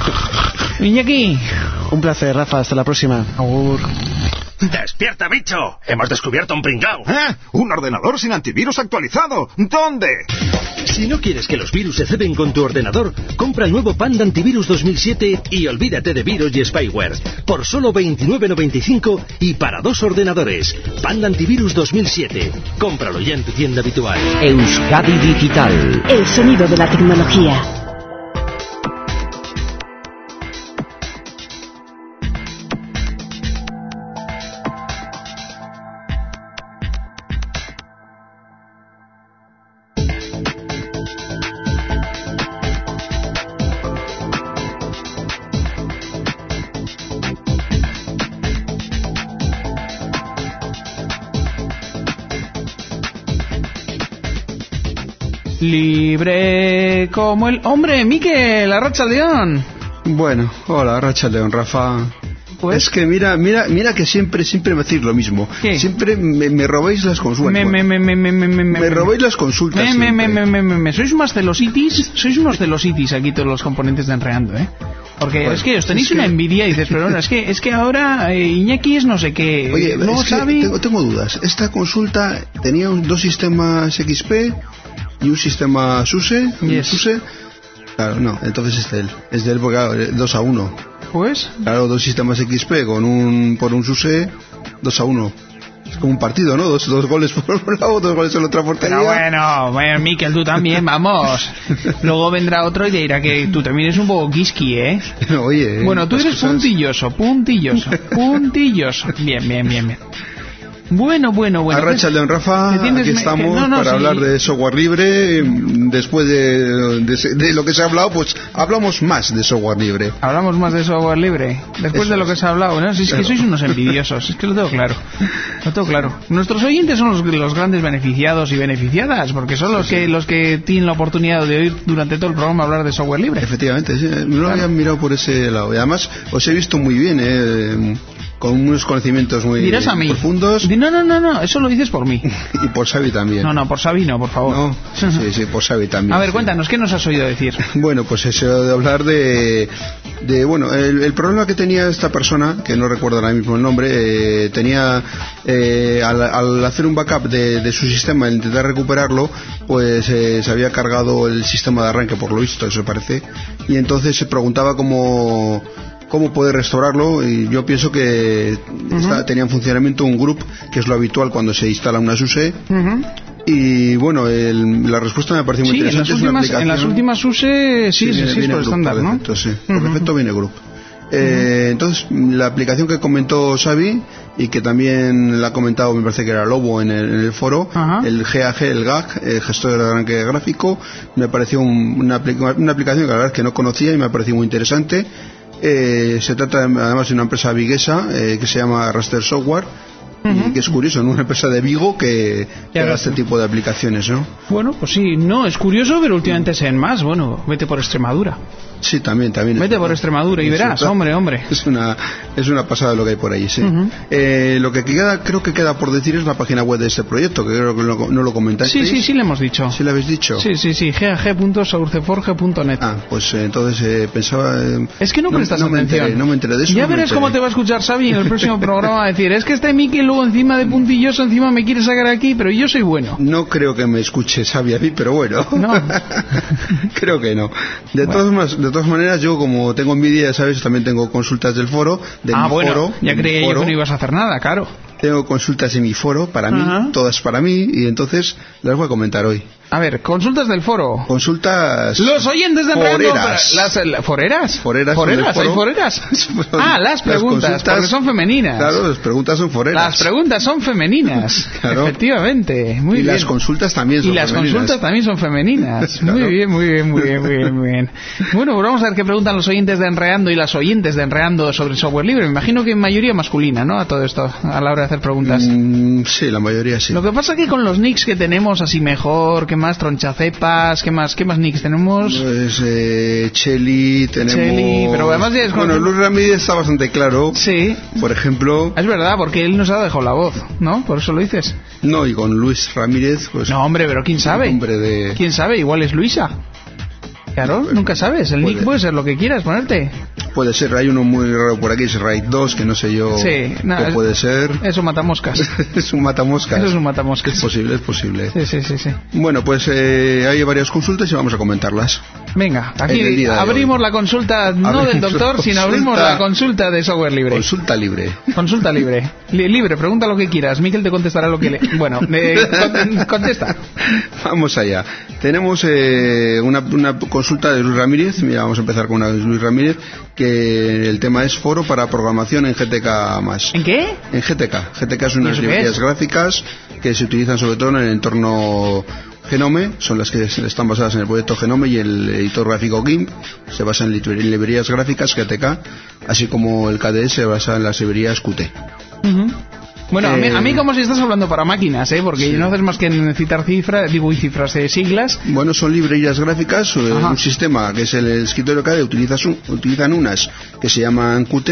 Iñaki. Un placer, Rafa, hasta la próxima. Agur. ¡Despierta, bicho! ¡Hemos descubierto un pringao! ¿Eh? ¡Un ordenador sin antivirus actualizado! ¿Dónde? Si no quieres que los virus se ceben con tu ordenador, compra el nuevo Panda Antivirus dos mil siete y olvídate de virus y spyware. Por solo veintinueve noventa y cinco y para dos ordenadores. Panda Antivirus dos mil siete. Cómpralo ya en tu tienda habitual. Euskadi Digital. El sonido de la tecnología. Libre como el... ¡Hombre, Miquel! ¡Arratsaldeon! Bueno, hola, Arratsaldeon, Rafa. Pues es que mira, mira, mira que siempre, siempre me decís lo mismo. ¿Qué? Siempre me, me robáis las consultas. Me, me, me, me, me, me, me, me robáis las consultas. Me, me, me, me, me, me, me. Sois unos celositis, sois unos celositis aquí todos los componentes de Enredando, ¿eh? Porque bueno, es que os tenéis es que... una envidia y dices, pero no, es que es que ahora eh, Iñaki es no sé qué. Oye, luego es que Xavi... tengo, tengo dudas. Esta consulta tenía un, dos sistemas equis pe y un sistema SUSE. Yes. SUSE. Claro, no, entonces es de él. Es de él porque claro, dos a uno. Pues. Claro, dos sistemas equis pe con un por un SUSE, dos a uno. Es como un partido, ¿no? Dos, dos goles por un lado, dos goles en la otra portería. Pero bueno, bueno, Miquel, tú también, vamos. Luego vendrá otro y te dirá que tú también eres un poco quisqui, ¿eh? Oye. Bueno, tú eres cosas... puntilloso, puntilloso, puntilloso. Bien, bien, bien, bien. Bueno, bueno, bueno. Arracha León Rafa, aquí estamos que, no, no, para sí. hablar de software libre. Después de, de, de lo que se ha hablado, pues hablamos más de software libre. Hablamos más de software libre. Después Eso de lo que se ha hablado, ¿no? Si es claro. que sois unos envidiosos, es que lo tengo claro. Lo tengo claro. Nuestros oyentes son los, los grandes beneficiados y beneficiadas, porque son los sí, que sí. los que tienen la oportunidad de oír durante todo el programa hablar de software libre. Efectivamente, sí. No lo habían mirado por ese lado. Y además, os he visto muy bien, ¿eh? Con unos conocimientos muy Dirás a mí. profundos. No, no, no, no, eso lo dices por mí. Y por Xavi también. No, no, por Xavi no, por favor. No, sí, sí, por Xavi también. A ver, sí. cuéntanos, ¿qué nos has oído decir? Bueno, pues eso de hablar de... de bueno, el, el problema que tenía esta persona, que no recuerdo ahora mismo el nombre, eh, tenía... Eh, al, al hacer un backup de, de su sistema, al intentar recuperarlo, pues eh, se había cargado el sistema de arranque, por lo visto, eso parece. Y entonces se preguntaba cómo... cómo poder restaurarlo, y yo pienso que uh-huh. está, tenía en funcionamiento un group, que es lo habitual cuando se instala una SUSE. Uh-huh. Y bueno, el, la respuesta me parece muy sí, interesante. En las, últimas, en las últimas SUSE sí, sí, sí, sí es por estándar, ¿no? Defecto, sí. Por uh-huh. defecto viene group. Eh, uh-huh. Entonces, la aplicación que comentó Xavi, y que también la ha comentado, me parece que era Lobo en el, en el foro, uh-huh. el G A G, el G A G, el gestor de arranque gráfico, me pareció un, una, una aplicación que la verdad es que no conocía y me ha parecido muy interesante. Eh, se trata además de una empresa viguesa eh, que se llama Raster Software, uh-huh. y que es curioso, ¿no? Una empresa de Vigo que, que haga este tipo de aplicaciones, ¿no? Bueno, pues sí, no, es curioso, pero últimamente se ven más. Bueno, vete por Extremadura. Sí, también, también. Vete por Extremadura y verás, una, hombre, hombre. Es una, es una pasada lo que hay por ahí, sí. Uh-huh. Eh, lo que queda, creo que queda por decir es la página web de este proyecto, que creo que no, no lo comentáis. Sí, sí, sí, le hemos dicho. ¿Sí le habéis dicho? Sí, sí, sí, g a g punto sauceforge punto net. Ah, pues eh, entonces eh, pensaba... Eh, es que no, no prestas no atención. Me enteré, no me enteré de eso. Ya no verás cómo te va a escuchar Xavi en el próximo programa a decir, es que este Miki luego encima de puntilloso, encima me quiere sacar aquí, pero yo soy bueno. No creo que me escuche Xavi a mí, pero bueno. No. Creo que no. De, bueno. todas, de todas maneras, yo como tengo envidia, ¿sabes? También tengo consultas del foro. De ah, mi bueno, foro, ya creía yo que no ibas a hacer nada, claro. Tengo consultas en mi foro, para mí, uh-huh. todas para mí, y entonces las voy a comentar hoy. A ver, consultas del foro. Consultas... Los oyentes de foreras. Las, ¿Foreras? Foreras. ¿Foreras? ¿Hay foreras? Ah, las preguntas, las porque son femeninas. Claro, las preguntas son foreras. Las preguntas son femeninas, claro. Efectivamente. Muy y bien. las consultas también son y femeninas. Y las consultas también son femeninas. Claro. Muy bien, muy bien, muy bien, muy bien, muy bien. Bueno, pues vamos a ver qué preguntan los oyentes de Enreando y las oyentes de Enreando sobre software libre. Me imagino que en mayoría masculina, ¿no? A todo esto, a la hora de hacer preguntas. Mm, sí, la mayoría sí. Lo que pasa es que con los nicks que tenemos, así mejor, que más tronchacepas, ¿qué más, qué más nicks tenemos? Pues eh, Cheli, tenemos... Cheli, pero además ya es Bueno, con... Luis Ramírez está bastante claro. Sí. Por ejemplo... Es verdad, porque él nos ha dejado la voz, ¿no? Por eso lo dices. No, y con Luis Ramírez, pues... No, hombre, pero ¿quién sabe? Hombre de... ¿Quién sabe? Igual es Luisa. Claro, pues, nunca sabes. El puede, nick puede ser lo que quieras ponerte. Puede ser, hay uno muy raro por aquí, es Raid dos, que no sé yo sí, no, qué es, puede ser. Es un matamoscas. Es un matamoscas. Eso es un matamoscas. Es posible, es posible. Sí, sí, sí, sí. Bueno, pues eh, hay varias consultas y vamos a comentarlas. Venga, aquí abrimos la consulta, no abrimos del doctor, sino abrimos la consulta de software libre. Consulta libre. Consulta libre. Li libre, pregunta lo que quieras. Miquel te contestará lo que le... Bueno, eh, con contesta. Vamos allá. Tenemos eh, una, una consulta de Luis Ramírez. Mira, vamos a empezar con una de Luis Ramírez, que el tema es foro para programación en G T K más. ¿En qué? En G T K. G T K son unas librerías gráficas que se utilizan sobre todo en el entorno Genome, son las que están basadas en el proyecto Genome, y el editor gráfico GIMP se basa en librerías gráficas G T K, así como el K D E se basa en las librerías Qt. Uh-huh. Bueno, eh, a, mí, a mí como si estás hablando para máquinas, ¿eh? Porque sí. no haces más que necesitar cifras, digo, y cifras de siglas. Bueno, son librerías gráficas, eh, un sistema que es el escritorio K D E, utilizas un, utilizan unas que se llaman Qt,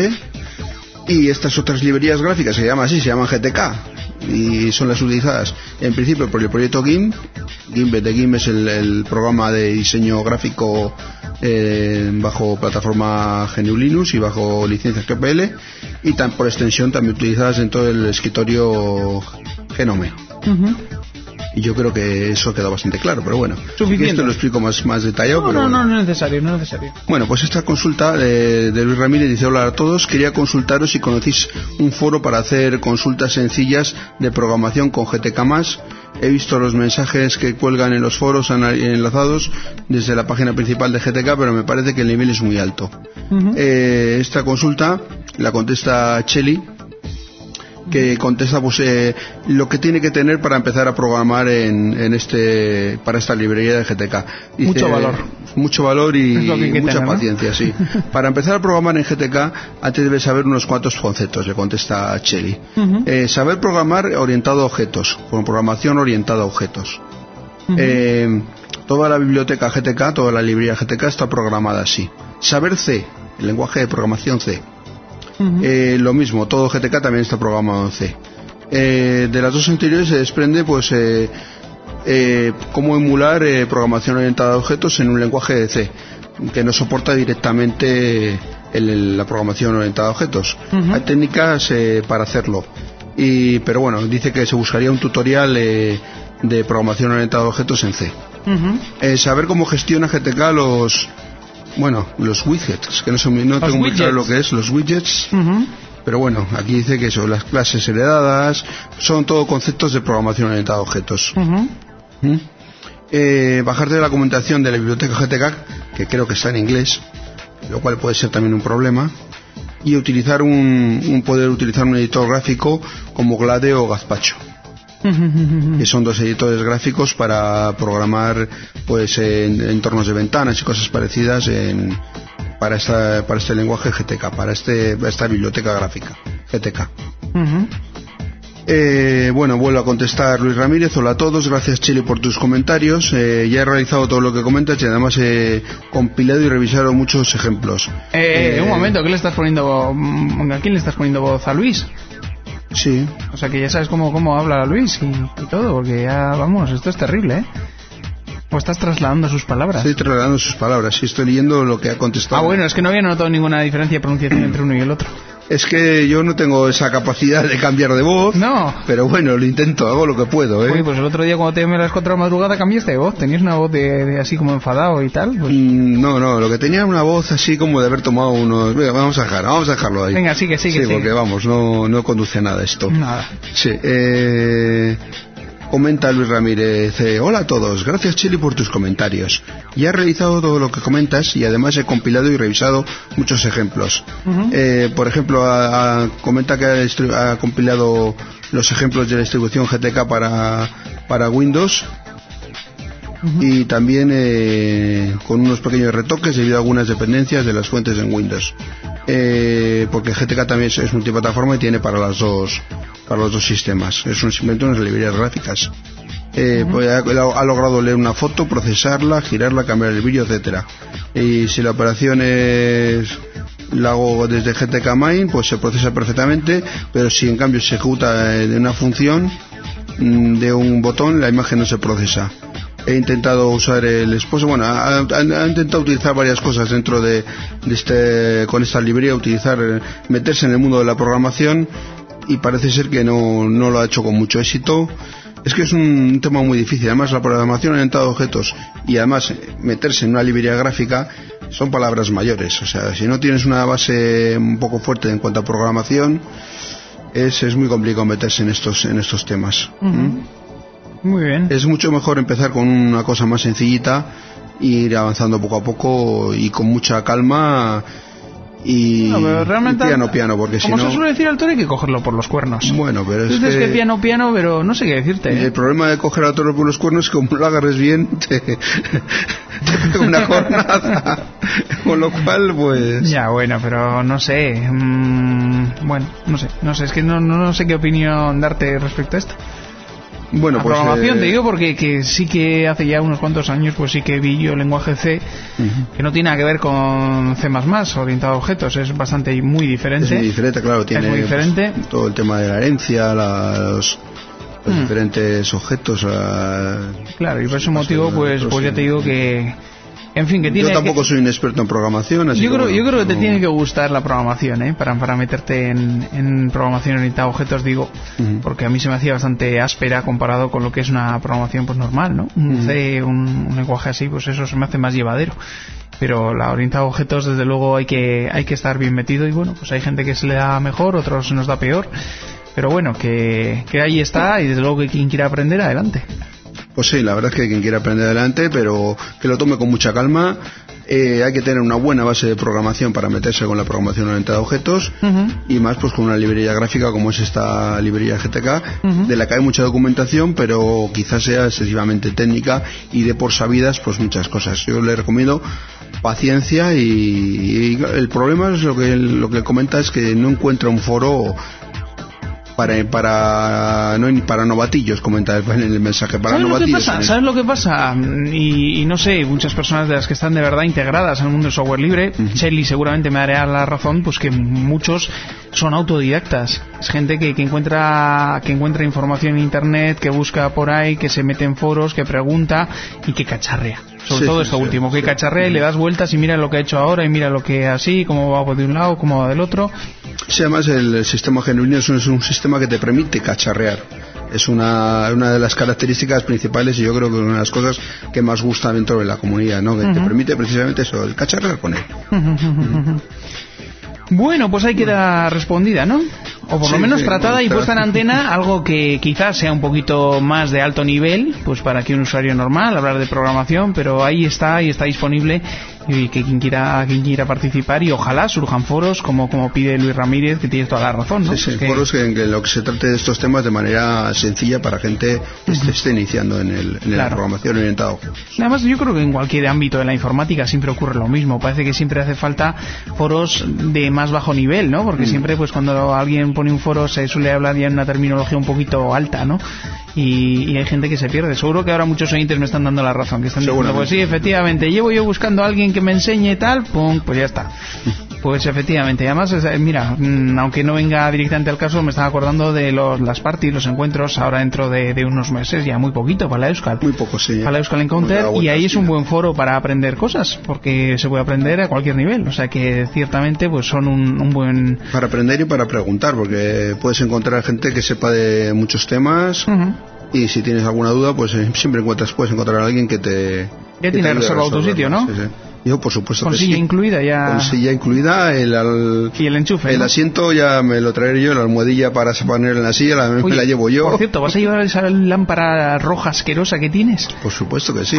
y estas otras librerías gráficas se llaman así, se llaman G T K, y son las utilizadas en principio por el proyecto GIMP. GIMP de GIMP es el, el programa de diseño gráfico eh, bajo plataforma G N U Linux y bajo licencia G P L, y tan, por extensión también utilizadas en todo el escritorio Genome. Uh-huh. y yo creo que eso queda bastante claro, pero bueno, suficiente. Esto lo explico más, más detallado. No, pero no, bueno. no, no es necesario, no es necesario. Bueno, pues esta consulta de, de Luis Ramírez dice: hola a todos, quería consultaros si conocéis un foro para hacer consultas sencillas de programación con G T K más. He visto los mensajes que cuelgan en los foros enlazados desde la página principal de G T K, pero me parece que el nivel es muy alto. Uh-huh. eh, esta consulta la contesta Cheli, que contesta pues eh, lo que tiene que tener para empezar a programar en, en este para esta librería de G T K. Dice, mucho valor. Mucho valor y mucha tener, paciencia, ¿no? Sí. Para empezar a programar en G T K, antes debes saber unos cuantos conceptos, le contesta Cheli. Uh-huh. Eh, saber programar orientado a objetos, con programación orientada a objetos. Uh-huh. Eh, toda la biblioteca G T K, toda la librería G T K está programada así. Saber C, el lenguaje de programación C. Uh-huh. Eh, lo mismo, todo G T K también está programado en C. Eh, de las dos anteriores se desprende pues eh, eh, cómo emular eh, programación orientada a objetos en un lenguaje de C que no soporta directamente el, el, la programación orientada a objetos. Uh-huh. Hay técnicas eh, para hacerlo, y, pero bueno, dice que se buscaría un tutorial eh, de programación orientada a objetos en C. Uh-huh. eh, saber cómo gestiona G T K los Bueno, los widgets, que no, son, no tengo muy claro lo que es, los widgets, uh-huh. pero bueno, aquí dice que son las clases heredadas, son todo conceptos de programación orientada a objetos. Uh-huh. ¿Mm? Eh, bajarte de la documentación de la biblioteca G T K, que creo que está en inglés, lo cual puede ser también un problema, y utilizar un, un poder utilizar un editor gráfico como Glade o Gazpacho. Que son dos editores gráficos para programar pues en entornos de ventanas y cosas parecidas en, para esta para este lenguaje G T K, para este esta biblioteca gráfica G T K. Uh-huh. Eh, bueno, vuelvo a contestar Luis Ramírez: hola a todos, gracias Chile por tus comentarios. Eh, ya he realizado todo lo que comentas y además he compilado y revisado muchos ejemplos. Eh, eh, un momento, ¿qué le estás poniendo? ¿A quién le estás poniendo voz? ¿A Luis? Sí. O sea que ya sabes cómo, cómo habla Luis y, y todo, porque ya, vamos, esto es terrible, ¿eh? ¿O estás trasladando sus palabras? Estoy trasladando sus palabras, sí, estoy leyendo lo que ha contestado. Ah, bueno, es que no había notado ninguna diferencia de pronunciación entre uno y el otro. Es que yo no tengo esa capacidad de cambiar de voz. No. Pero bueno, lo intento, hago lo que puedo, ¿eh? Oye, pues el otro día cuando te llamé a las cuatro de la madrugada cambiaste de voz. Tenías una voz de, de así como enfadado y tal. Pues... Mm, no, no, lo que tenía era una voz así como de haber tomado unos... Venga, vamos a dejar, vamos a dejarlo ahí. Venga, sigue, sigue, Sí, sigue. porque vamos, no, no conduce a nada esto. Nada. Sí, eh... Comenta Luis Ramírez: eh, hola a todos, gracias Chili por tus comentarios. Ya he realizado todo lo que comentas y además he compilado y revisado muchos ejemplos. Uh-huh. eh, por ejemplo, a, a, comenta que ha, distri- ha compilado los ejemplos de la distribución G T K para, para Windows. Uh-huh. Y también eh, con unos pequeños retoques debido a algunas dependencias de las fuentes en Windows. Eh, porque G T K también es, es multiplataforma y tiene para las dos para los dos sistemas. Es un simplemente unas librerías gráficas. Eh, uh-huh. pues ha, ha logrado leer una foto, procesarla, girarla, cambiar el vídeo, etcétera. Y si la operación es la hago desde G T K Main, pues se procesa perfectamente, pero si en cambio se ejecuta de una función de un botón, la imagen no se procesa. He intentado usar el esposo, bueno, ha, ha, ha intentado utilizar varias cosas dentro de, de este, con esta librería, utilizar, meterse en el mundo de la programación, y parece ser que no, no lo ha hecho con mucho éxito. Es que es un tema muy difícil, además la programación orientada a objetos y además meterse en una librería gráfica son palabras mayores, o sea, si no tienes una base un poco fuerte en cuanto a programación, es, es muy complicado meterse en estos, en estos temas. Uh-huh. ¿Mm? Muy bien. Es mucho mejor empezar con una cosa más sencillita e ir avanzando poco a poco y con mucha calma y, no, pero realmente, y piano piano, porque si no... Como se suele decir al toro, hay que cogerlo por los cuernos. Bueno, pero es Dices que... que piano piano, pero no sé qué decirte. El ¿eh? problema de coger al toro por los cuernos es que como lo agarres bien te, te pega una jornada. Con lo cual, pues... Ya, bueno, pero no sé. Mmm, bueno, no sé. No sé, es que no, no, no sé qué opinión darte respecto a esto. Bueno, la pues, programación, eh... te digo, porque que sí que hace ya unos cuantos años pues sí que vi yo el lenguaje C, uh-huh. que no tiene nada que ver con C más más, orientado a objetos, es bastante muy diferente. Es muy diferente, claro, tiene es muy diferente. Pues, todo el tema de la herencia, la, los, los mm. diferentes objetos. La... Claro, y por ese motivo pues, pues ya te digo que En fin, que tiene Yo tampoco que... soy un experto en programación, así yo que creo, bueno, yo creo que te no... tiene que gustar la programación, ¿eh? Para, para meterte en, en programación orientada a objetos, digo, uh-huh. porque a mí se me hacía bastante áspera comparado con lo que es una programación pues normal, ¿no? Un Uh-huh. C, un, un lenguaje así, pues eso se me hace más llevadero. Pero la orientada a objetos, desde luego, hay que hay que estar bien metido y bueno, pues hay gente que se le da mejor, otros se nos da peor. Pero bueno, que, que ahí está y desde luego que quien quiera aprender, adelante. Pues sí, la verdad es que quien quiera aprender adelante, pero que lo tome con mucha calma. Eh, hay que tener una buena base de programación para meterse con la programación orientada a objetos uh-huh. y más pues con una librería gráfica como es esta librería G T K, uh-huh. de la que hay mucha documentación, pero quizás sea excesivamente técnica y de por sabidas pues muchas cosas. Yo le recomiendo paciencia y, y el problema es lo que lo que comenta es que no encuentra un foro para para no para novatillos, comenta en el mensaje, para ¿Sabes novatillos. Lo que pasa? ¿Sabes lo que pasa? Y, y no sé, muchas personas de las que están de verdad integradas en el mundo del software libre, uh-huh. Shelly seguramente me dará la razón, pues que muchos son autodidactas. Es gente que, que encuentra que encuentra información en internet, que busca por ahí, que se mete en foros, que pregunta y que cacharrea. Sobre sí, todo esto sí, último, que sí, cacharrea sí. y le das vueltas y mira lo que ha hecho ahora y mira lo que así, cómo va de un lado, cómo va del otro. Sí, además el, el sistema genuino es un, es un sistema que te permite cacharrear. Es una, una de las características principales y yo creo que una de las cosas que más gusta dentro de la comunidad, ¿no? Que uh-huh. te permite precisamente eso, el cacharrear con él. Uh-huh. Uh-huh. Bueno, pues ahí queda respondida, ¿no? O por sí, lo menos sí, tratada y puesta en antena, algo que quizás sea un poquito más de alto nivel, pues para que un usuario normal hablar de programación, pero ahí está y está disponible y que quien quiera quien quiera participar y ojalá surjan foros como como pide Luis Ramírez, que tiene toda la razón, ¿no? Sí, sí, que... foros que, en que lo que se trate de estos temas de manera sencilla para gente que uh-huh. esté, esté iniciando en, el, en claro. la programación orientada. Además yo creo que en cualquier ámbito de la informática siempre ocurre lo mismo, parece que siempre hace falta foros de más bajo nivel, ¿no? Porque uh-huh. siempre pues cuando alguien pone un foro se suele hablar ya en una terminología un poquito alta, ¿no? Y, y hay gente que se pierde. Seguro que ahora muchos oyentes me están dando la razón, que están diciendo, pues sí, efectivamente, llevo yo buscando a alguien que me enseñe tal, pum, pues ya está. Pues efectivamente, además, mira, aunque no venga directamente al caso, me estaba acordando de los, las parties, los encuentros, ahora dentro de, de unos meses, ya muy poquito para la Euskal. Muy poco, sí. Para la Euskal Encounter, y ahí es un buen foro para aprender cosas, porque se puede aprender a cualquier nivel, o sea que ciertamente pues son un, un buen... Para aprender y para preguntar, porque puedes encontrar gente que sepa de muchos temas, uh-huh. y si tienes alguna duda, pues eh, siempre encuentras, puedes encontrar a alguien que te... Ya tiene reservado tu sitio, ¿no? Sí, sí. Yo, por supuesto con que silla sí. incluida ya. Con silla incluida, el, el, y el enchufe. El ¿no? asiento ya me lo traeré yo, la almohadilla para poner en la silla, la, Oye, me la llevo yo. Por cierto, ¿vas a llevar esa lámpara roja asquerosa que tienes? Por supuesto que sí.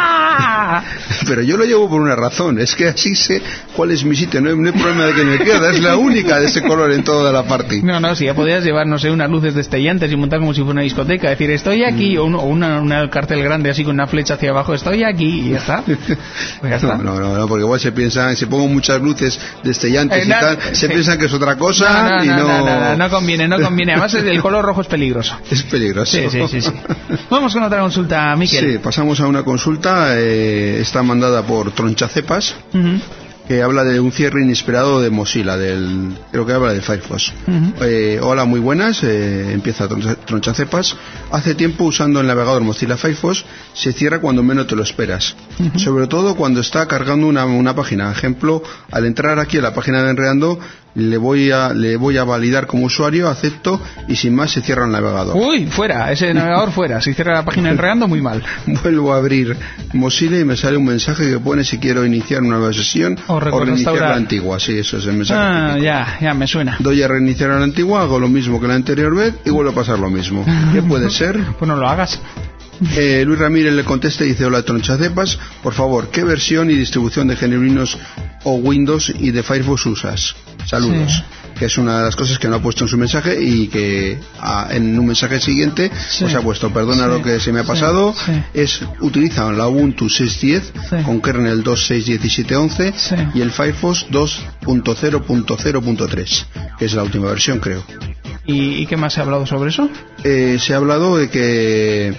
¡Ah! Pero yo lo llevo por una razón, es que así sé cuál es mi sitio, no hay, no hay problema de que me pierda, es la única de ese color en toda la party. No, no, si ya podías llevar, no sé, unas luces destellantes y montar como si fuera una discoteca, decir, estoy aquí, mm. o, un, o una, una cartel grande así con una flecha hacia abajo, estoy aquí, y ya está. Pues ya está. No, no, no, no, porque igual se piensan, si pongo muchas luces destellantes eh, no, y tal, se sí. piensan que es otra cosa no, no, y no... No, no, no, no, no conviene, no conviene, además el color rojo es peligroso. Es peligroso. Sí, sí, sí, sí. Vamos con otra consulta, Miquel. Sí, pasamos a una consulta, eh, está mandada por Tronchacepas, uh-huh. que habla de un cierre inesperado de Mozilla, del, creo que habla de Firefox. Uh-huh. Eh, hola, muy buenas, eh, empieza Tronchacepas. Hace tiempo usando el navegador Mozilla Firefox se cierra cuando menos te lo esperas. Uh-huh. Sobre todo cuando está cargando una, una página. Ejemplo, al entrar aquí a la página de Enredando, le voy a le voy a validar como usuario, acepto y sin más se cierra el navegador. Uy, fuera, ese navegador fuera, si cierra la página de Enredando, muy mal. Vuelvo a abrir Mozilla y me sale un mensaje que pone si quiero iniciar una nueva sesión o, o reiniciar la antigua. Sí, eso es el mensaje. Ah, típico. ya, ya me suena. Doy a reiniciar a la antigua, hago lo mismo que la anterior vez y vuelvo a pasar lo mismo. ¿Qué puede ser? Pues no lo hagas. Eh, Luis Ramírez le contesta y dice: hola Tronchacepas, por favor, ¿qué versión y distribución de Genuinos o Windows y de Firefox usas? Saludos. Sí. Que es una de las cosas que no ha puesto en su mensaje y que ah, en un mensaje siguiente sí. os ha puesto, perdona sí. lo que se me ha pasado, sí. Sí. es utiliza la Ubuntu seis diez sí. con kernel dos punto seis punto diecisiete punto once sí. y el Firefox dos punto cero punto cero punto tres, que es la última versión, creo. ¿Y, y qué más se ha hablado sobre eso? Eh, se ha hablado de que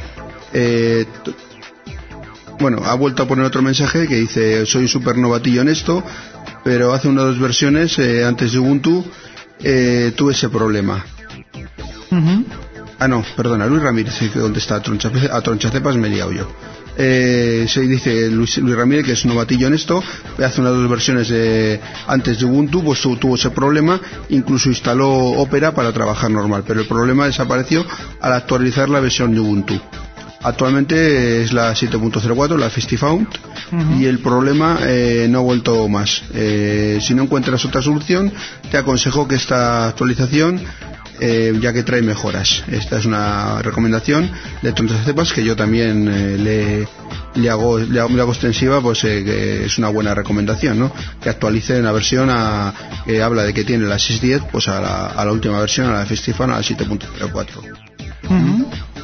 Eh, t- bueno, ha vuelto a poner otro mensaje que dice: soy súper novatillo en esto, pero hace una o dos versiones eh, antes de Ubuntu eh, tuve ese problema. Uh-huh. Ah, no, perdona, Luis Ramírez, que contesta a Tronchacepas, a Tronchacepas me he liado yo. Eh, se dice Luis, Luis Ramírez, que es un novatillo en esto, hace unas dos versiones de, antes de Ubuntu, pues tu, tuvo ese problema, incluso instaló Opera para trabajar normal, pero el problema desapareció al actualizar la versión de Ubuntu. Actualmente es la siete punto cero cuatro, la FestiFound, uh-huh. y el problema eh, no ha vuelto más. Eh, si no encuentras otra solución, te aconsejo que esta actualización, eh, ya que trae mejoras. Esta es una recomendación de Tronchacepas que yo también eh, le, le, hago, le, hago, le hago extensiva, pues eh, que es una buena recomendación, ¿no? Que actualice una versión a, que habla de que tiene la seis punto diez, pues a la, a la última versión, a la FestiFound, a la siete punto cero cuatro. Uh-huh.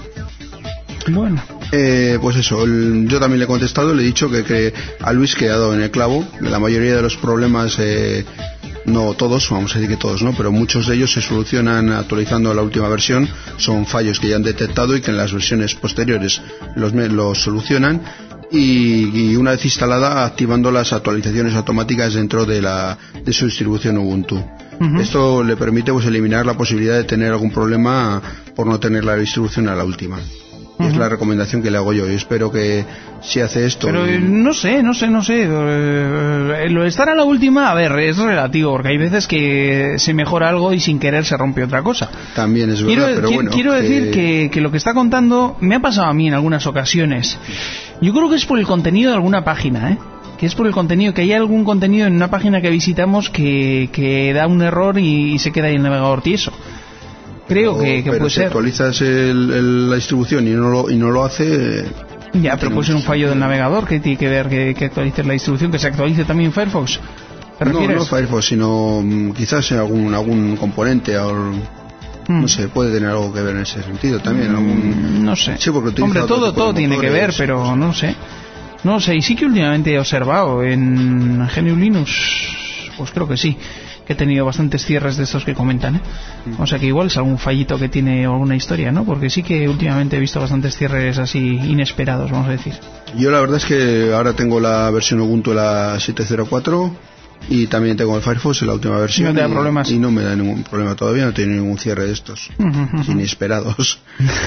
Bueno. Eh, pues eso, el, yo también le he contestado, le he dicho que, que a Luis que ha dado en el clavo, la mayoría de los problemas, eh, no todos, vamos a decir que todos, ¿no? Pero muchos de ellos se solucionan actualizando la última versión, son fallos que ya han detectado y que en las versiones posteriores los, los solucionan. Y, y una vez instalada, activando las actualizaciones automáticas dentro de, la, de su distribución Ubuntu. Uh-huh. Esto le permite pues eliminar la posibilidad de tener algún problema por no tener la distribución a la última. Uh-huh. Es la recomendación que le hago yo y espero que si hace esto... Pero eh, no sé, no sé, no sé. Eh, lo de estar a la última, a ver, es relativo, porque hay veces que se mejora algo y sin querer se rompe otra cosa. También es verdad, quiero, pero qui- bueno... Quiero que... decir que, que lo que está contando me ha pasado a mí en algunas ocasiones. Yo creo que es por el contenido de alguna página, ¿eh? Que es por el contenido, que hay algún contenido en una página que visitamos que, que da un error y, y se queda ahí el navegador tieso. Creo no, que, que pero puede si ser. actualizas el, el, la distribución y no lo, y no lo hace... Ya, pero puede ser un fallo del navegador que tiene que ver que, que actualices la distribución, que se actualice también Firefox. ¿Te refieres? No, no Firefox, sino um, quizás algún, algún componente o... Mm. No sé, puede tener algo que ver en ese sentido también. Algún... No sé. Sí, porque hombre, todo, todo tiene que ver, pero no sé. No sé, y sí que últimamente he observado en G N U Linux, pues creo que sí, que he tenido bastantes cierres de estos que comentan, ¿eh? Mm. O sea que igual es algún fallito que tiene alguna historia, ¿no? Porque sí que últimamente he visto bastantes cierres así inesperados, vamos a decir. Yo la verdad es que ahora tengo la versión Ubuntu, la siete punto cero cuatro, y también tengo el Firefox en la última versión. No te da y, problemas. Y no me da ningún problema todavía, no tiene ningún cierre de estos uh-huh. inesperados.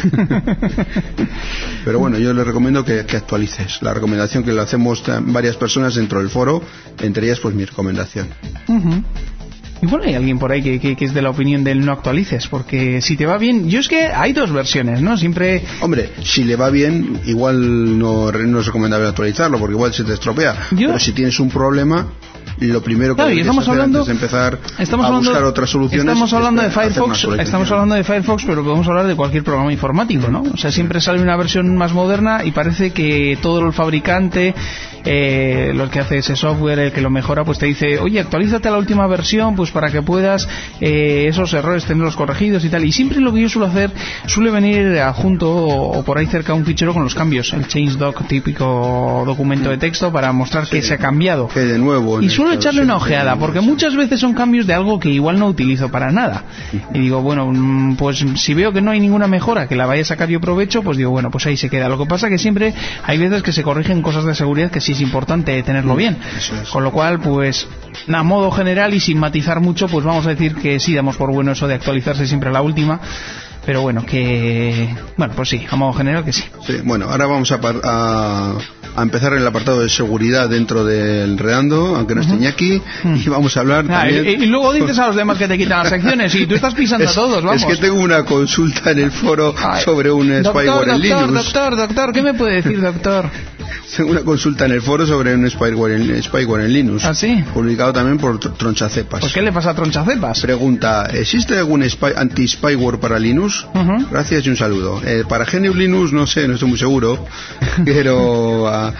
Pero bueno, yo le recomiendo que, que actualices. La recomendación que le hacemos varias personas dentro del foro, entre ellas pues mi recomendación. Uh-huh. Igual hay alguien por ahí que, que, que es de la opinión del no actualices, porque si te va bien, yo es que hay dos versiones, ¿no? Siempre... Hombre, si le va bien, igual no, no es recomendable actualizarlo, porque igual se te estropea. ¿Yo? Pero si tienes un problema, lo primero que claro, y estamos hacer hablando, antes de empezar estamos a hablando, buscar otras soluciones... Estamos hablando de Firefox, estamos hablando de Firefox, pero podemos hablar de cualquier programa informático, ¿no? O sea, siempre sale una versión más moderna y parece que todo el fabricante... Eh, lo que hace ese software, el que lo mejora, pues te dice, oye, actualízate a la última versión, pues para que puedas eh, esos errores tenerlos corregidos y tal. Y siempre lo que yo suelo hacer, suele venir adjunto o, o por ahí cerca un fichero con los cambios, el change.doc, típico documento de texto para mostrar sí, que se ha cambiado. Que de nuevo. Y suelo echarle una ojeada, porque muchas veces son cambios de algo que igual no utilizo para nada. Y digo, bueno, pues si veo que no hay ninguna mejora que la vaya a sacar yo provecho, pues digo, bueno, pues ahí se queda. Lo que pasa que siempre hay veces que se corrigen cosas de seguridad que sí es importante tenerlo bien, con lo cual pues a modo general y sin matizar mucho, pues vamos a decir que sí damos por bueno eso de actualizarse siempre a la última, pero bueno, que bueno, pues sí, a modo general que sí. Sí, bueno, ahora vamos a, a, a empezar el apartado de seguridad dentro del Enredando, aunque no esté uh-huh. Iñaki, uh-huh. y vamos a hablar ah, también... y, y luego dices a los demás que te quitan las secciones y tú estás pisando es, a todos, vamos. Es que tengo una consulta en el foro Ay, sobre un doctor, spyware doctor, en Linux. Doctor, doctor, ¿qué me puede decir, doctor? Tengo una consulta en el foro sobre un spyware en, spyware en Linux. ¿Ah, sí? Publicado también por Tronchacepas. ¿Pues qué le pasa a Tronchacepas? Pregunta, ¿existe algún spy, anti-spyware para Linux? Uh-huh. Gracias y un saludo. Eh, para G N U Linux no sé, no estoy muy seguro, pero a,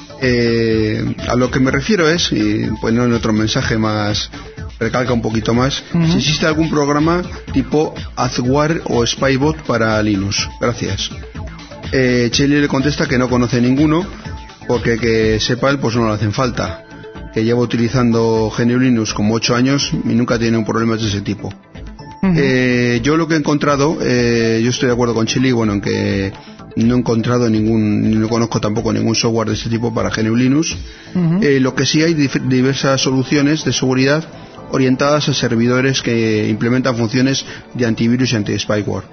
eh, a lo que me refiero es, y pues no en otro mensaje más, recalca un poquito más, uh-huh. si existe algún programa tipo Adware o Spybot para Linux. Gracias. Eh, Cheli le contesta que no conoce ninguno, porque que sepa él pues no le hacen falta, que lleva utilizando G N U Linux como ocho años y nunca tiene un problema de ese tipo. Uh-huh. eh, yo lo que he encontrado, eh, yo estoy de acuerdo con Cheli, bueno, en que no he encontrado ningún, ni no conozco tampoco ningún software de este tipo para G N U Linux. Uh-huh. eh, lo que sí hay dif- diversas soluciones de seguridad orientadas a servidores que implementan funciones de antivirus y anti-spyware.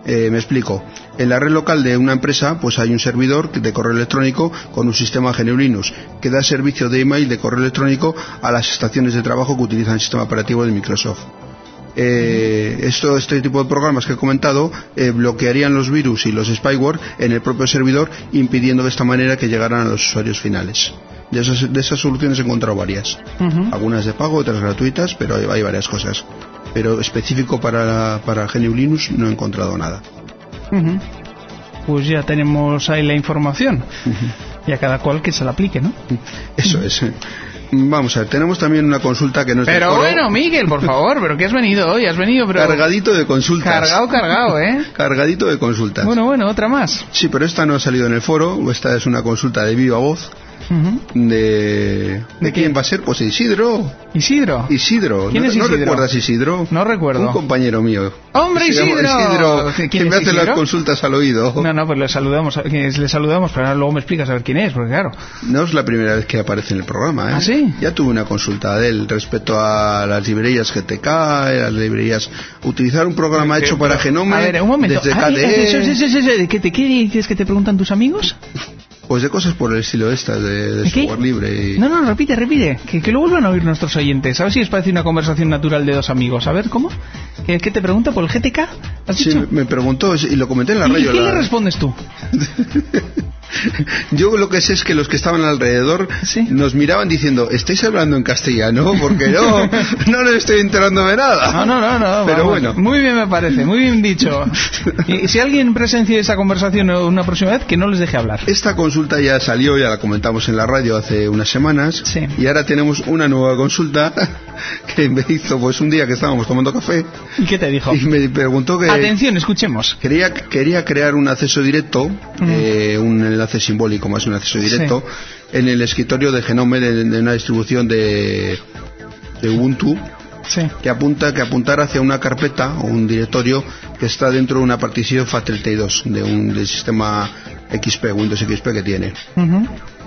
Eh, me explico. En la red local de una empresa pues hay un servidor de correo electrónico con un sistema G N U Linux que da servicio de email de correo electrónico a las estaciones de trabajo que utilizan el sistema operativo de Microsoft. Eh, esto, este tipo de programas que he comentado eh, bloquearían los virus y los spyware en el propio servidor, impidiendo de esta manera que llegaran a los usuarios finales. De esas, de esas soluciones he encontrado varias. Uh-huh. Algunas de pago, otras gratuitas, pero hay, hay varias cosas. Pero específico para, para G N U Linux no he encontrado nada. Uh-huh. Pues ya tenemos ahí la información. Uh-huh. Y a cada cual que se la aplique, ¿no? Eso es. Vamos a ver, tenemos también una consulta que no es Pero del foro. Bueno, Miguel, por favor, ¿pero qué has venido hoy? Has venido, pero... Cargadito de consultas. Cargado, cargado, ¿eh? Cargadito de consultas. Bueno, bueno, otra más. Sí, pero esta no ha salido en el foro. Esta es una consulta de viva voz. Uh-huh. ¿De, ¿De, ¿De quién va a ser? Pues Isidro. ¿Isidro? Isidro. ¿Quién ¿No, es Isidro? ¿No recuerdas Isidro? No recuerdo. Un compañero mío. ¡Hombre, Isidro! Isidro, ¿Quién que es me hace Isidro? las consultas al oído. No, no, pues le saludamos, le saludamos, pero ahora luego me explicas a ver quién es, porque claro. No es la primera vez que aparece en el programa, ¿eh? ¿Ah, sí? Ya tuve una consulta de él respecto a las librerías G T K, las librerías... Utilizar un programa hecho para Genome. A ver, un momento. Desde K D E. Eso, eso, eso, eso, ¿qué, te, ¿Qué dices que te preguntan tus amigos? Pues de cosas por el estilo estas, de, de software libre. Y... No, no, repite, repite. Que, que lo vuelvan a oír nuestros oyentes. A ver si les parece una conversación natural de dos amigos. A ver, ¿cómo? ¿Qué, qué te pregunta por el G T K? ¿Has sí, dicho? me preguntó y lo comenté en la ¿Y radio. qué la... le respondes tú? Yo lo que sé es que los que estaban alrededor ¿Sí? nos miraban diciendo, ¿estáis hablando en castellano? Porque no, no le estoy enterando de nada. No, no, no, no. Pero vamos. bueno. Muy bien me parece, muy bien dicho. Y si alguien presencia esa conversación una próxima vez, que no les deje hablar. Esta consulta ya salió, ya la comentamos en la radio hace unas semanas. Sí. Y ahora tenemos una nueva consulta que me hizo pues un día que estábamos tomando café. ¿Y qué te dijo? Y me preguntó que... Atención, escuchemos. Quería, quería crear un acceso directo, mm. eh, un enlace simbólico más un acceso directo, sí. en el escritorio de Genome de, de una distribución de, de Ubuntu, sí. que apunta que apuntar hacia una carpeta o un directorio que está dentro de una partición FAT treinta y dos de un del sistema X P, Windows X P que tiene. Uh-huh.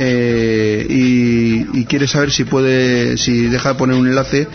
eh, y, y quiere saber si puede, si deja de poner un enlace.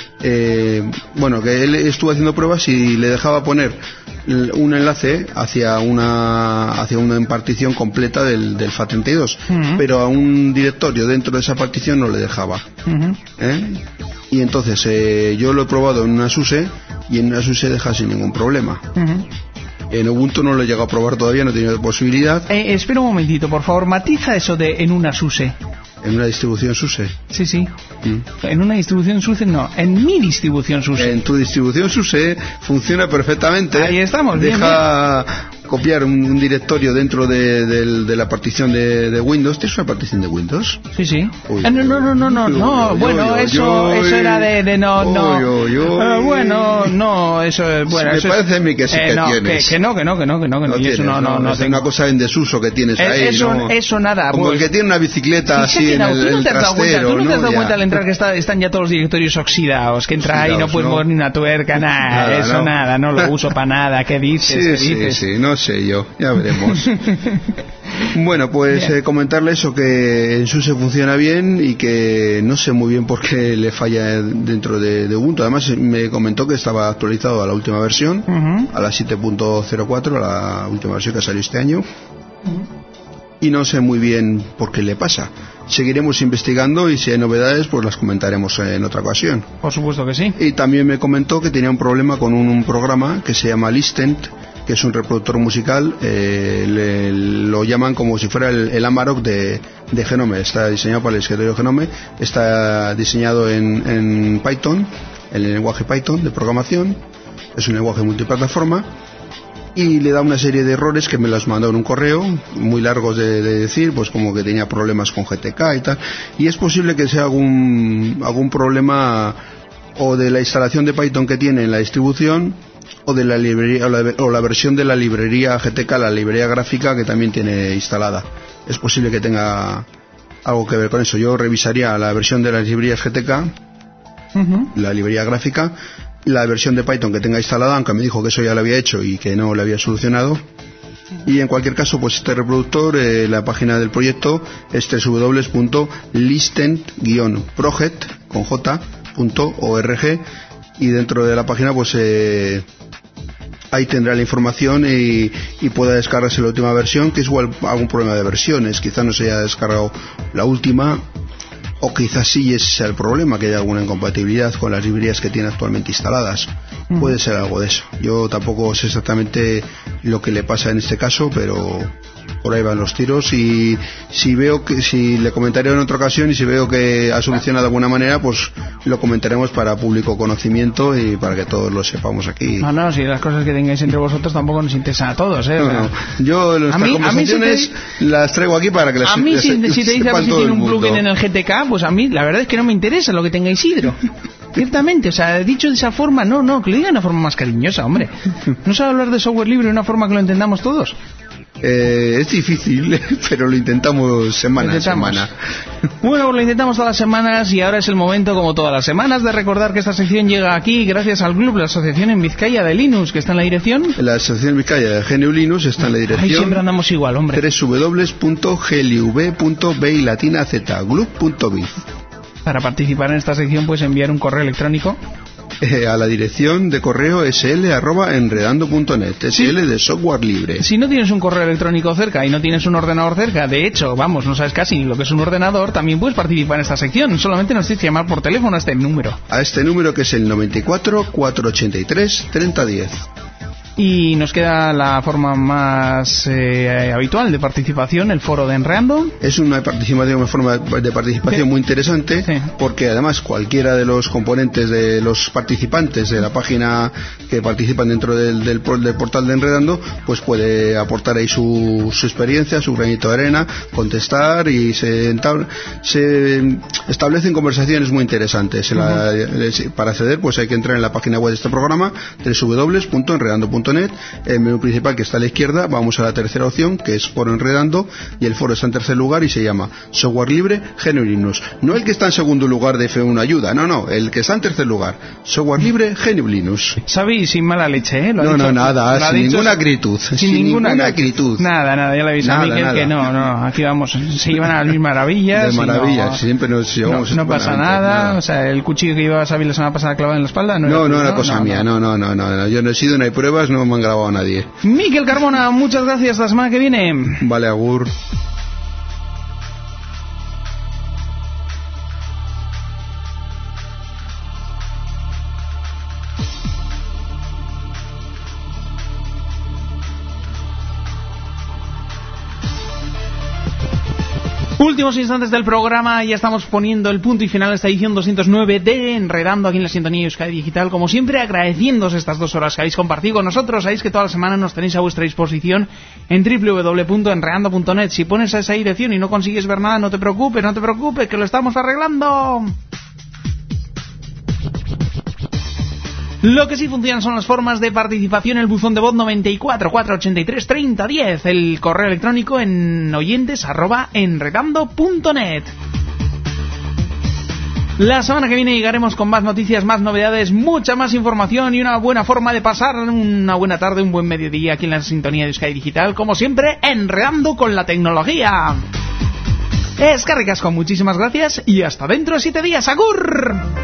Eh, bueno, que él estuvo haciendo pruebas y le dejaba poner un enlace hacia una hacia una partición completa del, del FAT treinta y dos, uh-huh. pero a un directorio dentro de esa partición no le dejaba. Uh-huh. ¿Eh? Y entonces eh, yo lo he probado en una SUSE y en una SUSE deja sin ningún problema. Uh-huh. En Ubuntu no lo he llegado a probar todavía, no he tenido posibilidad. Eh, espera un momentito, por favor, matiza eso de en una SUSE. ¿En una distribución SUSE? Sí, sí. ¿Mm? En una distribución SUSE no, en mi distribución SUSE. En tu distribución SUSE funciona perfectamente. Ahí estamos. Deja bien, bien. copiar un, un directorio dentro de, de, de la partición de, de Windows. ¿Tienes una partición de Windows? Sí, sí. Uy, ah, no, no, no, no, no, uy, no. Uy, bueno, uy, eso, uy, eso era de, de no, no. Uy, uy, uy. Uh, bueno, no, eso, bueno, me eso parece es, a mí que sí eh, que no, tienes. Que, que no, que no, que no, que no, que no. no eso no, no, no, no es una cosa en desuso que tienes eh, ahí. Eso, no, eso nada. Como pues, el que tiene una bicicleta sí, así en no, el, tú no el te has dado trastero. cuenta, tú no te has dado ya. cuenta al entrar que está, están ya todos los directorios oxidados, que entra ahí y no puedes ¿no? mover ni una tuerca, nada, nada eso no. nada, no lo uso para nada. ¿Qué dices? Sí, ¿Qué dices? sí, sí, no sé yo, ya veremos. Bueno, pues eh, comentarle eso, que en SUSE funciona bien y que no sé muy bien por qué le falla dentro de, de Ubuntu. Además me comentó que estaba actualizado a la última versión, uh-huh. a la siete punto cero cuatro, la última versión que salió este año. Uh-huh. Y no sé muy bien por qué le pasa. Seguiremos investigando y si hay novedades pues las comentaremos en otra ocasión. Por supuesto que sí. Y también me comentó que tenía un problema con un, un programa que se llama Listent, que es un reproductor musical, eh, le, lo llaman como si fuera el, el Amarok de, de Genome. Está diseñado para el escritorio Genome, está diseñado en, en Python, en el lenguaje Python de programación, es un lenguaje multiplataforma, y le da una serie de errores que me los mandó en un correo, muy largos de, de decir, pues como que tenía problemas con G T K y tal, y es posible que sea algún, algún problema o de la instalación de Python que tiene en la distribución, o de la librería o la, o la versión de la librería G T K, la librería gráfica que también tiene instalada. Es posible que tenga algo que ver con eso. Yo revisaría la versión de las librerías G T K, uh-huh. la librería gráfica, la versión de Python que tenga instalada, aunque me dijo que eso ya lo había hecho y que no lo había solucionado. Y en cualquier caso, pues este reproductor, eh, la página del proyecto es doble u doble u doble u punto listent guion project con j punto org, y dentro de la página pues eh, ahí tendrá la información y, y pueda descargarse la última versión, que es igual algún problema de versiones, quizás no se haya descargado la última, o quizás sí ese sea el problema, que haya alguna incompatibilidad con las librerías que tiene actualmente instaladas. Mm. Puede ser algo de eso. Yo tampoco sé exactamente lo que le pasa en este caso, pero por ahí van los tiros, y si veo que, si le comentaré en otra ocasión, y si veo que ha solucionado de alguna manera, pues lo comentaremos para público conocimiento y para que todos lo sepamos aquí. No, no, si las cosas que tengáis entre vosotros tampoco nos interesan a todos, ¿eh? No, no. Yo nuestras mí, conversaciones si te... las traigo aquí para que las A mí si, les, si te dice si tiene un plugin en el G T K, pues a mí la verdad es que no me interesa lo que tenga Isidro. Ciertamente, o sea, dicho de esa forma, no, no, que lo diga de una forma más cariñosa, hombre. No sabe hablar de software libre de una forma que lo entendamos todos. Eh, es difícil, pero lo intentamos semana a semana. Bueno, pues lo intentamos todas las semanas, y ahora es el momento, como todas las semanas, de recordar que esta sección llega aquí gracias al Club, la Asociación en Vizcaya de Linux, que está en la dirección... La Asociación en Vizcaya de G N U Linux está en la dirección... Ahí siempre andamos igual, hombre. doble u doble u doble u punto g l v punto b y latina z glub punto biz. Para participar en esta sección puedes enviar un correo electrónico eh, a la dirección de correo sl arroba enredando punto net, sl ¿sí? De software libre. Si no tienes un correo electrónico cerca y no tienes un ordenador cerca, de hecho, vamos, no sabes casi ni lo que es un ordenador, también puedes participar en esta sección. Solamente nos tienes que llamar por teléfono a este número. A este número, que es el noventa y cuatro, cuatrocientos ochenta y tres, treinta diez. Y nos queda la forma más eh, habitual de participación, el foro de Enredando. Es una participación, una forma de participación sí. muy interesante, sí. porque además cualquiera de los componentes, de los participantes de la página que participan dentro del, del, del portal de Enredando, pues puede aportar ahí su, su experiencia, su granito de arena, contestar, y se, entab- se establecen conversaciones muy interesantes. Uh-huh. La, para acceder, pues hay que entrar en la página web de este programa, doble u doble u doble u punto enredando punto net. El menú principal, que está a la izquierda, vamos a la tercera opción, que es Foro Enredando, y el foro está en tercer lugar y se llama Software Libre G N U Linux. No el que está en segundo lugar de F uno Ayuda, no, no, el que está en tercer lugar, Software Libre G N U Linux. Xavi, sin mala leche, ¿eh? Lo no, dicho, no, nada, sin dicho, ninguna acritud. Sin, sin ninguna, ninguna acritud. Nada, nada, ya le aviso a Miquel que no, no, aquí vamos, se llevan a las mismas maravillas. De maravillas, no, siempre nos llevamos. No, no pasa nada, nada, o sea, el cuchillo que llevaba Xavi la semana pasada clavado en la espalda. No, no, era, no era cosa no, mía, no, no, no, no, no, yo no he sido, no hay pruebas, no me han grabado a nadie. Miquel Carmona, muchas gracias, la semana que viene. Vale, agur. Últimos instantes del programa, ya estamos poniendo el punto y final a esta edición doscientos nueve de Enredando aquí en la sintonía de Euskadi Digital. Como siempre, agradeciéndoos estas dos horas que habéis compartido con nosotros. Sabéis que toda la semana nos tenéis a vuestra disposición en doble u doble u doble u punto enredando punto net. Si pones a esa dirección y no consigues ver nada, no te preocupes, no te preocupes, que lo estamos arreglando. Lo que sí funcionan son las formas de participación, el buzón de voz noventa y cuatro, cuatrocientos ochenta y tres, treinta diez, el correo electrónico en oyentes arroba enredando punto net. La semana que viene llegaremos con más noticias, más novedades, mucha más información y una buena forma de pasar una buena tarde, un buen mediodía aquí en la sintonía de Euskadi Digital, como siempre, enredando con la tecnología. Eskerrik asko, muchísimas gracias y hasta dentro de siete días. ¡Agur!